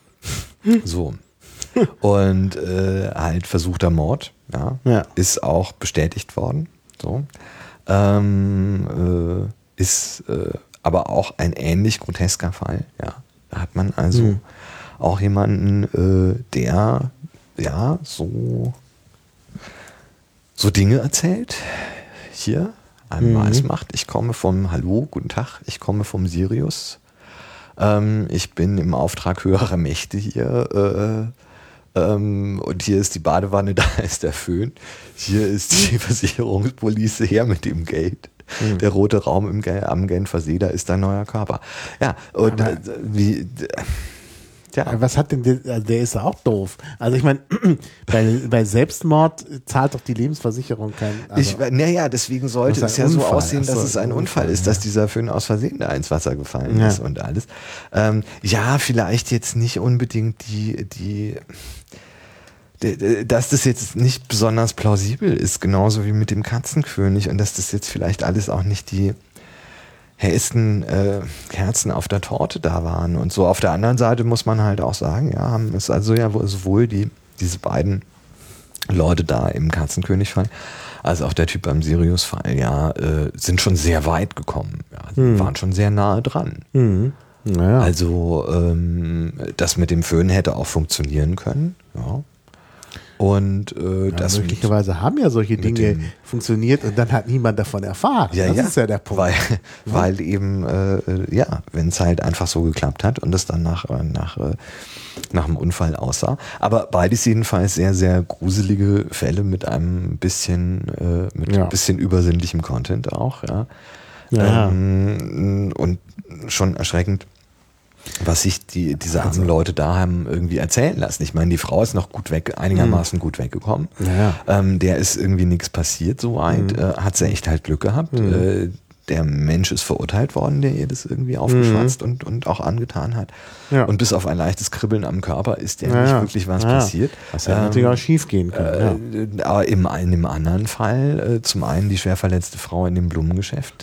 So. Und halt versuchter Mord, ist auch bestätigt worden. So. Ist aber auch ein ähnlich grotesker Fall. Ja. Da hat man also auch jemanden, der so Dinge erzählt. Hier einmal macht. Ich komme vom Hallo, guten Tag, ich komme vom Sirius. Ich bin im Auftrag höherer Mächte hier. Und hier ist die Badewanne, da ist der Föhn. Hier ist die Versicherungspolice, her mit dem Geld. Der rote Raum am Genfer See, da ist dein neuer Körper. Ja, und was hat denn der ist ja auch doof. Also ich meine, bei Selbstmord zahlt doch die Lebensversicherung kein. Also deswegen sollte es ja so aussehen, dass es ein Unfall ist, dass dieser Föhn aus Versehen da ins Wasser gefallen ist und alles. Vielleicht jetzt nicht unbedingt dass das jetzt nicht besonders plausibel ist, genauso wie mit dem Katzenkönig, und dass das jetzt vielleicht alles auch nicht die hellsten Kerzen auf der Torte da waren und so. Auf der anderen Seite muss man halt auch sagen, haben es also ja sowohl diese beiden Leute da im Katzenkönig-Fall als auch der Typ beim Sirius-Fall sind schon sehr weit gekommen, waren schon sehr nahe dran. Naja. Also das mit dem Föhn hätte auch funktionieren können, Und das möglicherweise haben ja solche Dinge funktioniert und dann hat niemand davon erfahren. Das ist ja der Punkt. Weil eben, wenn es halt einfach so geklappt hat und es dann nach einem Unfall aussah. Aber beides jedenfalls sehr, sehr gruselige Fälle mit ein bisschen übersinnlichem Content auch. Und schon erschreckend, was sich diese armen Leute da haben irgendwie erzählen lassen. Ich meine, die Frau ist noch einigermaßen gut weggekommen. Der ist irgendwie nichts passiert soweit. Hat sie echt halt Glück gehabt. Der Mensch ist verurteilt worden, der ihr das irgendwie aufgeschwatzt und auch angetan hat. Und bis auf ein leichtes Kribbeln am Körper ist der nicht wirklich was passiert. Was ja natürlich auch schief gehen kann. Aber in einem anderen Fall, zum einen die schwer verletzte Frau in dem Blumengeschäft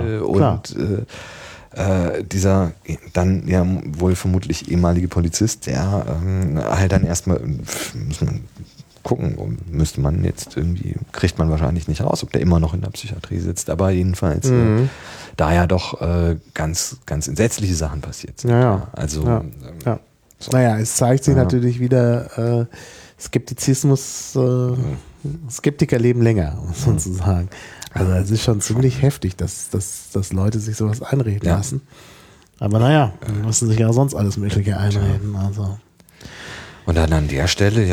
dieser dann ja wohl vermutlich ehemalige Polizist, der halt dann erstmal gucken, müsste man jetzt irgendwie, kriegt man wahrscheinlich nicht raus, ob der immer noch in der Psychiatrie sitzt, aber jedenfalls da ja doch ganz, ganz entsetzliche Sachen passiert sind. So. Naja, es zeigt sich natürlich wieder Skeptizismus, Skeptiker leben länger, muss man so sagen. Also es ist schon ziemlich heftig, dass Leute sich sowas einreden lassen. Aber naja, die müssen sich ja sonst alles Mögliche einreden. Also. Und dann an der Stelle,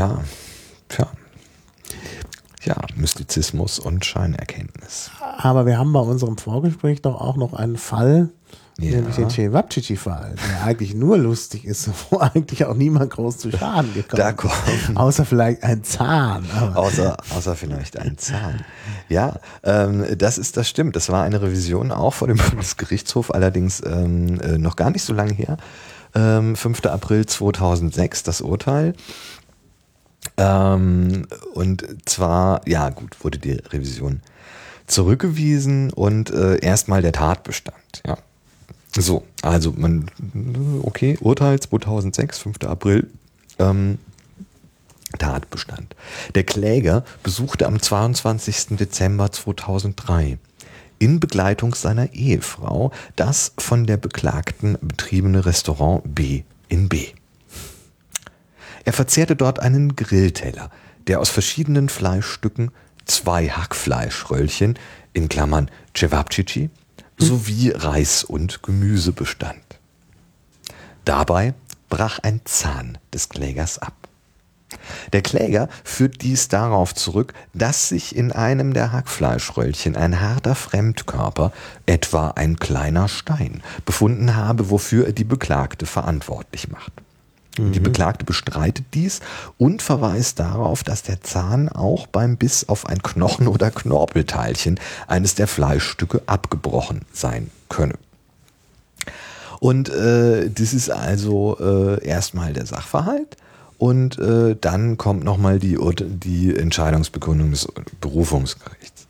Mystizismus und Scheinerkenntnis. Aber wir haben bei unserem Vorgespräch doch auch noch einen Fall, nämlich den Cevapcici-Fall, der eigentlich nur lustig ist, wo eigentlich auch niemand groß zu Schaden gekommen ist. Außer vielleicht ein Zahn. Außer vielleicht ein Zahn. Ja, das stimmt. Das war eine Revision auch vor dem Bundesgerichtshof, allerdings noch gar nicht so lange her. 5. April 2006 das Urteil. Und zwar, wurde die Revision zurückgewiesen und erstmal der Tatbestand. Ja. So, also Urteil 2006, 5. April, Tatbestand. Der Kläger besuchte am 22. Dezember 2003 in Begleitung seiner Ehefrau das von der Beklagten betriebene Restaurant B in B. Er verzehrte dort einen Grillteller, der aus verschiedenen Fleischstücken 2 Hackfleischröllchen in Klammern Cevapcici sowie Reis und Gemüse bestand. Dabei brach ein Zahn des Klägers ab. Der Kläger führt dies darauf zurück, dass sich in einem der Hackfleischröllchen ein harter Fremdkörper, etwa ein kleiner Stein, befunden habe, wofür er die Beklagte verantwortlich macht. Die Beklagte bestreitet dies und verweist darauf, dass der Zahn auch beim Biss auf ein Knochen- oder Knorpelteilchen eines der Fleischstücke abgebrochen sein könne. Und das ist also erstmal der Sachverhalt und dann kommt nochmal die Entscheidungsbegründung des Berufungsgerichts.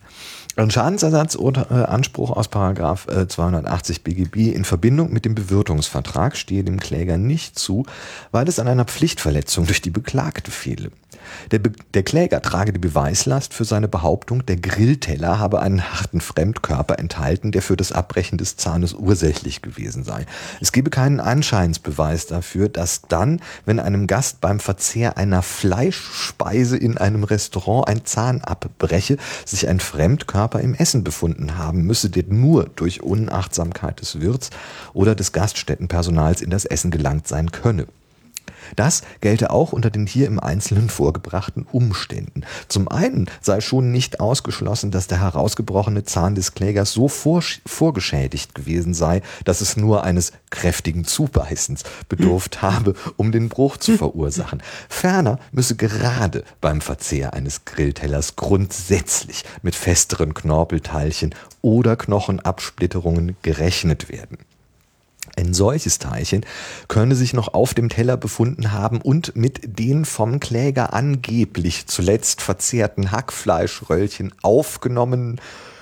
Ein Schadensersatzanspruch aus Paragraph 280 BGB in Verbindung mit dem Bewirtungsvertrag stehe dem Kläger nicht zu, weil es an einer Pflichtverletzung durch die Beklagte fehle. Der Kläger trage die Beweislast für seine Behauptung, der Grillteller habe einen harten Fremdkörper enthalten, der für das Abbrechen des Zahnes ursächlich gewesen sei. Es gebe keinen Anscheinsbeweis dafür, dass dann, wenn einem Gast beim Verzehr einer Fleischspeise in einem Restaurant ein Zahn abbreche, sich ein Fremdkörper im Essen befunden haben müsse, der nur durch Unachtsamkeit des Wirts oder des Gaststättenpersonals in das Essen gelangt sein könne. Das gelte auch unter den hier im Einzelnen vorgebrachten Umständen. Zum einen sei schon nicht ausgeschlossen, dass der herausgebrochene Zahn des Klägers so vorgeschädigt gewesen sei, dass es nur eines kräftigen Zubeißens bedurft habe, um den Bruch zu verursachen. Ferner müsse gerade beim Verzehr eines Grilltellers grundsätzlich mit festeren Knorpelteilchen oder Knochenabsplitterungen gerechnet werden. Ein solches Teilchen könne sich noch auf dem Teller befunden haben und mit den vom Kläger angeblich zuletzt verzehrten Hackfleischröllchen aufgenommen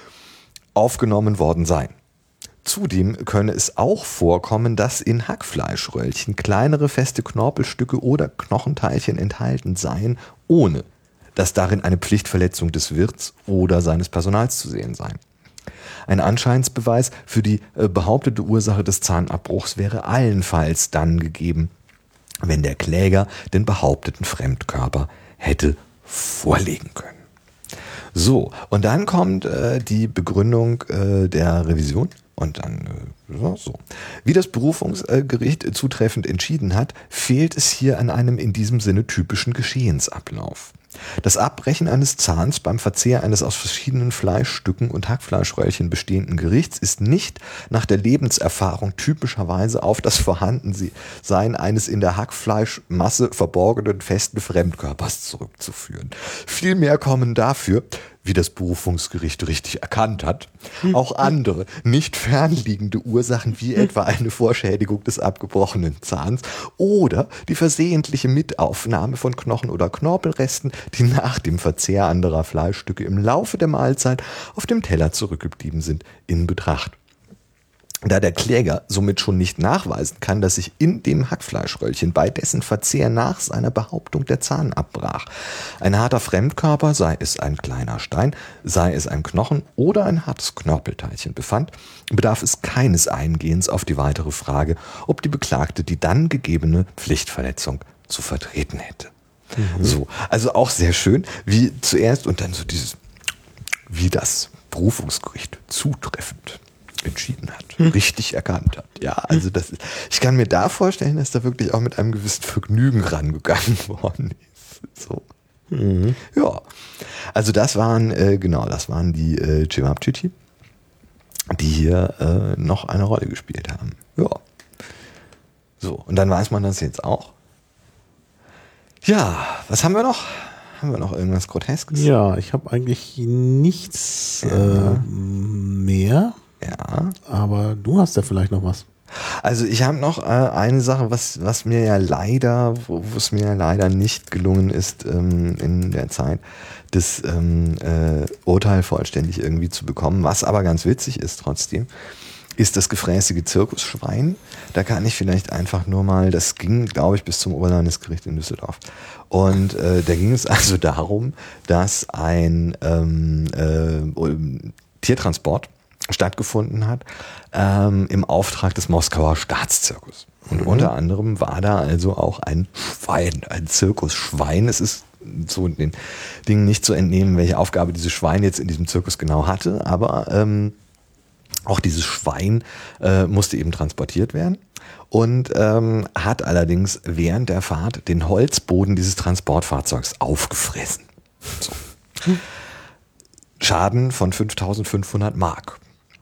worden sein. Zudem könne es auch vorkommen, dass in Hackfleischröllchen kleinere feste Knorpelstücke oder Knochenteilchen enthalten seien, ohne dass darin eine Pflichtverletzung des Wirts oder seines Personals zu sehen sei. Ein Anscheinsbeweis für die behauptete Ursache des Zahnabbruchs wäre allenfalls dann gegeben, wenn der Kläger den behaupteten Fremdkörper hätte vorlegen können. So, und dann kommt die Begründung der Revision. Und dann so. Wie das Berufungsgericht zutreffend entschieden hat, fehlt es hier an einem in diesem Sinne typischen Geschehensablauf. Das Abbrechen eines Zahns beim Verzehr eines aus verschiedenen Fleischstücken und Hackfleischröllchen bestehenden Gerichts ist nicht nach der Lebenserfahrung typischerweise auf das Vorhandensein eines in der Hackfleischmasse verborgenen festen Fremdkörpers zurückzuführen. Vielmehr kommen dafür, wie das Berufungsgericht richtig erkannt hat, auch andere, nicht fernliegende Ursachen wie etwa eine Vorschädigung des abgebrochenen Zahns oder die versehentliche Mitaufnahme von Knochen oder Knorpelresten, die nach dem Verzehr anderer Fleischstücke im Laufe der Mahlzeit auf dem Teller zurückgeblieben sind, in Betracht. Da der Kläger somit schon nicht nachweisen kann, dass sich in dem Hackfleischröllchen bei dessen Verzehr nach seiner Behauptung der Zahn abbrach, ein harter Fremdkörper, sei es ein kleiner Stein, sei es ein Knochen oder ein hartes Knorpelteilchen befand, bedarf es keines Eingehens auf die weitere Frage, ob die Beklagte die dann gegebene Pflichtverletzung zu vertreten hätte. So, also auch sehr schön, wie zuerst und dann so dieses, wie das Berufungsgericht zutreffend entschieden hat, richtig erkannt hat. Ja, also das ist, ich kann mir da vorstellen, dass da wirklich auch mit einem gewissen Vergnügen rangegangen worden ist. So. Ja, also das waren die Cevapcici, die hier noch eine Rolle gespielt haben. Ja. So, und dann weiß man das jetzt auch. Ja, was haben wir noch? Haben wir noch irgendwas Groteskes? Ja, ich habe eigentlich nichts mehr. Ja. Aber du hast ja vielleicht noch was. Also ich habe noch eine Sache, wo es mir ja leider nicht gelungen ist, in der Zeit das Urteil vollständig irgendwie zu bekommen, was aber ganz witzig ist trotzdem, ist das gefräßige Zirkusschwein. Da kann ich vielleicht einfach nur mal, das ging, glaube ich, bis zum Oberlandesgericht in Düsseldorf. Und da ging es also darum, dass ein Tiertransport stattgefunden hat im Auftrag des Moskauer Staatszirkus. Und unter anderem war da also auch ein Schwein, ein Zirkusschwein. Es ist so den Dingen nicht zu entnehmen, welche Aufgabe dieses Schwein jetzt in diesem Zirkus genau hatte, aber auch dieses Schwein musste eben transportiert werden und hat allerdings während der Fahrt den Holzboden dieses Transportfahrzeugs aufgefressen. So. Schaden von 5.500 Mark.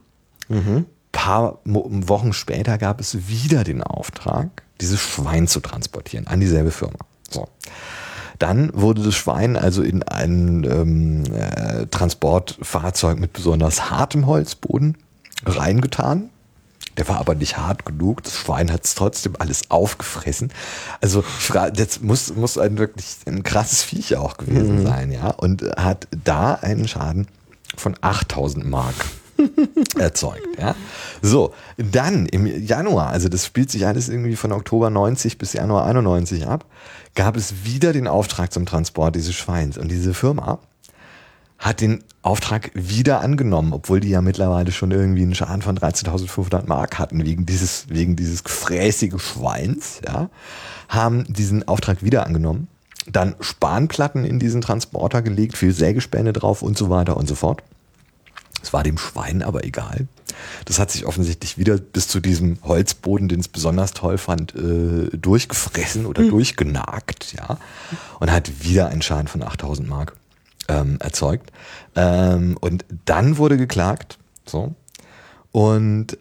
Paar Wochen später gab es wieder den Auftrag, dieses Schwein zu transportieren an dieselbe Firma. So. Dann wurde das Schwein also in ein Transportfahrzeug mit besonders hartem Holzboden reingetan. Der war aber nicht hart genug. Das Schwein hat es trotzdem alles aufgefressen. Also jetzt muss ein wirklich ein krasses Viech auch gewesen sein, ja. Und hat da einen Schaden von 8.000 Mark erzeugt. Ja? So, dann im Januar, also das spielt sich alles irgendwie von Oktober 90 bis Januar 91 ab, gab es wieder den Auftrag zum Transport dieses Schweins. Und diese Firma hat den Auftrag wieder angenommen, obwohl die ja mittlerweile schon irgendwie einen Schaden von 13.500 Mark hatten wegen dieses gefräßige Schweins, ja, haben diesen Auftrag wieder angenommen, dann Spanplatten in diesen Transporter gelegt, viel Sägespäne drauf und so weiter und so fort. Es war dem Schwein aber egal. Das hat sich offensichtlich wieder bis zu diesem Holzboden, den es besonders toll fand, durchgefressen oder durchgenagt, ja, und hat wieder einen Schaden von 8.000 Mark erzeugt. Und dann wurde geklagt, so, und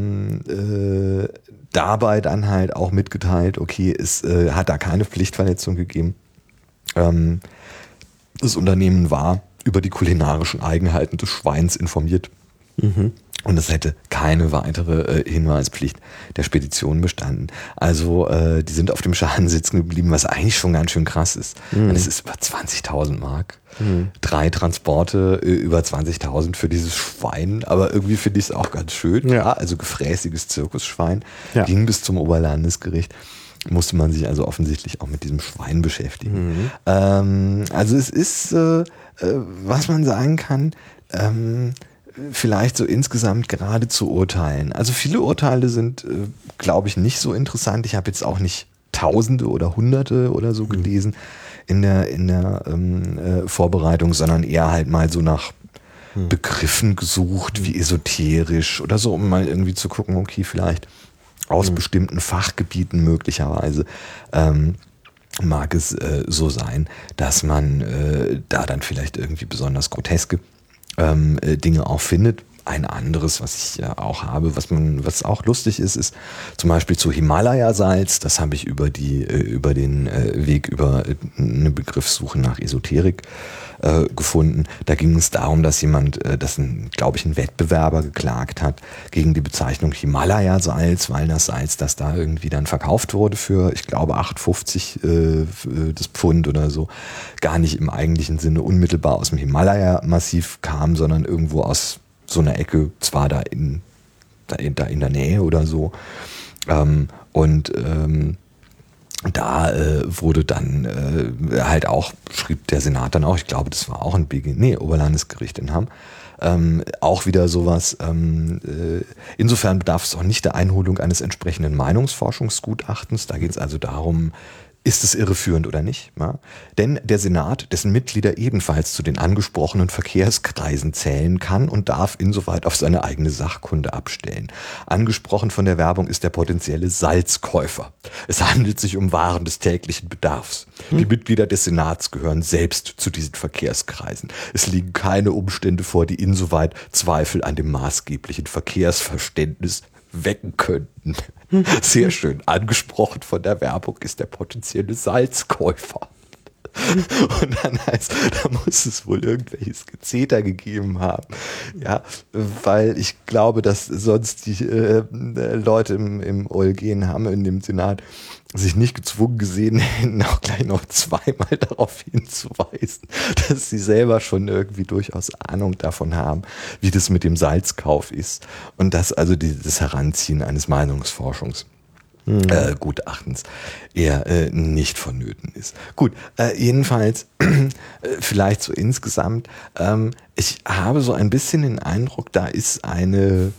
dabei dann halt auch mitgeteilt, okay, es hat da keine Pflichtverletzung gegeben. Das Unternehmen war über die kulinarischen Eigenheiten des Schweins informiert. Und es hätte keine weitere Hinweispflicht der Spedition bestanden. Also die sind auf dem Schaden sitzen geblieben, was eigentlich schon ganz schön krass ist. Und es ist über 20.000 Mark. 3 Transporte über 20.000 für dieses Schwein. Aber irgendwie finde ich es auch ganz schön. Ja. Also gefräßiges Zirkusschwein. Ja. Ging bis zum Oberlandesgericht. Musste man sich also offensichtlich auch mit diesem Schwein beschäftigen. Also es ist, was man sagen kann, vielleicht so insgesamt gerade zu urteilen. Also viele Urteile sind, glaube ich, nicht so interessant. Ich habe jetzt auch nicht Tausende oder Hunderte oder so gelesen in der Vorbereitung, sondern eher halt mal so nach Begriffen gesucht, wie esoterisch oder so, um mal irgendwie zu gucken, okay, vielleicht aus bestimmten Fachgebieten möglicherweise mag es so sein, dass man da dann vielleicht irgendwie besonders groteske Dinge auch findet. Ein anderes, was ich auch habe, was auch lustig ist, ist zum Beispiel zu Himalaya-Salz. Das habe ich über den Weg über eine Begriffssuche nach Esoterik gefunden. Da ging es darum, dass jemand, glaube ich, ein Wettbewerber geklagt hat gegen die Bezeichnung Himalaya-Salz, weil das Salz, das da irgendwie dann verkauft wurde für, ich glaube, 8,50 das Pfund oder so, gar nicht im eigentlichen Sinne unmittelbar aus dem Himalaya-Massiv kam, sondern irgendwo aus so einer Ecke, zwar da in der Nähe oder so. Da wurde dann halt auch, schrieb der Senat dann auch, ich glaube, das war auch ein Oberlandesgericht in Hamm, auch wieder sowas. Insofern bedarf es auch nicht der Einholung eines entsprechenden Meinungsforschungsgutachtens. Da geht es also darum, ist es irreführend oder nicht? Ja? Denn der Senat, dessen Mitglieder ebenfalls zu den angesprochenen Verkehrskreisen zählen kann und darf insoweit auf seine eigene Sachkunde abstellen. Angesprochen von der Werbung ist der potenzielle Salzkäufer. Es handelt sich um Waren des täglichen Bedarfs. Die Mitglieder des Senats gehören selbst zu diesen Verkehrskreisen. Es liegen keine Umstände vor, die insoweit Zweifel an dem maßgeblichen Verkehrsverständnis wecken könnten. Sehr schön. Angesprochen von der Werbung ist der potenzielle Salzkäufer. Und dann heißt, da muss es wohl irgendwelches Gezeter gegeben haben. Ja, weil ich glaube, dass sonst die Leute im OLG in Hamm, in dem Senat, sich nicht gezwungen gesehen hätten, auch gleich noch zweimal darauf hinzuweisen, dass sie selber schon irgendwie durchaus Ahnung davon haben, wie das mit dem Salzkauf ist. Und dass also das Heranziehen eines Meinungsforschungsgutachtens eher nicht vonnöten ist. Gut, jedenfalls vielleicht so insgesamt, ich habe so ein bisschen den Eindruck, da ist eine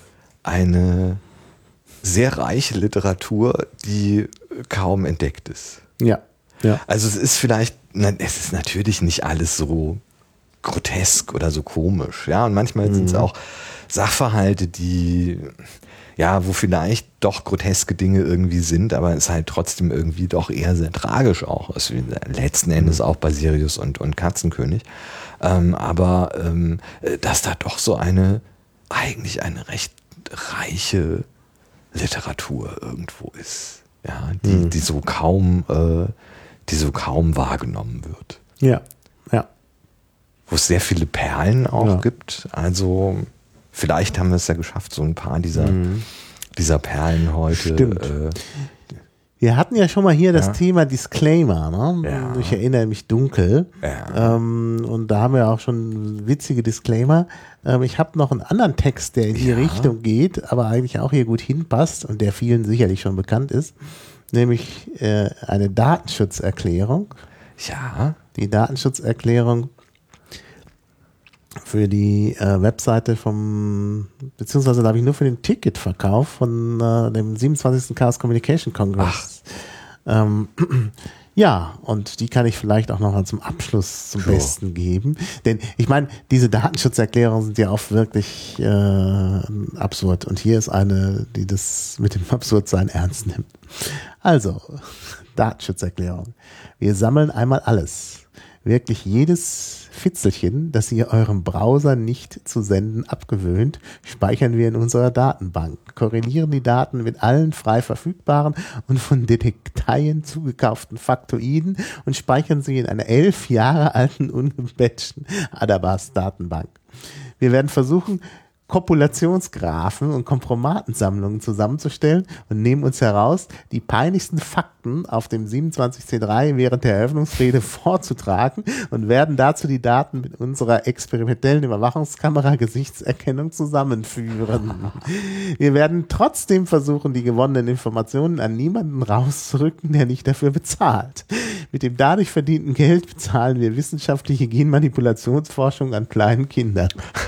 sehr reiche Literatur, die kaum entdeckt ist. Ja. Also es ist natürlich nicht alles so grotesk oder so komisch, ja, und manchmal sind es auch Sachverhalte, wo vielleicht doch groteske Dinge irgendwie sind, aber es halt trotzdem irgendwie doch eher sehr tragisch auch ist, letzten Endes auch bei Sirius und Katzenkönig, aber dass da doch so eigentlich eine recht reiche Literatur irgendwo ist, ja, die so kaum wahrgenommen wird. Ja. Wo es sehr viele Perlen auch gibt. Also vielleicht haben wir es ja geschafft, so ein paar dieser Perlen heute. Stimmt. Wir hatten ja schon mal hier das Thema Disclaimer, ne? Ja. Ich erinnere mich dunkel. Ja. Und da haben wir auch schon witzige Disclaimer. Ich habe noch einen anderen Text, der in die Richtung geht, aber eigentlich auch hier gut hinpasst und der vielen sicherlich schon bekannt ist, nämlich eine Datenschutzerklärung. Ja. Die Datenschutzerklärung für die Webseite beziehungsweise glaube ich nur für den Ticketverkauf von dem 27. Chaos Communication Congress. Ja, und die kann ich vielleicht auch noch zum Abschluss zum Besten geben. Denn ich meine, diese Datenschutzerklärungen sind ja oft wirklich absurd. Und hier ist eine, die das mit dem Absurdsein ernst nimmt. Also, Datenschutzerklärung. Wir sammeln einmal alles. Wirklich jedes Fitzelchen, das ihr eurem Browser nicht zu senden abgewöhnt, speichern wir in unserer Datenbank, korrelieren die Daten mit allen frei verfügbaren und von Detekteien zugekauften Faktoiden und speichern sie in einer 11 Jahre alten, ungebatchten Adabas-Datenbank. Wir werden versuchen, Kopulationsgraphen und Kompromatensammlungen zusammenzustellen und nehmen uns heraus, die peinlichsten Fakten auf dem 27C3 während der Eröffnungsrede vorzutragen und werden dazu die Daten mit unserer experimentellen Überwachungskamera Gesichtserkennung zusammenführen. Wir werden trotzdem versuchen, die gewonnenen Informationen an niemanden rauszurücken, der nicht dafür bezahlt. Mit dem dadurch verdienten Geld bezahlen wir wissenschaftliche Genmanipulationsforschung an kleinen Kindern.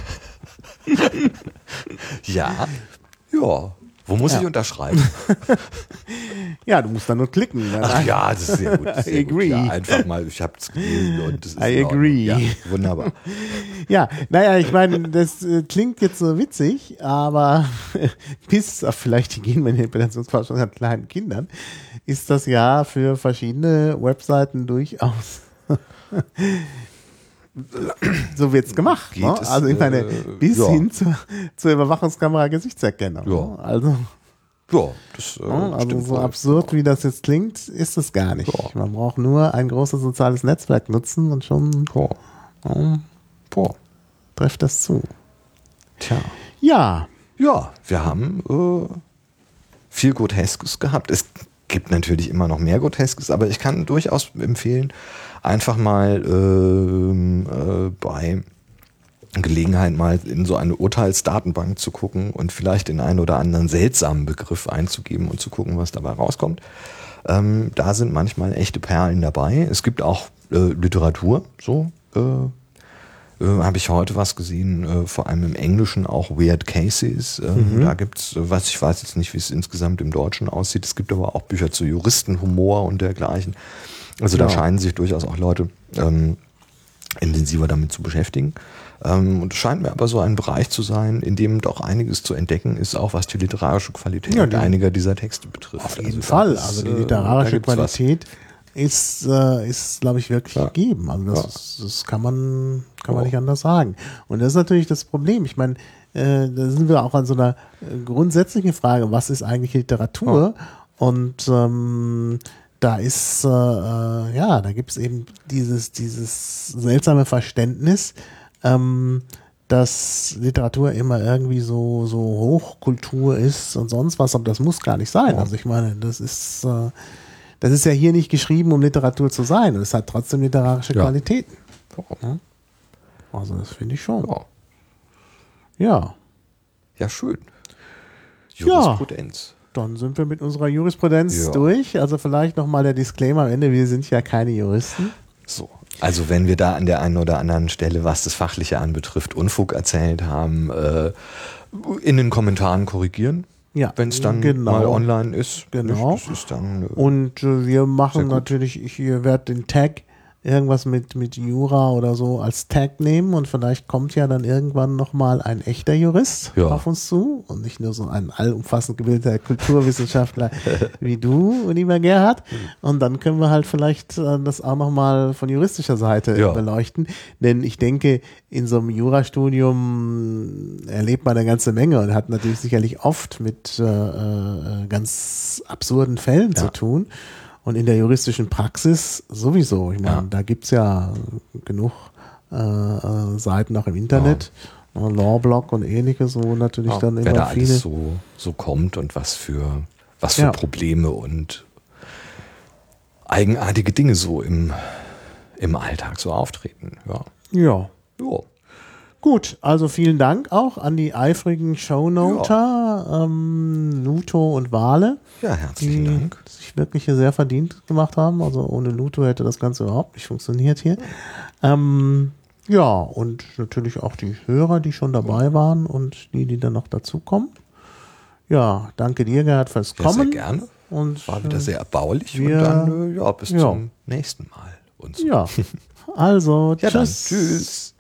Ja. Ja. Wo muss ich unterschreiben? Ja, du musst da nur klicken. Ach ja, das ist sehr gut. I agree. Ja, einfach mal, ich habe es gelesen und das ist I agree. Ja, wunderbar. Ja, naja, ich meine, das klingt jetzt so witzig, aber bis auf vielleicht die Genmanipulationsforschung an kleinen Kindern ist das ja für verschiedene Webseiten durchaus so wird's gemacht. Ne? Es, also ich meine, bis hin zur Überwachungskamera Gesichtserkennung. Ja. Ne? Also, das also so absurd, wie das jetzt klingt, ist es gar nicht. Ja. Man braucht nur ein großes soziales Netzwerk nutzen und schon trifft das zu. Tja. Ja. Ja, wir haben viel Groteskes gehabt. Es gibt natürlich immer noch mehr Groteskes, aber ich kann durchaus empfehlen, einfach mal bei Gelegenheit mal in so eine Urteilsdatenbank zu gucken und vielleicht den einen oder anderen seltsamen Begriff einzugeben und zu gucken, was dabei rauskommt. Da sind manchmal echte Perlen dabei. Es gibt auch Literatur, habe ich heute was gesehen, vor allem im Englischen auch Weird Cases. Da gibt's, ich weiß jetzt nicht, wie es insgesamt im Deutschen aussieht. Es gibt aber auch Bücher zu Juristenhumor und dergleichen. Also da scheinen sich durchaus auch Leute intensiver damit zu beschäftigen. Und es scheint mir aber so ein Bereich zu sein, in dem doch einiges zu entdecken ist, auch was die literarische Qualität einiger dieser Texte betrifft. Auf jeden Fall. Also die literarische Qualität ist glaube ich, wirklich gegeben. Also das kann man nicht anders sagen. Und das ist natürlich das Problem. Ich meine, da sind wir auch an so einer grundsätzlichen Frage, was ist eigentlich Literatur? Und da ist, da gibt es eben dieses seltsame Verständnis, dass Literatur immer irgendwie so Hochkultur ist und sonst was, aber das muss gar nicht sein. Also ich meine, das ist ja hier nicht geschrieben, um Literatur zu sein. Es hat trotzdem literarische Qualitäten. Also das finde ich schon. Ja. Ja, schön. Jurisprudenz. Dann sind wir mit unserer Jurisprudenz durch. Also vielleicht nochmal der Disclaimer am Ende, wir sind ja keine Juristen. So. Also wenn wir da an der einen oder anderen Stelle, was das Fachliche anbetrifft, Unfug erzählt haben, in den Kommentaren korrigieren. Ja, wenn es dann mal online ist. Genau. Das ist dann, und wir machen natürlich, ich werde den Tag irgendwas mit Jura oder so als Tag nehmen und vielleicht kommt ja dann irgendwann nochmal ein echter Jurist auf uns zu und nicht nur so ein allumfassend gebildeter Kulturwissenschaftler wie du, lieber Gerhard. Und dann können wir halt vielleicht das auch nochmal von juristischer Seite beleuchten, denn ich denke, in so einem Jurastudium erlebt man eine ganze Menge und hat natürlich sicherlich oft mit ganz absurden Fällen zu tun. Und in der juristischen Praxis sowieso. Ich meine, da gibt es ja genug Seiten auch im Internet, Lawblog und ähnliches, wo natürlich dann immer da viele... alles so kommt und was für Probleme und eigenartige Dinge so im Alltag so auftreten. Ja. Ja. Ja. Gut, also vielen Dank auch an die eifrigen Shownoter, Luto und Wale. Ja, herzlichen die Dank. sich wirklich hier sehr verdient gemacht haben. Also ohne Luto hätte das Ganze überhaupt nicht funktioniert hier. Ja, und natürlich auch die Hörer, die schon dabei waren und die dann noch dazukommen. Ja, danke dir, Gerhard, fürs Kommen. Sehr gerne. Und war wieder sehr erbaulich. wir, und dann bis zum nächsten Mal. Und so. Ja, also Ja, tschüss. dann. Tschüss.